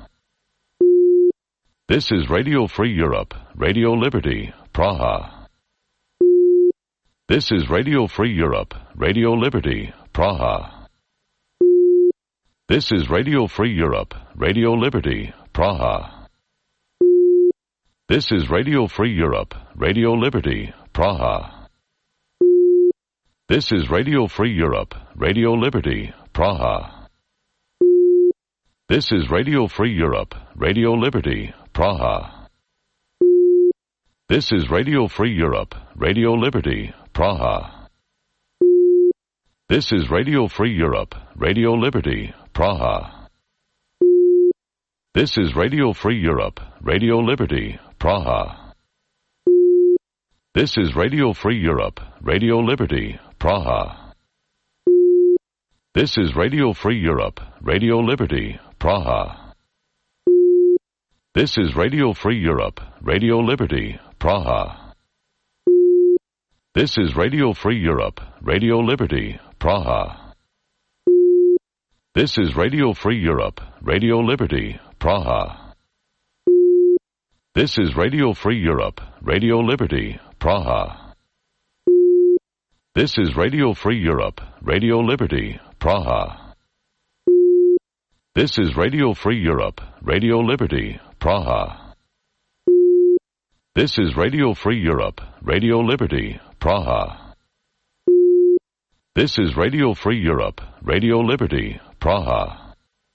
This is Radio Free Europe, Radio Liberty, Praha. This is Radio Free Europe, Radio Liberty, Praha. This is Radio Free Europe, Radio Liberty, Praha. This is Radio Free Europe, Radio Liberty, Praha. This is Radio Free Europe, Radio Liberty, Praha. This is Radio Free Europe, Radio Liberty, Praha. This is Radio Free Europe, Radio Liberty, Praha. This is Radio Free Europe, Radio Liberty, Praha. This is Radio Free Europe, Radio Liberty, Praha. This is Radio Free Europe, Radio Liberty, Praha. This is Radio Free Europe, Radio Liberty, Praha. This is Radio Free Europe, Radio Liberty, Praha. This is Radio Free Europe, Radio Liberty, Praha. This is Radio Free Europe, Radio Liberty, Praha. This is Radio Free Europe, Radio Liberty, Praha. This is Radio Free Europe, Radio Liberty, Praha. This is Radio Free Europe, Radio Liberty, Praha. This is Radio Free Europe, Radio Liberty, Praha. This is Radio Free Europe, Radio Liberty, Praha.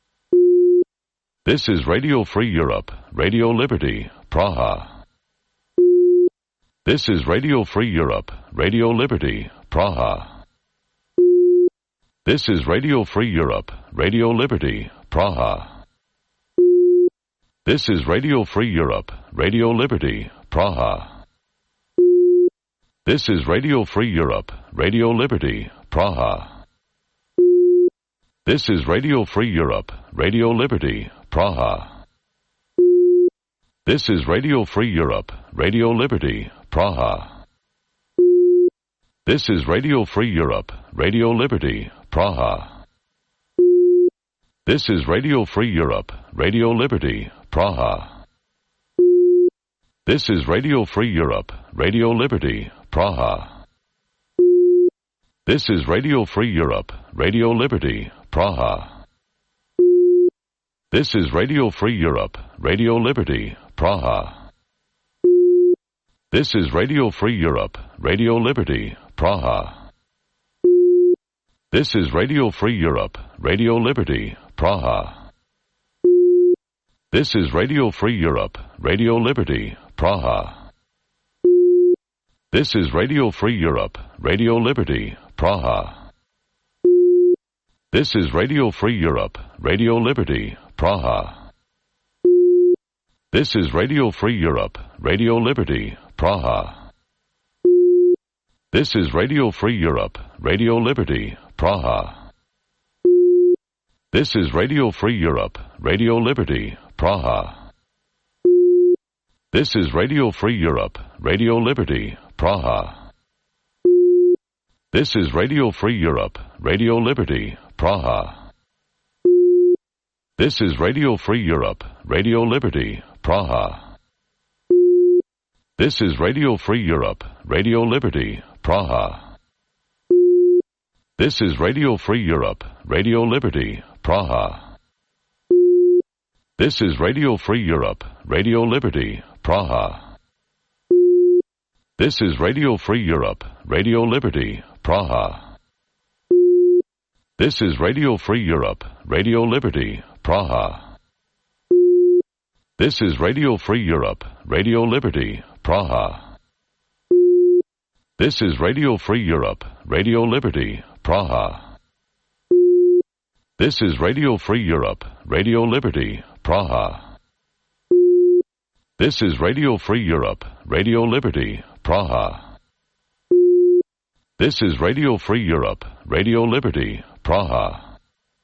This is Radio Free Europe, Radio Liberty, Praha. This is Radio Free Europe, Radio Liberty, Praha. This is Radio Free Europe, Radio Liberty, Praha. This is Radio Free Europe, Radio Liberty, Praha. This is Radio Free Europe, Radio Liberty, Praha. This is Radio Free Europe, Radio Liberty, Praha. This is Radio Free Europe, Radio Liberty, Praha. This is Radio Free Europe, Radio Liberty, Praha. This is Radio Free Europe, Radio Liberty, Praha. This is Radio Free Europe, Radio Liberty, Praha. This is Radio Free Europe, Radio Liberty, Praha. This is Radio Free Europe, Radio Liberty, Praha. This is Radio Free Europe, Radio Liberty, Praha. This is Radio Free Europe, Radio Liberty, Praha. This is Radio Free Europe, Radio Liberty, Praha. This is Radio Free Europe, Radio Liberty, Praha. This is Radio Free Europe, Radio Liberty, Praha. This is Radio Free Europe, Radio Liberty, Praha. This is Radio Free Europe, Radio Liberty, Praha. This is Radio Free Europe, Radio Liberty, Praha. This is Radio Free Europe, Radio Liberty, Praha. This is Radio Free Europe, Radio Liberty, Praha. This is Radio Free Europe, Radio Liberty, Praha. This is Radio Free Europe, Radio Liberty, Praha. This is Radio Free Europe, Radio Liberty, Praha. This is Radio Free Europe, Radio Liberty, Praha. This is Radio Free Europe, Radio Liberty, Praha. This is Radio Free Europe, Radio Liberty, Praha. This is Radio Free Europe, Radio Liberty, Praha. This is Radio Free Europe, Radio Liberty, Praha. This is Radio Free Europe, Radio Liberty, Praha. This is Radio Free Europe, Radio Liberty, Praha. This is Radio Free Europe, Radio Liberty, Praha.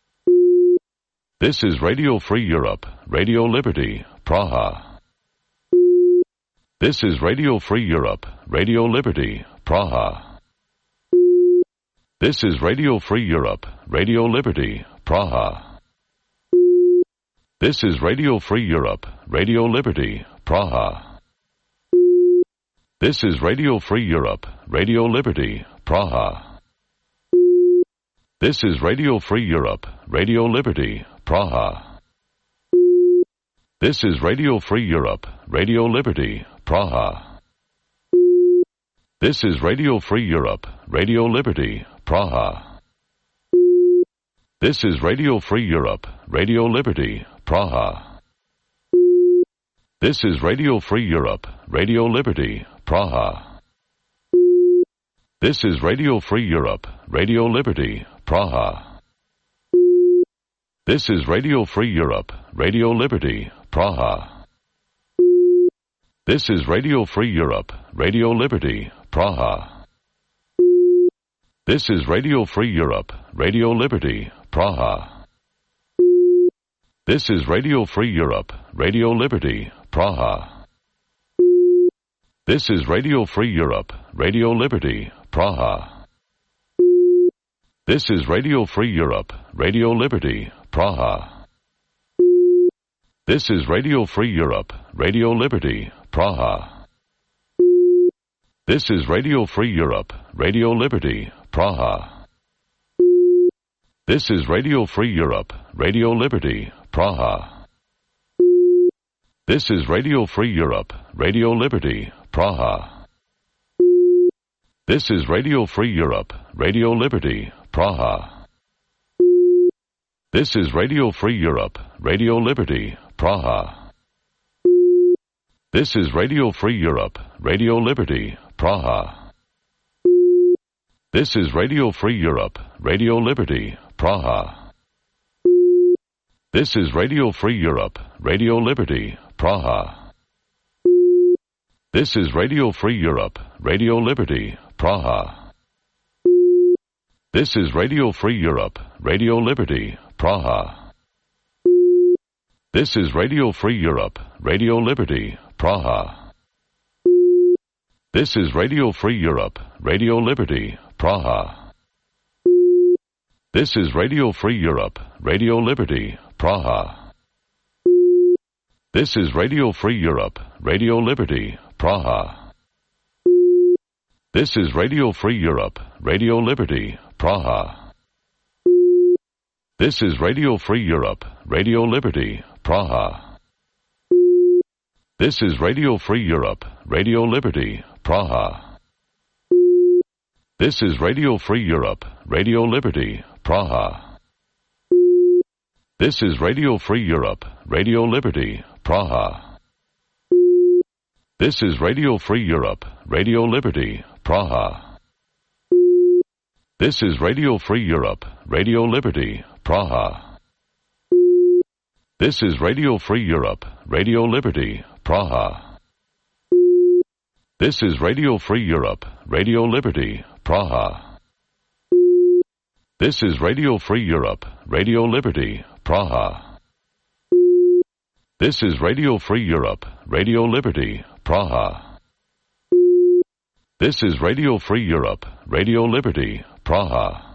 This is Radio Free Europe, Radio Liberty, Praha. This is Radio Free Europe, Radio Liberty, Praha. This is Radio Free Europe, Radio Liberty, Praha. This is Radio Free Europe, Radio Liberty, Praha. This is Radio Free Europe, Radio Liberty, Praha. This is Radio Free Europe, Radio Liberty, Praha. This is Radio Free Europe, Radio Liberty, Praha. This is Radio Free Europe, Radio Liberty, Praha. This is Radio Free Europe, Radio Liberty, Praha. This is Radio Free Europe, Radio Liberty, Praha. This is Radio Free Europe, Radio Liberty, Praha. This is Radio Free Europe, Radio Liberty, Praha. This is Radio Free Europe, Radio Liberty, Praha. This is Radio Free Europe, Radio Liberty, Praha. This is Radio Free Europe, Radio Liberty, Praha. This is Radio Free Europe, Radio Liberty, Praha. This is Radio Free Europe, Radio Liberty, Praha. This is Radio Free Europe, Radio Liberty, Praha. This is Radio Free Europe, Radio Liberty, Praha. This is Radio Free Europe, Radio Liberty, Praha. This is Radio Free Europe, Radio Liberty, Praha. This is Radio Free Europe, Radio Liberty, Praha. This is Radio Free Europe, Radio Liberty, Praha. This is Radio Free Europe, Radio Liberty, Praha. This is Radio Free Europe, Radio Liberty, Praha. This is Radio Free Europe, Radio Liberty, Praha. This is Radio Free Europe, Radio Liberty, Praha. This is Radio Free Europe, Radio Liberty, Praha. This is Radio Free Europe, Radio Liberty, Praha. This is Radio Free Europe, Radio Liberty, Praha. This is Radio Free Europe, Radio Liberty, Praha. This is Radio Free Europe, Radio Liberty, Praha. This is Radio Free Europe, Radio Liberty, Praha. This is Radio Free Europe, Radio Liberty, Praha. This is Radio Free Europe, Radio Liberty, Praha. This is Radio Free Europe, Radio Liberty, Praha. This is Radio Free Europe, Radio Liberty, Praha. This is Radio Free Europe, Radio Liberty, Praha. This is Radio Free Europe, Radio Liberty, Praha. This is Radio Free Europe, Radio Liberty, Praha. This is Radio Free Europe, Radio Liberty, Praha. This is Radio Free Europe, Radio Liberty, Praha. This is Radio Free Europe, Radio Liberty, Praha. This is Radio Free Europe, Radio Liberty, Praha.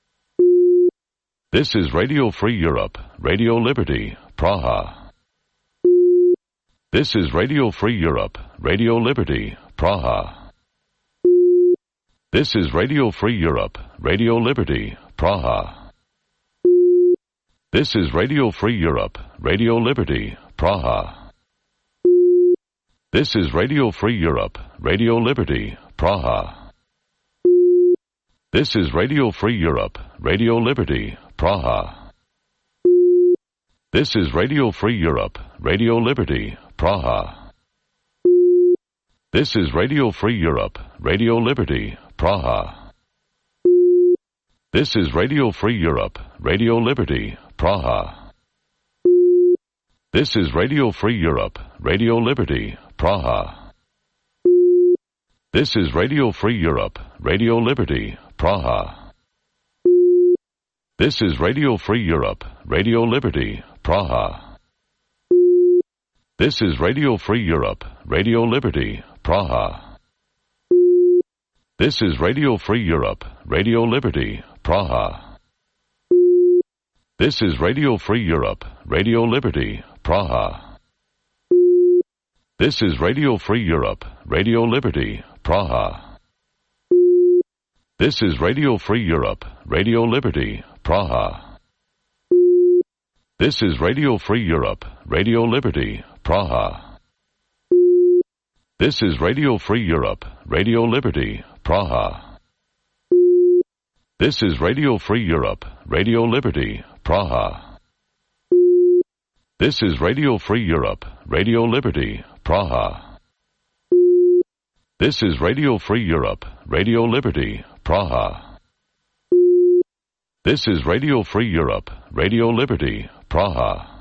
This is Radio Free Europe, Radio Liberty, Praha. This is Radio Free Europe, Radio Liberty, Praha. This is Radio Free Europe, Radio Liberty, Praha. This is Radio Free Europe, Radio Liberty, Praha. This is Radio Free Europe, Radio Liberty, Praha. This is Radio Free Europe, Radio Liberty, Praha. This is Radio Free Europe, Radio Liberty, Praha. This is Radio Free Europe, Radio Liberty, Praha. This is Radio Free Europe, Radio Liberty, Praha. This is Radio Free Europe, Radio Liberty, Praha. This is Radio Free Europe, Radio Liberty, Praha. This is Radio Free Europe, Radio Liberty, Praha. This is Radio Free Europe, Radio Liberty, Praha. This is Radio Free Europe, Radio Liberty, Praha. This is Radio Free Europe, Radio Liberty, Praha. This is Radio Free Europe, Radio Liberty, Praha. This is Radio Free Europe, Radio Liberty, Praha. This is Radio Free Europe, Radio Liberty, Praha. This is Radio Free Europe, Radio Liberty, Praha. This is Radio Free Europe, Radio Liberty, Praha. This is Radio Free Europe, Radio Liberty, Praha. This is Radio Free Europe, Radio Liberty, Praha. This is Radio Free Europe, Radio Liberty, Praha.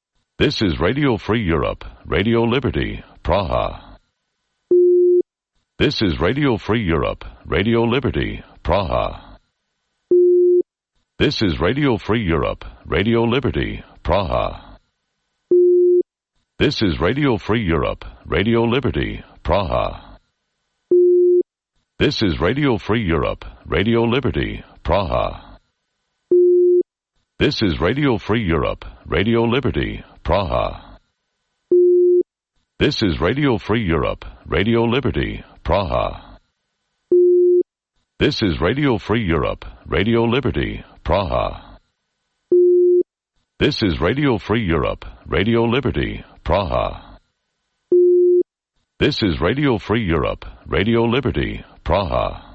This is Radio Free Europe, Radio Liberty, Praha. This is Radio Free Europe, Radio Liberty, Praha. This is Radio Free Europe, Radio Liberty, Praha. This is Radio Free Europe, Radio Liberty, Praha. This is Radio Free Europe, Radio Liberty, Praha. This is Radio Free Europe, Radio Liberty, Praha. This is Radio Free Europe, Radio Liberty, Praha. This is Radio Free Europe, Radio Liberty, Praha. This is Radio Free Europe, Radio Liberty, Praha. This is Radio Free Europe, Radio Liberty, Praha.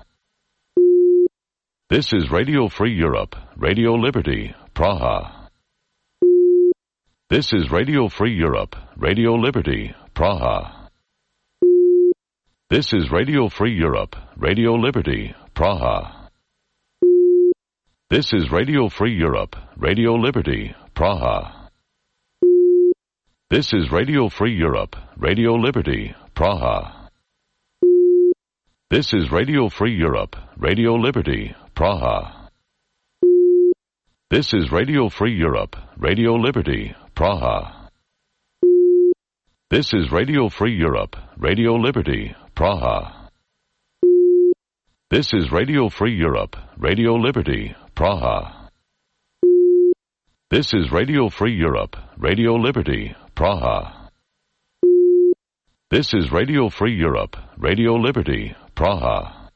This is Radio Free Europe, Radio Liberty, Praha. This is Radio Free Europe, Radio Liberty, Praha. This is Radio Free Europe, Radio Liberty, Praha. This is Radio Free Europe, Radio Liberty, Praha. This is Radio Free Europe, Radio Liberty, Praha. This is Radio Free Europe, Radio Liberty, Praha. This is Radio Free Europe, Radio Liberty, Praha. This is Radio Free Europe, Radio Liberty, Praha. This is Radio Free Europe, Radio Liberty, Praha. This is Radio Free Europe, Radio Liberty, Praha. This is Radio Free Europe, Radio Liberty, Praha.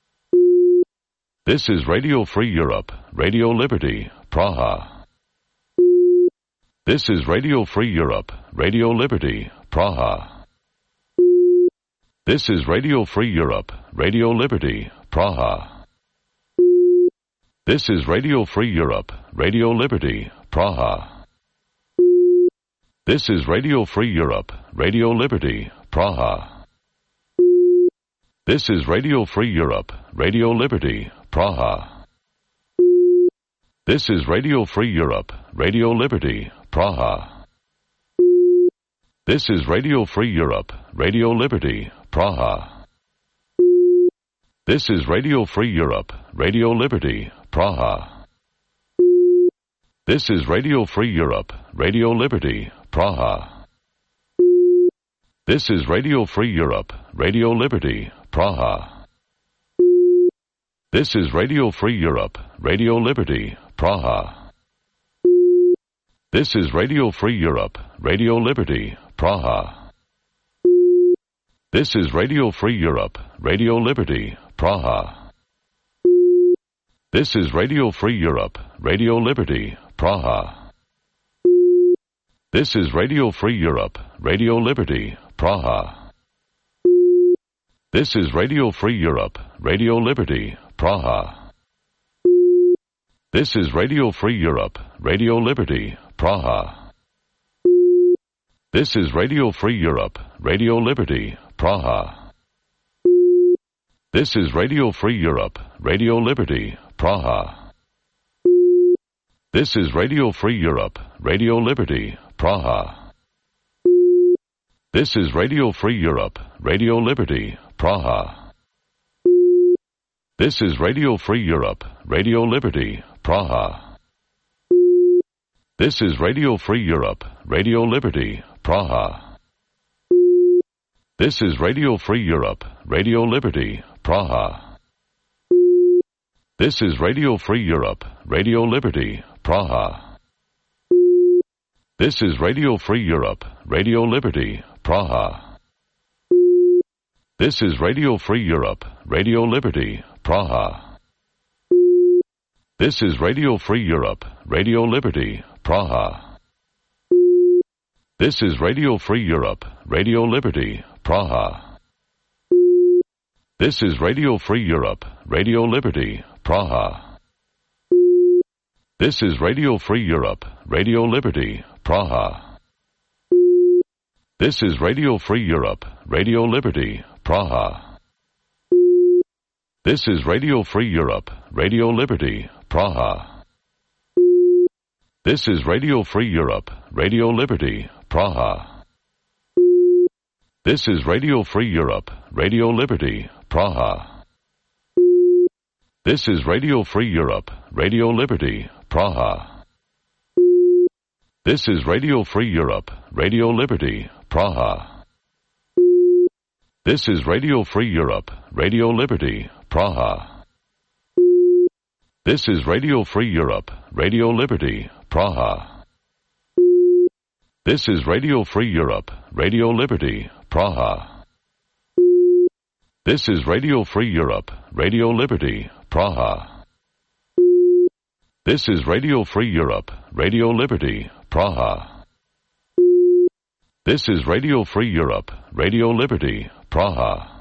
This is Radio Free Europe, Radio Liberty, Praha. This is Radio Free Europe, Radio Liberty, Praha. This is Radio Free Europe, Radio Liberty, Praha. This is Radio Free Europe, Radio Liberty, Praha. This is Radio Free Europe, Radio Liberty, Praha. This is Radio Free Europe, Radio Liberty, Praha. This is Radio Free Europe, Radio Liberty, Praha. This is Radio Free Europe, Radio Liberty, Praha. This is Radio Free Europe, Radio Liberty, Praha. This is Radio Free Europe, Radio Liberty, Praha. This is Radio Free Europe, Radio Liberty, Praha. This is Radio Free Europe, Radio Liberty, Praha. This is Radio Free Europe, Radio Liberty, Praha. This is Radio Free Europe, Radio Liberty, Praha. This is Radio Free Europe, Radio Liberty, Praha. This is Radio Free Europe, Radio Liberty, Praha. This is Radio Free Europe, Radio Liberty, Praha. This is Radio Free Europe, Radio Liberty, Praha. This is Radio Free Europe, Radio Liberty, Praha. This is Radio Free Europe, Radio Liberty, Praha. This is Radio Free Europe, Radio Liberty, Praha. This is Radio Free Europe, Radio Liberty, Praha. This is Radio Free Europe, Radio Liberty, Praha. This is Radio Free Europe, Radio Liberty, Praha. This is Radio Free Europe, Radio Liberty, Praha. This is Radio Free Europe, Radio Liberty, Praha. This is Radio Free Europe, Radio Liberty, Praha. This is Radio Free Europe, Radio Liberty, Praha. This is Radio Free Europe, Radio Liberty, Praha. This is Radio Free Europe, Radio Liberty, Praha. This is Radio Free Europe, Radio Liberty, Praha. This is Radio Free Europe, Radio Liberty, Praha. This is Radio Free Europe, Radio Liberty, Praha. This is Radio Free Europe, Radio Liberty, Praha. This is Radio Free Europe, Radio Liberty, Praha. This is Radio Free Europe, Radio Liberty, Praha. This is Radio Free Europe, Radio Liberty, Praha. This is Radio Free Europe, Radio Liberty, Praha. This is Radio Free Europe, Radio Liberty, Praha. This is Radio Free Europe, Radio Liberty, Praha. This is Radio Free Europe, Radio Liberty, Praha. This is Radio Free Europe, Radio Liberty, Praha. This is Radio Free Europe, Radio Liberty, Praha. This is Radio Free Europe, Radio Liberty, Praha.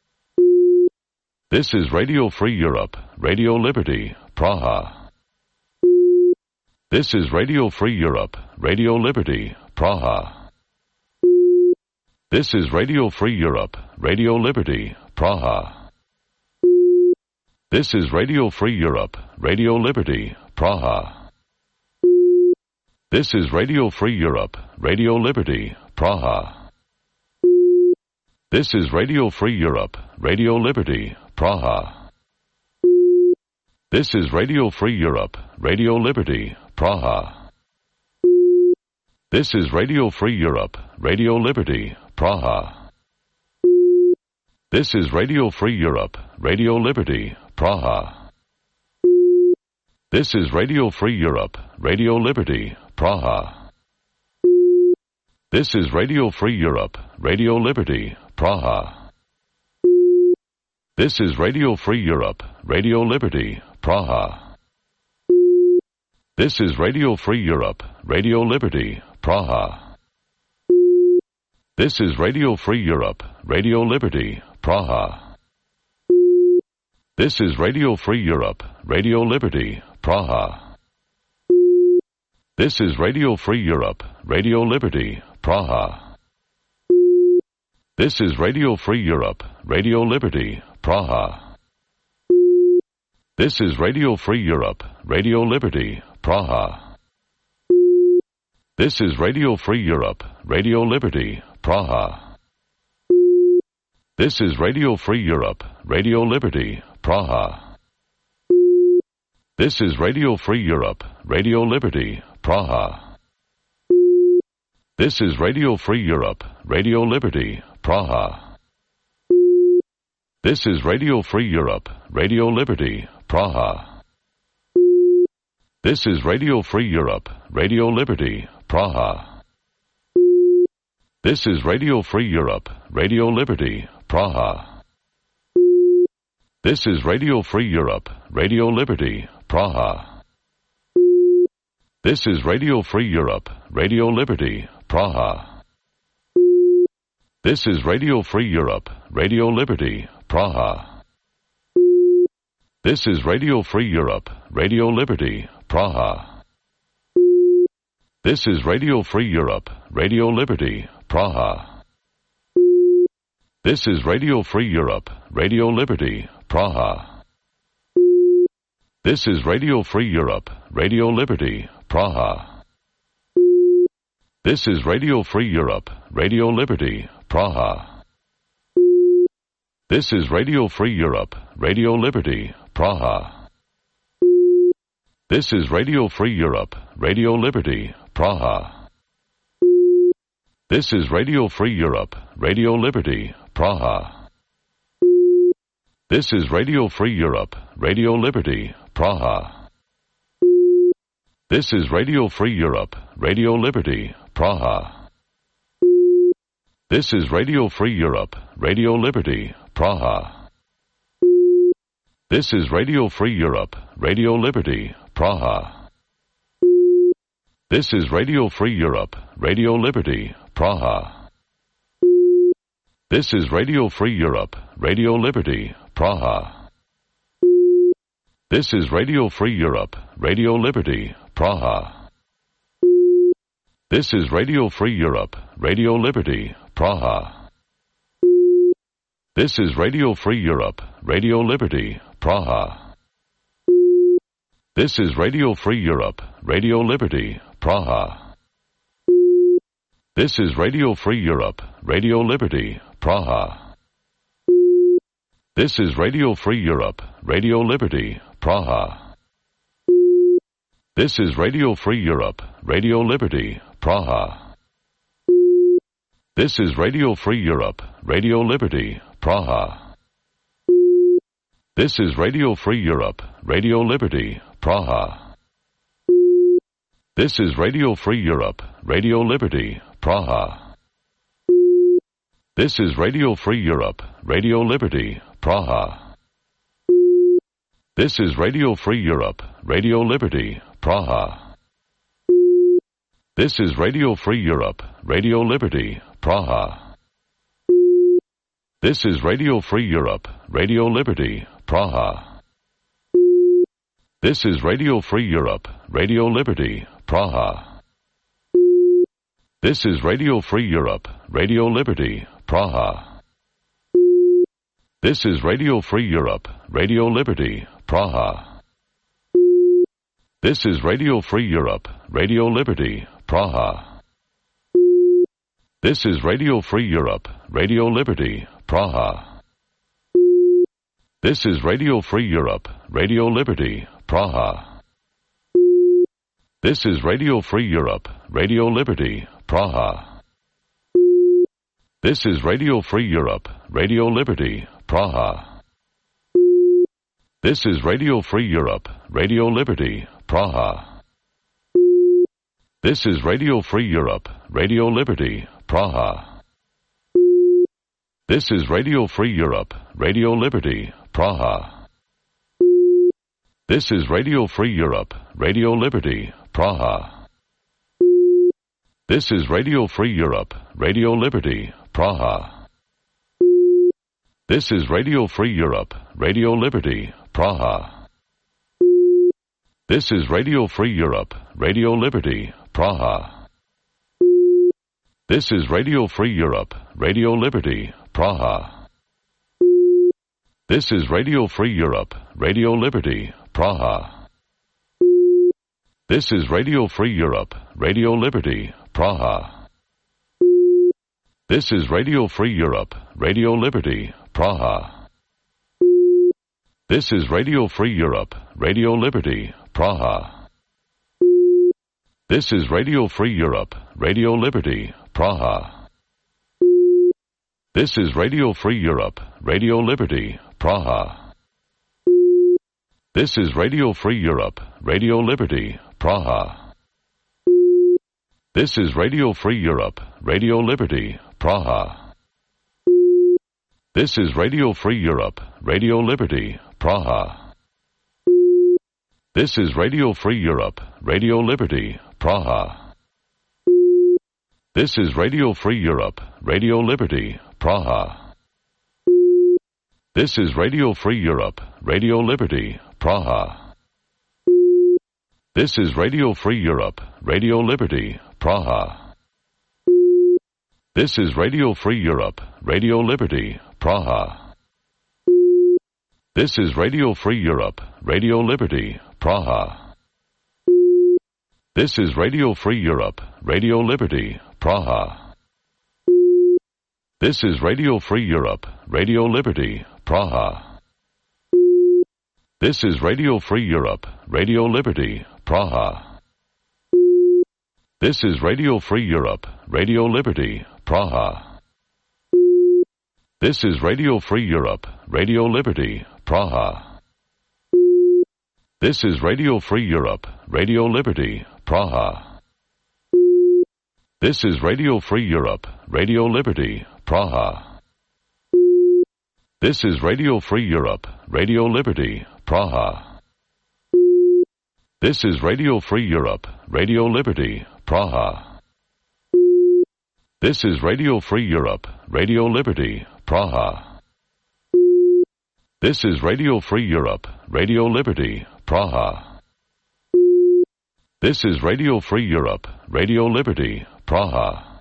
This is Radio Free Europe, Radio Liberty, Praha. This is Radio Free Europe, Radio Liberty, Praha. This is Radio Free Europe, Radio Liberty, Praha. This is Radio Free Europe, Radio Liberty, Praha. This is Radio Free Europe, Radio Liberty, Praha. This is Radio Free Europe, Radio Liberty, Praha. This is Radio Free Europe, Radio Liberty, Praha. This is Radio Free Europe, Radio Liberty, Praha. This is Radio Free Europe, Radio Liberty, Praha. This is Radio Free Europe, Radio Liberty, Praha. This is Radio Free Europe, Radio Liberty, Praha. This is Radio Free Europe, Radio Liberty, Praha. This is Radio Free Europe, Radio Liberty, Praha. This is Radio Free Europe, Radio Liberty, Praha. This is Radio Free Europe, Radio Liberty, Praha. This is Radio Free Europe, Radio Liberty, Praha. This is Radio Free Europe, Radio Liberty, Praha. This is Radio Free Europe, Radio Liberty, Praha. This is Radio Free Europe, Radio Liberty, Praha. This is Radio Free Europe, Radio Liberty, Praha. This is Radio Free Europe, Radio Liberty, Praha. This is Radio Free Europe, Radio Liberty, Praha. This is Radio Free Europe, Radio Liberty, Praha. This is Radio Free Europe, Radio Liberty, Praha. This is Radio Free Europe, Radio Liberty, Praha. This is Radio Free Europe, Radio Liberty, Praha. This is Radio Free Europe, Radio Liberty, Praha. This is Radio Free Europe, Radio Liberty, Praha. This is Radio Free Europe, Radio Liberty, Praha. This is Radio Free Europe, Radio Liberty, Praha. This is Radio Free Europe, Radio Liberty, Praha. This is Radio Free Europe, Radio Liberty, Praha. This is Radio Free Europe, Radio Liberty, Praha. This is Radio Free Europe, Radio Liberty, Praha. This is Radio Free Europe, Radio Liberty, Praha. This is Radio Free Europe, Radio Liberty, Praha. This is Radio Free Europe, Radio Liberty, Praha. This is Radio Free Europe, Radio Liberty, Praha. This is Radio Free Europe, Radio Liberty, Praha. This is Radio Free Europe, Radio Liberty, Praha. This is Radio Free Europe, Radio Liberty, Praha. This is Radio Free Europe, Radio Liberty, Praha. This is Radio Free Europe, Radio Liberty, Praha. This is Radio Free Europe, Radio Liberty, Praha. This is Radio Free Europe, Radio Liberty, Praha. This is Radio Free Europe, Radio Liberty, Praha. This is Radio Free Europe, Radio Liberty, Praha. This is Radio Free Europe, Radio Liberty, Praha. This is Radio Free Europe, Radio Liberty, Praha. This is Radio Free Europe, Radio Liberty, Praha. This is Radio Free Europe, Radio Liberty, Praha. This is Radio Free Europe, Radio Liberty, Praha. This is Radio Free Europe, Radio Liberty, Praha. This is Radio Free Europe, Radio Liberty, Praha. This is Radio Free Europe, Radio Liberty, Praha. This is Radio Free Europe, Radio Liberty, Praha. This is Radio Free Europe, Radio Liberty, Praha. This is Radio Free Europe, Radio Liberty, Praha. This is Radio Free Europe, Radio Liberty, Praha. This is Radio Free Europe, Radio Liberty, Praha. This is Radio Free Europe, Radio Liberty, Praha. This is Radio Free Europe, Radio Liberty, Praha. This is Radio Free Europe, Radio Liberty, Praha. This is Radio Free Europe, Radio Liberty, Praha. This is Radio Free Europe, Radio Liberty, Praha. This is Radio Free Europe, Radio Liberty, Praha. This is Radio Free Europe, Radio Liberty, Praha. This is Radio Free Europe, Radio Liberty, Praha. This is Radio Free Europe, Radio Liberty, Praha. This is Radio Free Europe, Radio Liberty, Praha. This is Radio Free Europe, Radio Liberty, Praha. This is Radio Free Europe, Radio Liberty, Praha. This is Radio Free Europe, Radio Liberty, Praha. This is Radio Free Europe, Radio Liberty, Praha. This is Radio Free Europe, Radio Liberty, Praha. This is Radio Free Europe, Radio Liberty, Praha. This is Radio Free Europe, Radio Liberty, Praha. This is Radio Free Europe, Radio Liberty, Praha. This is Radio Free Europe, Radio Liberty, Praha. This is Radio Free Europe, Radio Liberty, Praha. This is Radio Free Europe, Radio Liberty, Praha. This is Radio Free Europe, Radio Liberty, Praha. This is Radio Free Europe, Radio Liberty, Praha. This is Radio Free Europe, Radio Liberty, Praha. This is Radio Free Europe, Radio Liberty, Praha. This is Radio Free Europe, Radio Liberty, Praha. This is Radio Free Europe, Radio Liberty, Praha. This is Radio Free Europe, Radio Liberty, Praha. This is Radio Free Europe, Radio Liberty, Praha. This is Radio Free Europe, Radio Liberty, Praha. This is Radio Free Europe, Radio Liberty, Praha. This is Radio Free Europe, Radio Liberty, Praha. This is Radio Free Europe, Radio Liberty, Praha. This is Radio Free Europe, Radio Liberty, Praha. This is Radio Free Europe, Radio Liberty, Praha. This is Radio Free Europe, Radio Liberty, Praha. This is Radio Free Europe, Radio Liberty, Praha. This is Radio Free Europe, Radio Liberty, Praha. This is Radio Free Europe, Radio Liberty, Praha.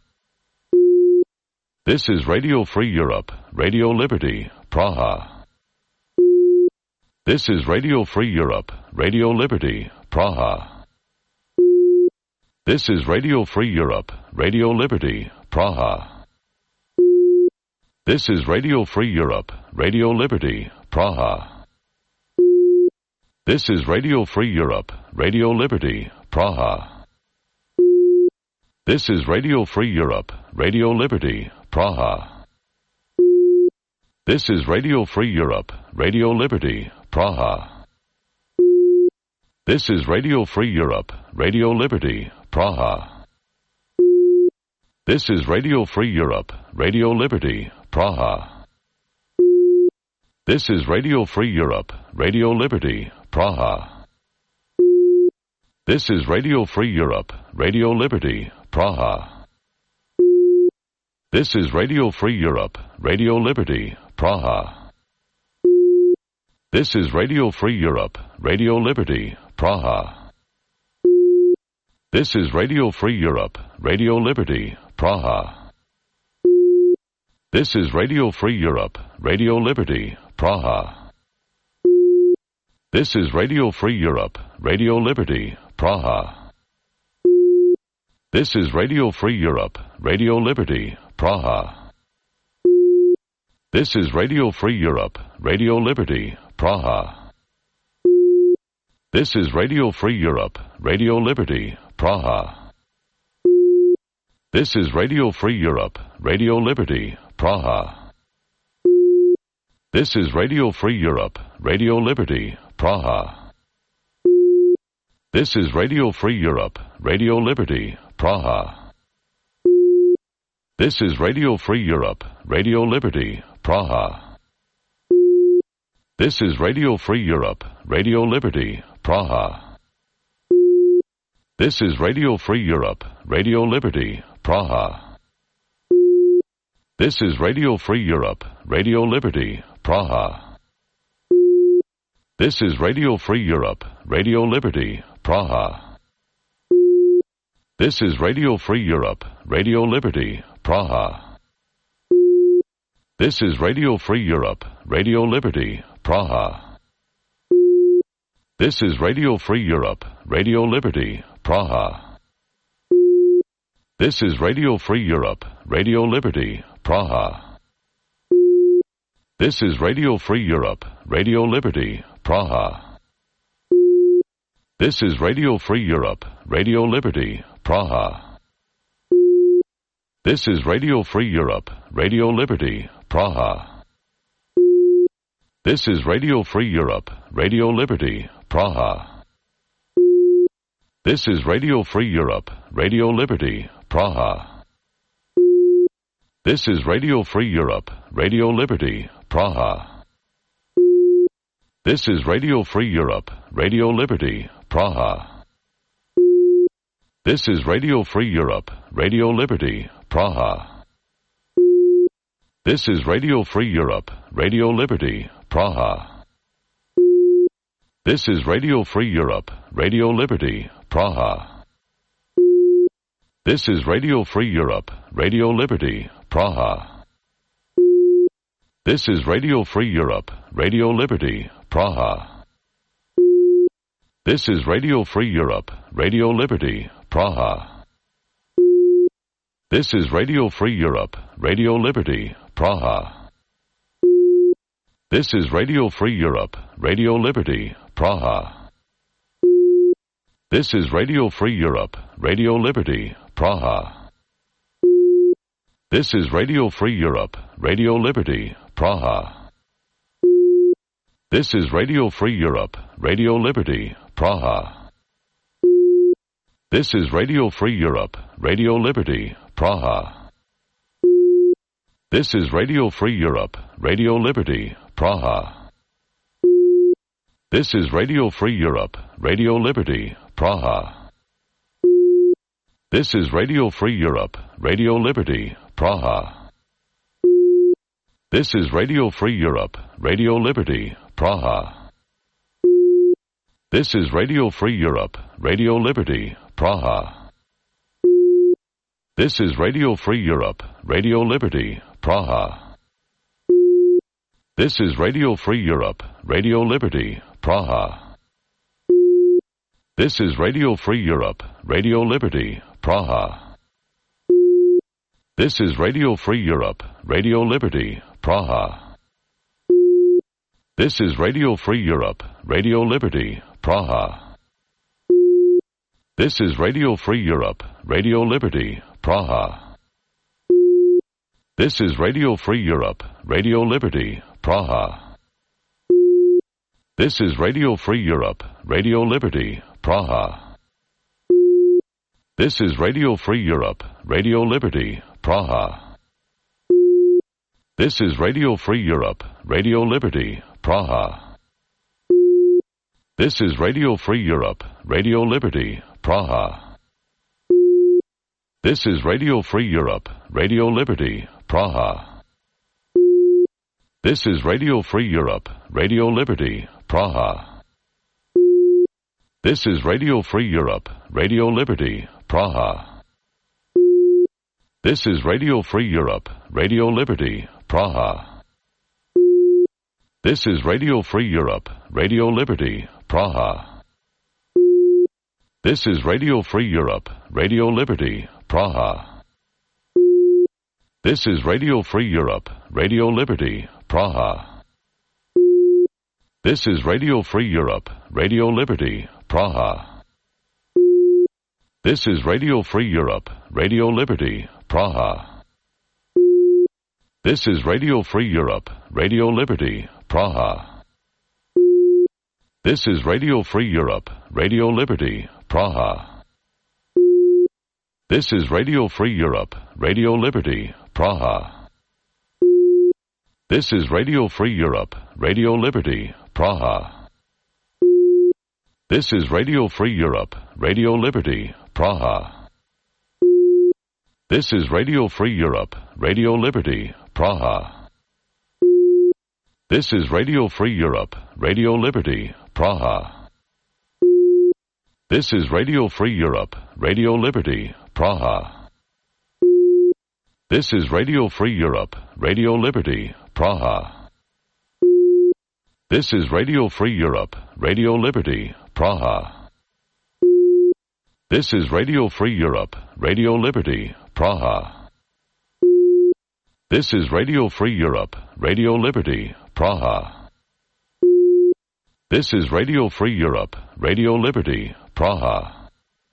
This is Radio Free Europe, Radio Liberty, Praha. This is Radio Free Europe, Radio Liberty, Praha. This is Radio Free Europe, Radio Liberty, Praha. This is Radio Free Europe, Radio Liberty, Praha. This is Radio Free Europe, Radio Liberty, Praha. This is Radio Free Europe, Radio Liberty, Praha. This is Radio Free Europe, Radio Liberty, Praha. This is Radio Free Europe, Radio Liberty, Praha. This is Radio Free Europe, Radio Liberty, Praha. This is Radio Free Europe, Radio Liberty, Praha. This is Radio Free Europe, Radio Liberty, Praha. This is Radio Free Europe, Radio Liberty, Praha. This is Radio Free Europe, Radio Liberty, Praha. This is Radio Free Europe, Radio Liberty, Praha. This is Radio Free Europe, Radio Liberty, Praha. This is Radio Free Europe, Radio Liberty, Praha. This is Radio Free Europe, Radio Liberty, Praha. This is Radio Free Europe, Radio Liberty, Praha. This is Radio Free Europe, Radio Liberty, Praha. This is Radio Free Europe, Radio Liberty, Praha. This is Radio Free Europe, Radio Liberty, Praha. This is Radio Free Europe, Radio Liberty, Praha. This is Radio Free Europe, Radio Liberty, Praha. This is Radio Free Europe, Radio Liberty, Praha. This is Radio Free Europe, Radio Liberty, Praha. This is Radio Free Europe, Radio Liberty, Praha. This is Radio Free Europe, Radio Liberty, Praha. This is Radio Free Europe, Radio Liberty, Praha. This is Radio Free Europe, Radio Liberty, Praha. This is Radio Free Europe, Radio Liberty, Praha. This is Radio Free Europe, Radio Liberty, Praha. This is Radio Free Europe, Radio Liberty, Praha. This is Radio Free Europe, Radio Liberty, Praha. This is Radio Free Europe, Radio Liberty, Praha. This is Radio Free Europe, Radio Liberty, Praha. This is Radio Free Europe, Radio Liberty, Praha. This is Radio Free Europe, Radio Liberty, Praha. This is Radio Free Europe, Radio Liberty, Praha. This is Radio Free Europe, Radio Liberty, Praha. This is Radio Free Europe, Radio Liberty, Praha. This is Radio Free Europe, Radio Liberty, Praha. This is Radio Free Europe, Radio Liberty, Praha. This is Radio Free Europe, Radio Liberty, Praha. This is Radio Free Europe, Radio Liberty, Praha. This is Radio Free Europe, Radio Liberty, Praha. This is Radio Free Europe, Radio Liberty, Praha. This is Radio Free Europe, Radio Liberty, Praha. This is Radio Free Europe, Radio Liberty, Praha. This is Radio Free Europe, Radio Liberty, Praha. This is Radio Free Europe, Radio Liberty, Praha. This is Radio Free Europe, Radio Liberty, Praha. This is Radio Free Europe, Radio Liberty, Praha. This is Radio Free Europe, Radio Liberty, Praha. This is Radio Free Europe, Radio Liberty, Praha. This is Radio Free Europe, Radio Liberty, Praha. This is Radio Free Europe, Radio Liberty, Praha. This is Radio Free Europe, Radio Liberty, Praha. This is Radio Free Europe, Radio Liberty, Praha. This is Radio Free Europe, Radio Liberty, Praha. This is Radio Free Europe, Radio Liberty, Praha. This is Radio Free Europe, Radio Liberty, Praha. This is Radio Free Europe, Radio Liberty, Praha. This is Radio Free Europe, Radio Liberty, Praha. This is Radio Free Europe, Radio Liberty, Praha. This is Radio Free Europe, Radio Liberty, Praha. This is Radio Free Europe, Radio Liberty, Praha. This is Radio Free Europe, Radio Liberty, Praha. This is Radio Free Europe, Radio Liberty, Praha. This is Radio Free Europe, Radio Liberty, Praha. This is Radio Free Europe, Radio Liberty, Praha. This is Radio Free Europe, Radio Liberty, Praha. This is Radio Free Europe, Radio Liberty, Praha. This is Radio Free Europe, Radio Liberty, Praha. This is Radio Free Europe, Radio Liberty, Praha. This is Radio Free Europe, Radio Liberty, Praha. This is Radio Free Europe, Radio Liberty, Praha. This is Radio Free Europe, Radio Liberty, Praha. This is Radio Free Europe, Radio Liberty, Praha. This is Radio Free Europe, Radio Liberty, Praha. This is Radio Free Europe, Radio Liberty, Praha. This is Radio Free Europe, Radio Liberty, Praha. This is Radio Free Europe, Radio Liberty, Praha. This is Radio Free Europe, Radio Liberty, Praha. This is Radio Free Europe, Radio Liberty, Praha. This is Radio Free Europe, Radio Liberty, Praha. This is Radio Free Europe, Radio Liberty, Praha. This is Radio Free Europe, Radio Liberty, Praha. This is Radio Free Europe, Radio Liberty, Praha.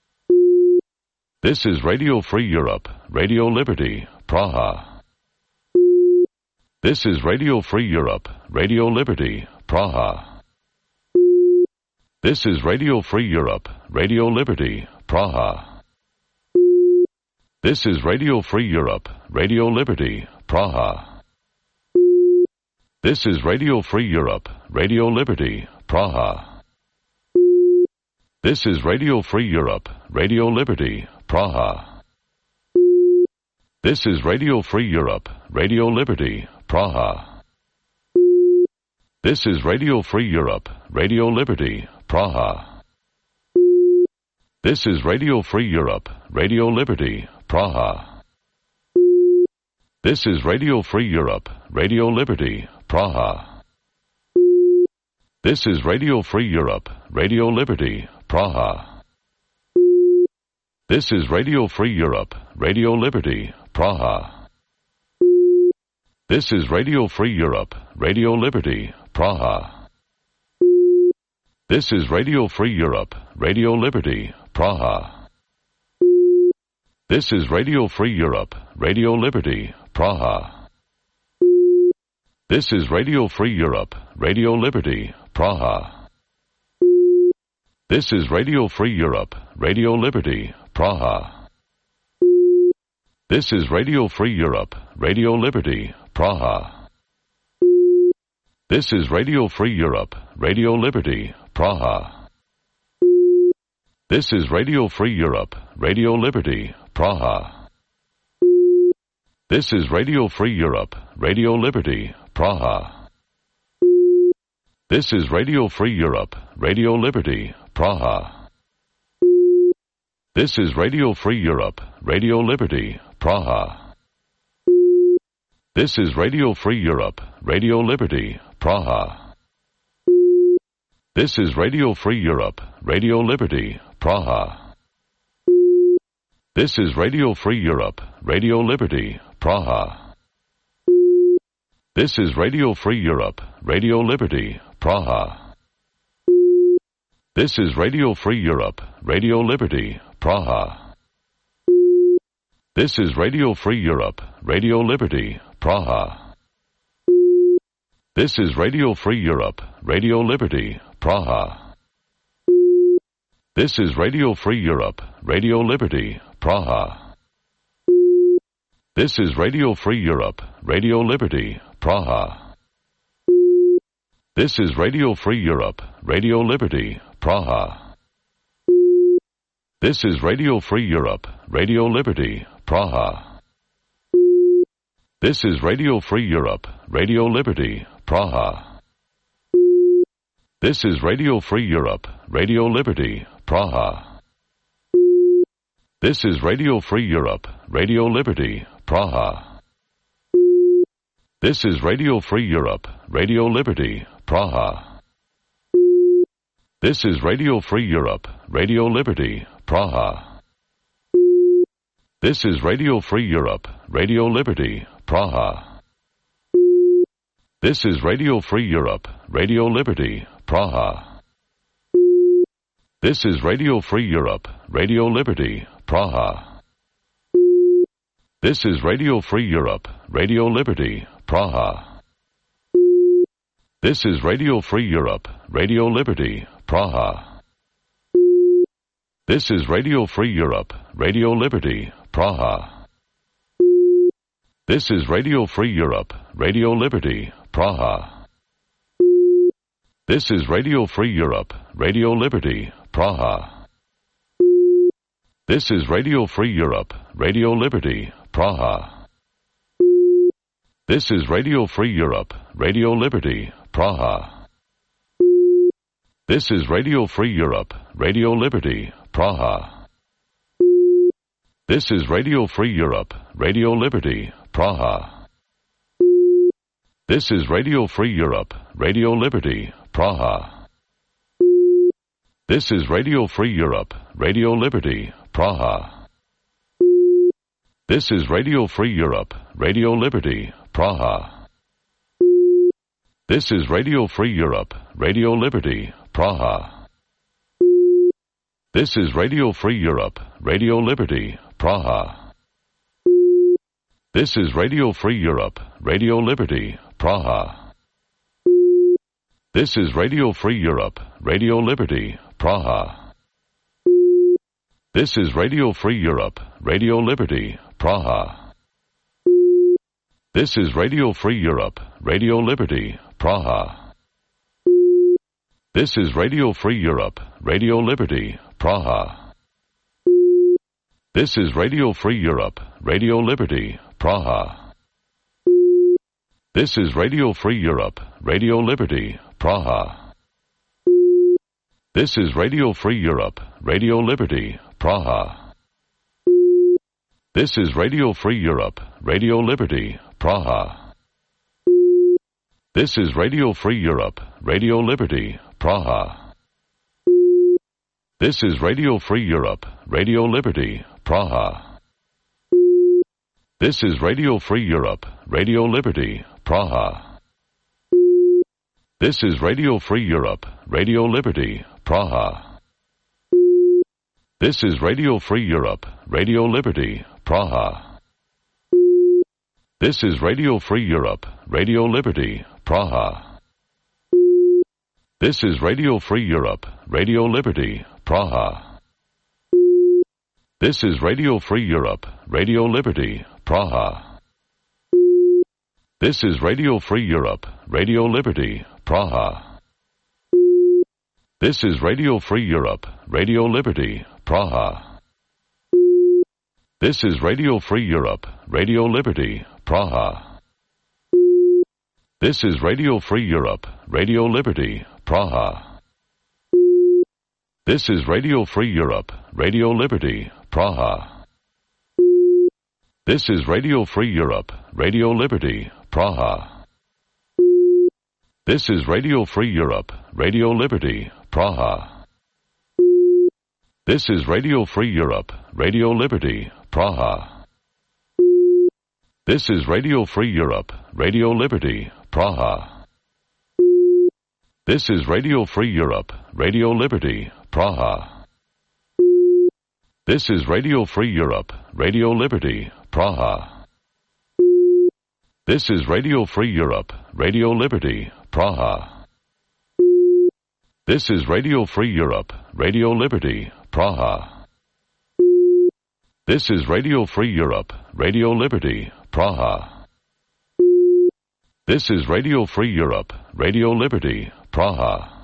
This is Radio Free Europe, Radio Liberty, Praha. This is Radio Free Europe, Radio Liberty, Praha. This is Radio Free Europe, Radio Liberty, Praha. This is Radio Free Europe, Radio Liberty, Praha. This is Radio Free Europe, Radio Liberty, Praha. This is Radio Free Europe, Radio Liberty, Praha. This is Radio Free Europe, Radio Liberty, Praha. This is Radio Free Europe, Radio Liberty, Praha. This is Radio Free Europe, Radio Liberty, Praha. This is Radio Free Europe, Radio Liberty, Praha. This is Radio Free Europe, Radio Liberty, Praha. This is Radio Free Europe, Radio Liberty, Praha. This is Radio Free Europe, Radio Liberty, Praha. This is Radio Free Europe, Radio Liberty, Praha. This is Radio Free Europe, Radio Liberty, Praha. This is Radio Free Europe, Radio Liberty, Praha. This is Radio Free Europe, Radio Liberty, Praha. This is Radio Free Europe, Radio Liberty, Praha. This is Radio Free Europe, Radio Liberty, Praha. This is Radio Free Europe, Radio Liberty, Praha. This is Radio Free Europe, Radio Liberty, Praha. This is Radio Free Europe, Radio Liberty, Praha. This is Radio Free Europe, Radio Liberty, Praha. This is Radio Free Europe, Radio Liberty, Praha. This is Radio Free Europe, Radio Liberty, Praha. This is Radio Free Europe, Radio Liberty, Praha. This is Radio Free Europe, Radio Liberty, Praha. This is Radio Free Europe, Radio Liberty, Praha. This is Radio Free Europe, Radio Liberty, Praha. This is Radio Free Europe, Radio Liberty, Praha. This is Radio Free Europe, Radio Liberty, Praha. This is Radio Free Europe, Radio Liberty, Praha. This is Radio Free Europe, Radio Liberty, Praha. This is Radio Free Europe, Radio Liberty, Praha. This is Radio Free Europe, Radio Liberty, Praha. This is Radio Free Europe, Radio Liberty, Praha. This is Radio Free Europe, Radio Liberty, Praha. This is Radio Free Europe, Radio Liberty, Praha. This is Radio Free Europe, Radio Liberty, Praha. This is Radio Free Europe, Radio Liberty, Praha. This is Radio Free Europe, Radio Liberty, Praha. This is Radio Free Europe, Radio Liberty, Praha. This is Radio Free Europe, Radio Liberty, Praha. This is Radio Free Europe, Radio Liberty, Praha. This is Radio Free Europe, Radio Liberty, Praha. This is Radio Free Europe, Radio Liberty, Praha. This is Radio Free Europe, Radio Liberty, Praha. This is Radio Free Europe, Radio Liberty, Praha. This is Radio Free Europe, Radio Liberty, Praha. This is Radio Free Europe, Radio Liberty, Praha. This is Radio Free Europe, Radio Liberty, Praha. This is Radio Free Europe, Radio Liberty, Praha. This is Radio Free Europe, Radio Liberty, Praha. This is Radio Free Europe, Radio Liberty, Praha. This is Radio Free Europe, Radio Liberty, Praha. This is Radio Free Europe, Radio Liberty, Praha. This is Radio Free Europe, Radio Liberty, Praha. This is Radio Free Europe, Radio Liberty, Praha. This is Radio Free Europe, Radio Liberty, Praha. This is Radio Free Europe, Radio Liberty, Praha. This is Radio Free Europe, Radio Liberty, Praha. This is Radio Free Europe, Radio Liberty, Praha. This is Radio Free Europe, Radio Liberty, Praha. This is Radio Free Europe, Radio Liberty, Praha. This is Radio Free Europe, Radio Liberty, Praha. This is Radio Free Europe, Radio Liberty, Praha. This is Radio Free Europe, Radio Liberty, Praha. This is Radio Free Europe, Radio Liberty, Praha. This is Radio Free Europe, Radio Liberty, Praha. This is Radio Free Europe, Radio Liberty, Praha. This is Radio Free Europe, Radio Liberty, Praha. This is Radio Free Europe, Radio Liberty, Praha. This is Radio Free Europe, Radio Liberty, Praha. This is Radio Free Europe, Radio Liberty, Praha. This is Radio Free Europe, Radio Liberty, Praha. This is Radio Free Europe, Radio Liberty, Praha. This is Radio Free Europe, Radio Liberty, Praha. This is Radio Free Europe, Radio Liberty, Praha. This is Radio Free Europe, Radio Liberty, Praha. This is Radio Free Europe, Radio Liberty, Praha. This is Radio Free Europe, Radio Liberty, Praha. This is Radio Free Europe, Radio Liberty, Praha. This is Radio Free Europe, Radio Liberty, Praha. This is Radio Free Europe, Radio Liberty, Praha. This is Radio Free Europe, Radio Liberty, Praha. This is Radio Free Europe, Radio Liberty, Praha. This is Radio Free Europe, Radio Liberty, Praha. This is Radio Free Europe, Radio Liberty, Praha.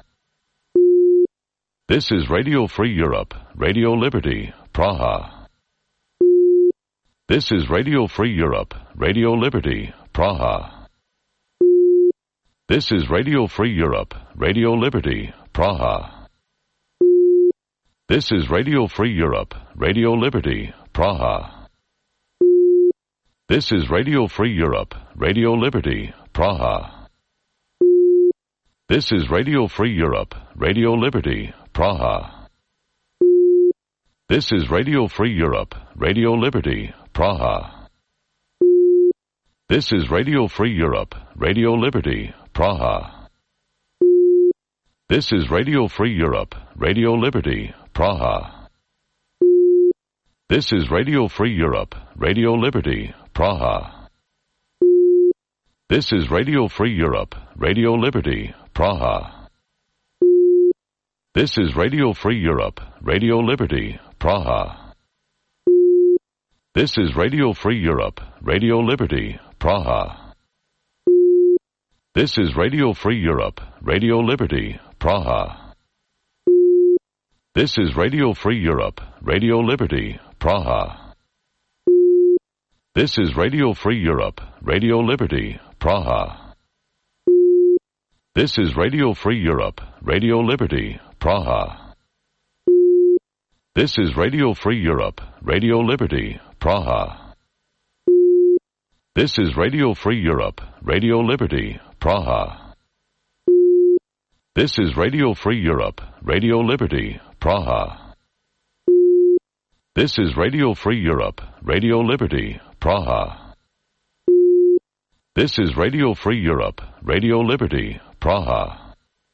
This is Radio Free Europe, Radio Liberty, Praha. This is Radio Free Europe, Radio Liberty, Praha. This is Radio Free Europe, Radio Liberty, Praha. This is Radio Free Europe, Radio Liberty, Praha. This is Radio Free Europe, Radio Liberty, Praha. This is Radio Free Europe, Radio Liberty, Praha. This is Radio Free Europe, Radio Liberty, Praha. This is Radio Free Europe, Radio Liberty, Praha. This is Radio Free Europe, Radio Liberty, Praha. This is Radio Free Europe, Radio Liberty, Praha. This is Radio Free Europe, Radio Liberty, Praha. This is Radio Free Europe, Radio Liberty, Praha. This is Radio Free Europe, Radio Liberty, Praha. This is Radio Free Europe, Radio Liberty, Praha. This is Radio Free Europe, Radio Liberty, Praha. This is Radio Free Europe, Radio Liberty, Praha. This is Radio Free Europe, Radio Liberty, Praha. This is Radio Free Europe, Radio Liberty, Praha. This is Radio Free Europe, Radio Liberty, Praha. This is Radio Free Europe, Radio Liberty, Praha. This is Radio Free Europe, Radio Liberty, Praha. This is Radio Free Europe, Radio Liberty, Praha.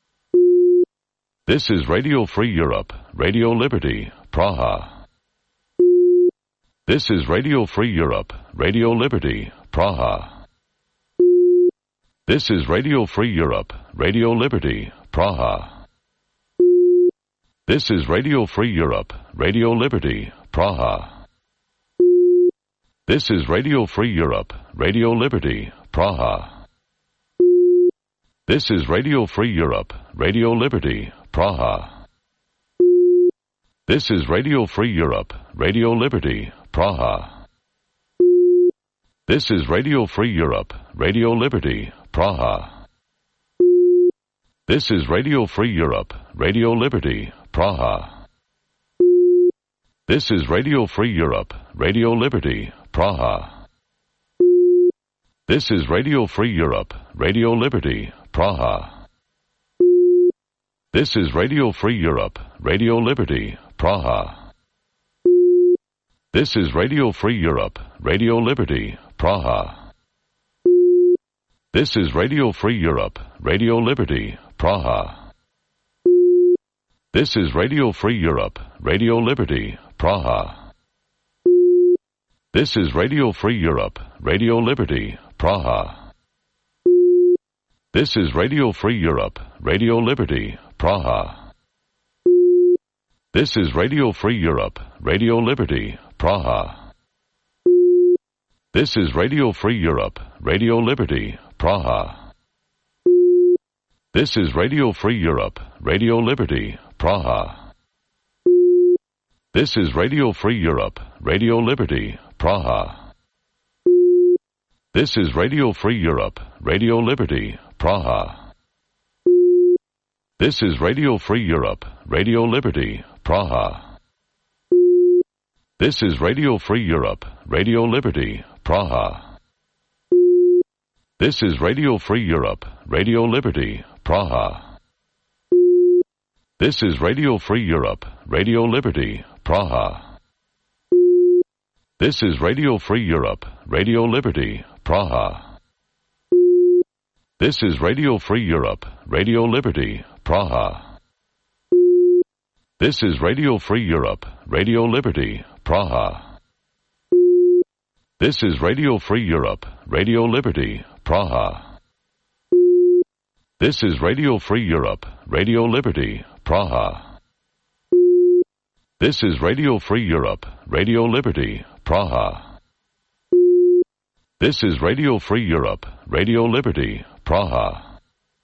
This is Radio Free Europe, Radio Liberty, Praha. This is Radio Free Europe, Radio Liberty, Praha. This is Radio Free Europe, Radio Liberty, Praha. This is Radio Free Europe, Radio Liberty, Praha. This is Radio Free Europe, Radio Liberty, Praha. This is Radio Free Europe, Radio Liberty, Praha. This is Radio Free Europe, Radio Liberty, Praha. This is Radio Free Europe, Radio Liberty, Praha. This is Radio Free Europe, Radio Liberty, Praha. This is Radio Free Europe, Radio Liberty, Praha. This is Radio Free Europe, Radio Liberty, Praha. This is Radio Free Europe, Radio Liberty, Praha. This is Radio Free Europe, Radio Liberty, Praha. This is Radio Free Europe, Radio Liberty, Praha. This is Radio Free Europe, Radio Liberty, Praha. This is Radio Free Europe, Radio Liberty, Praha. This is Radio Free Europe, Radio Liberty, Praha. This is Radio Free Europe, Radio Liberty, Praha. This is Radio Free Europe, Radio Liberty, Praha. This is Radio Free Europe, Radio Liberty, Praha. This is Radio Free Europe, Radio Liberty, Praha. This is Radio Free Europe, Radio Liberty, Praha. This is Radio Free Europe, Radio Liberty, Praha. This is Radio Free Europe, Radio Liberty, Praha. This is Radio Free Europe, Radio Liberty, Praha. This is Radio Free Europe, Radio Liberty, Praha. This is Radio Free Europe, Radio Liberty, Praha. This is Radio Free Europe, Radio Liberty, Praha. This is Radio Free Europe, Radio Liberty, Praha. This is Radio Free Europe, Radio Liberty, Praha. This is Radio Free Europe, Radio Liberty, Praha. This is Radio Free Europe, Radio Liberty, Praha. This is Radio Free Europe, Radio Liberty, Praha.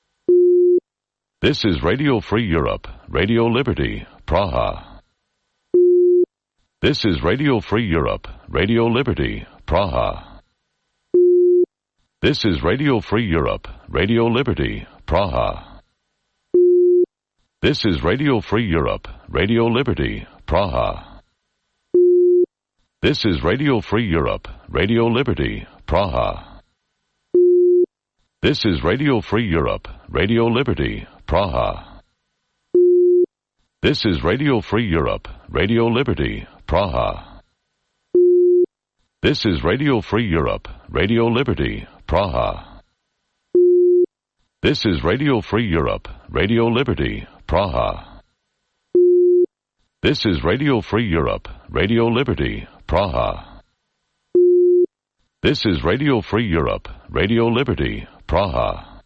This is Radio Free Europe, Radio Liberty, Praha. This is Radio Free Europe, Radio Liberty, Praha. This is Radio Free Europe, Radio Liberty, Praha. This is Radio Free Europe, Radio Liberty, Praha. This is Radio Free Europe, Radio Liberty, Praha. This is Radio Free Europe, Radio Liberty, Praha. This is Radio Free Europe, Radio Liberty, Praha. This is Radio Free Europe, Radio Liberty, Praha. This is Radio Free Europe, Radio Liberty, Praha. This is Radio Free Europe, Radio Liberty, Praha. This is Radio Free Europe, Radio Liberty, Praha.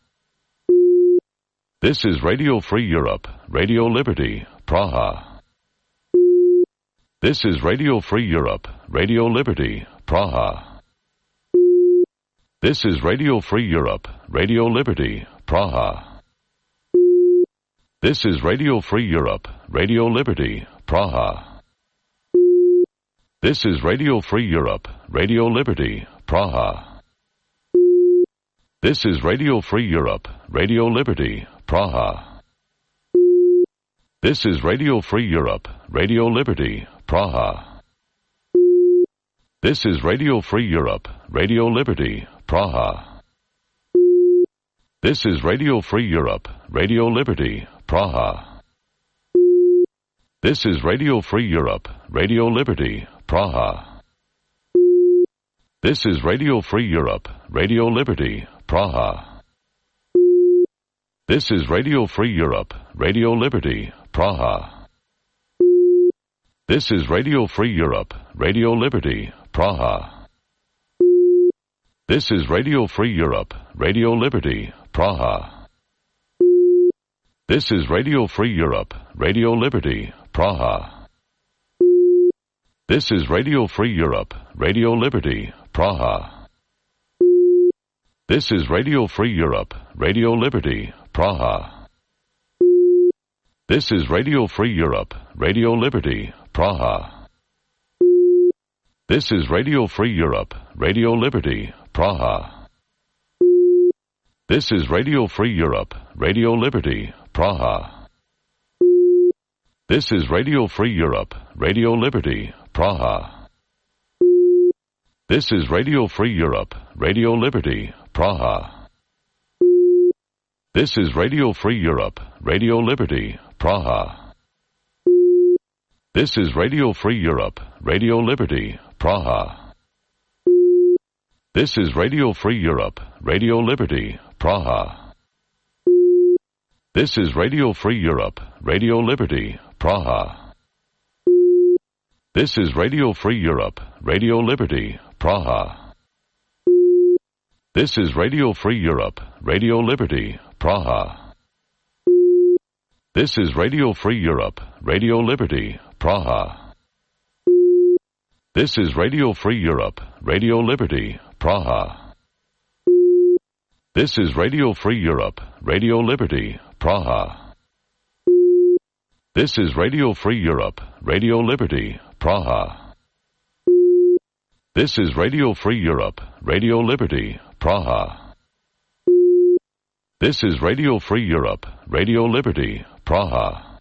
This is Radio Free Europe, Radio Liberty, Praha. This is Radio Free Europe, Radio Liberty, Praha. This is Radio Free Europe, Radio Liberty, Praha. This is Radio Free Europe, Radio Liberty, Praha. This is Radio Free Europe, Radio Liberty, Praha. This is Radio Free Europe, Radio Liberty, Praha. This is Radio Free Europe, Radio Liberty, Praha. This is Radio Free Europe, Radio Liberty, Praha. This is Radio Free Europe, Radio Liberty, Praha. This is Radio Free Europe, Radio Liberty, Praha. This is Radio Free Europe, Radio Liberty, Praha. This is Radio Free Europe, Radio Liberty, Praha. This is Radio Free Europe, Radio Liberty, Praha. This is Radio Free Europe, Radio Liberty, Praha. This is Radio Free Europe, Radio Liberty, Praha. This is Radio Free Europe, Radio Liberty, Praha. This is Radio Free Europe, Radio Liberty, Praha. This is Radio Free Europe, Radio Liberty, Praha. This is Radio Free Europe, Radio Liberty, Praha. This is Radio Free Europe, Radio Liberty, Praha. This is Radio Free Europe, Radio Liberty, Praha. This is Radio Free Europe, Radio Liberty, Praha. This is Radio Free Europe, Radio Liberty, Praha. This is Radio Free Europe, Radio Liberty, Praha. This is Radio Free Europe, Radio Liberty, Praha. This is Radio Free Europe, Radio Liberty, Praha. This is Radio Free Europe, Radio Liberty, Praha. This is Radio Free Europe, Radio Liberty, Praha. This is Radio Free Europe, Radio Liberty, Praha. This is Radio Free Europe, Radio Liberty, Praha. This is Radio Free Europe, Radio Liberty, Praha. This is Radio Free Europe, Radio Liberty, Praha. This is Radio Free Europe, Radio Liberty, Praha. This is Radio Free Europe, Radio Liberty, Praha.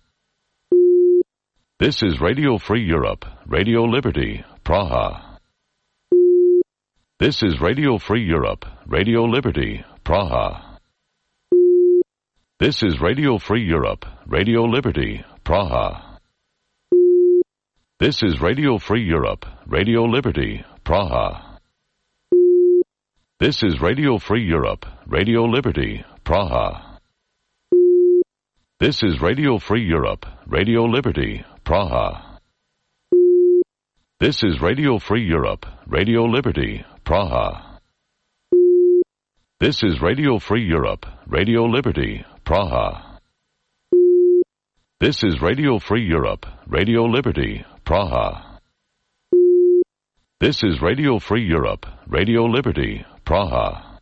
This is Radio Free Europe, Radio Liberty, Praha. This is Radio Free Europe, Radio Liberty, Praha. This is Radio Free Europe, Radio Liberty, Praha. This is Radio Free Europe, Radio Liberty, Praha. This is Radio Free Europe, Radio Liberty, Praha. This is Radio Free Europe, Radio Liberty, Praha. This is Radio Free Europe, Radio Liberty, Praha. This is Radio Free Europe, Radio Liberty, Praha. This is Radio Free Europe, Radio Liberty, Praha. This is Radio Free Europe, Radio Liberty, Praha.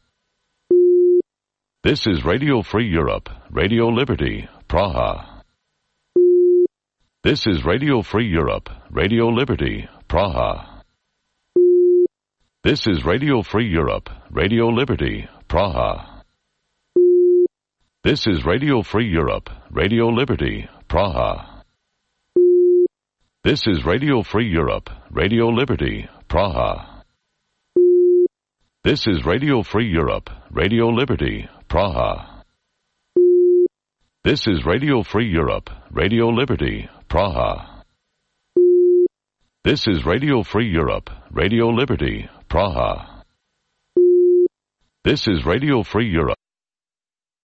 This is Radio Free Europe, Radio Liberty, Praha. This is Radio Free Europe, Radio Liberty, Praha. This is Radio Free Europe, Radio Liberty, Praha. This is Radio Free Europe, Radio Liberty, Praha. This is Radio Free Europe, Radio Liberty, Praha. This is Radio Free Europe, Radio Liberty, Praha. This is Radio Free Europe, Radio Liberty, Praha. This is Radio Free Europe, Radio Liberty, Praha. This is Radio Free Europe.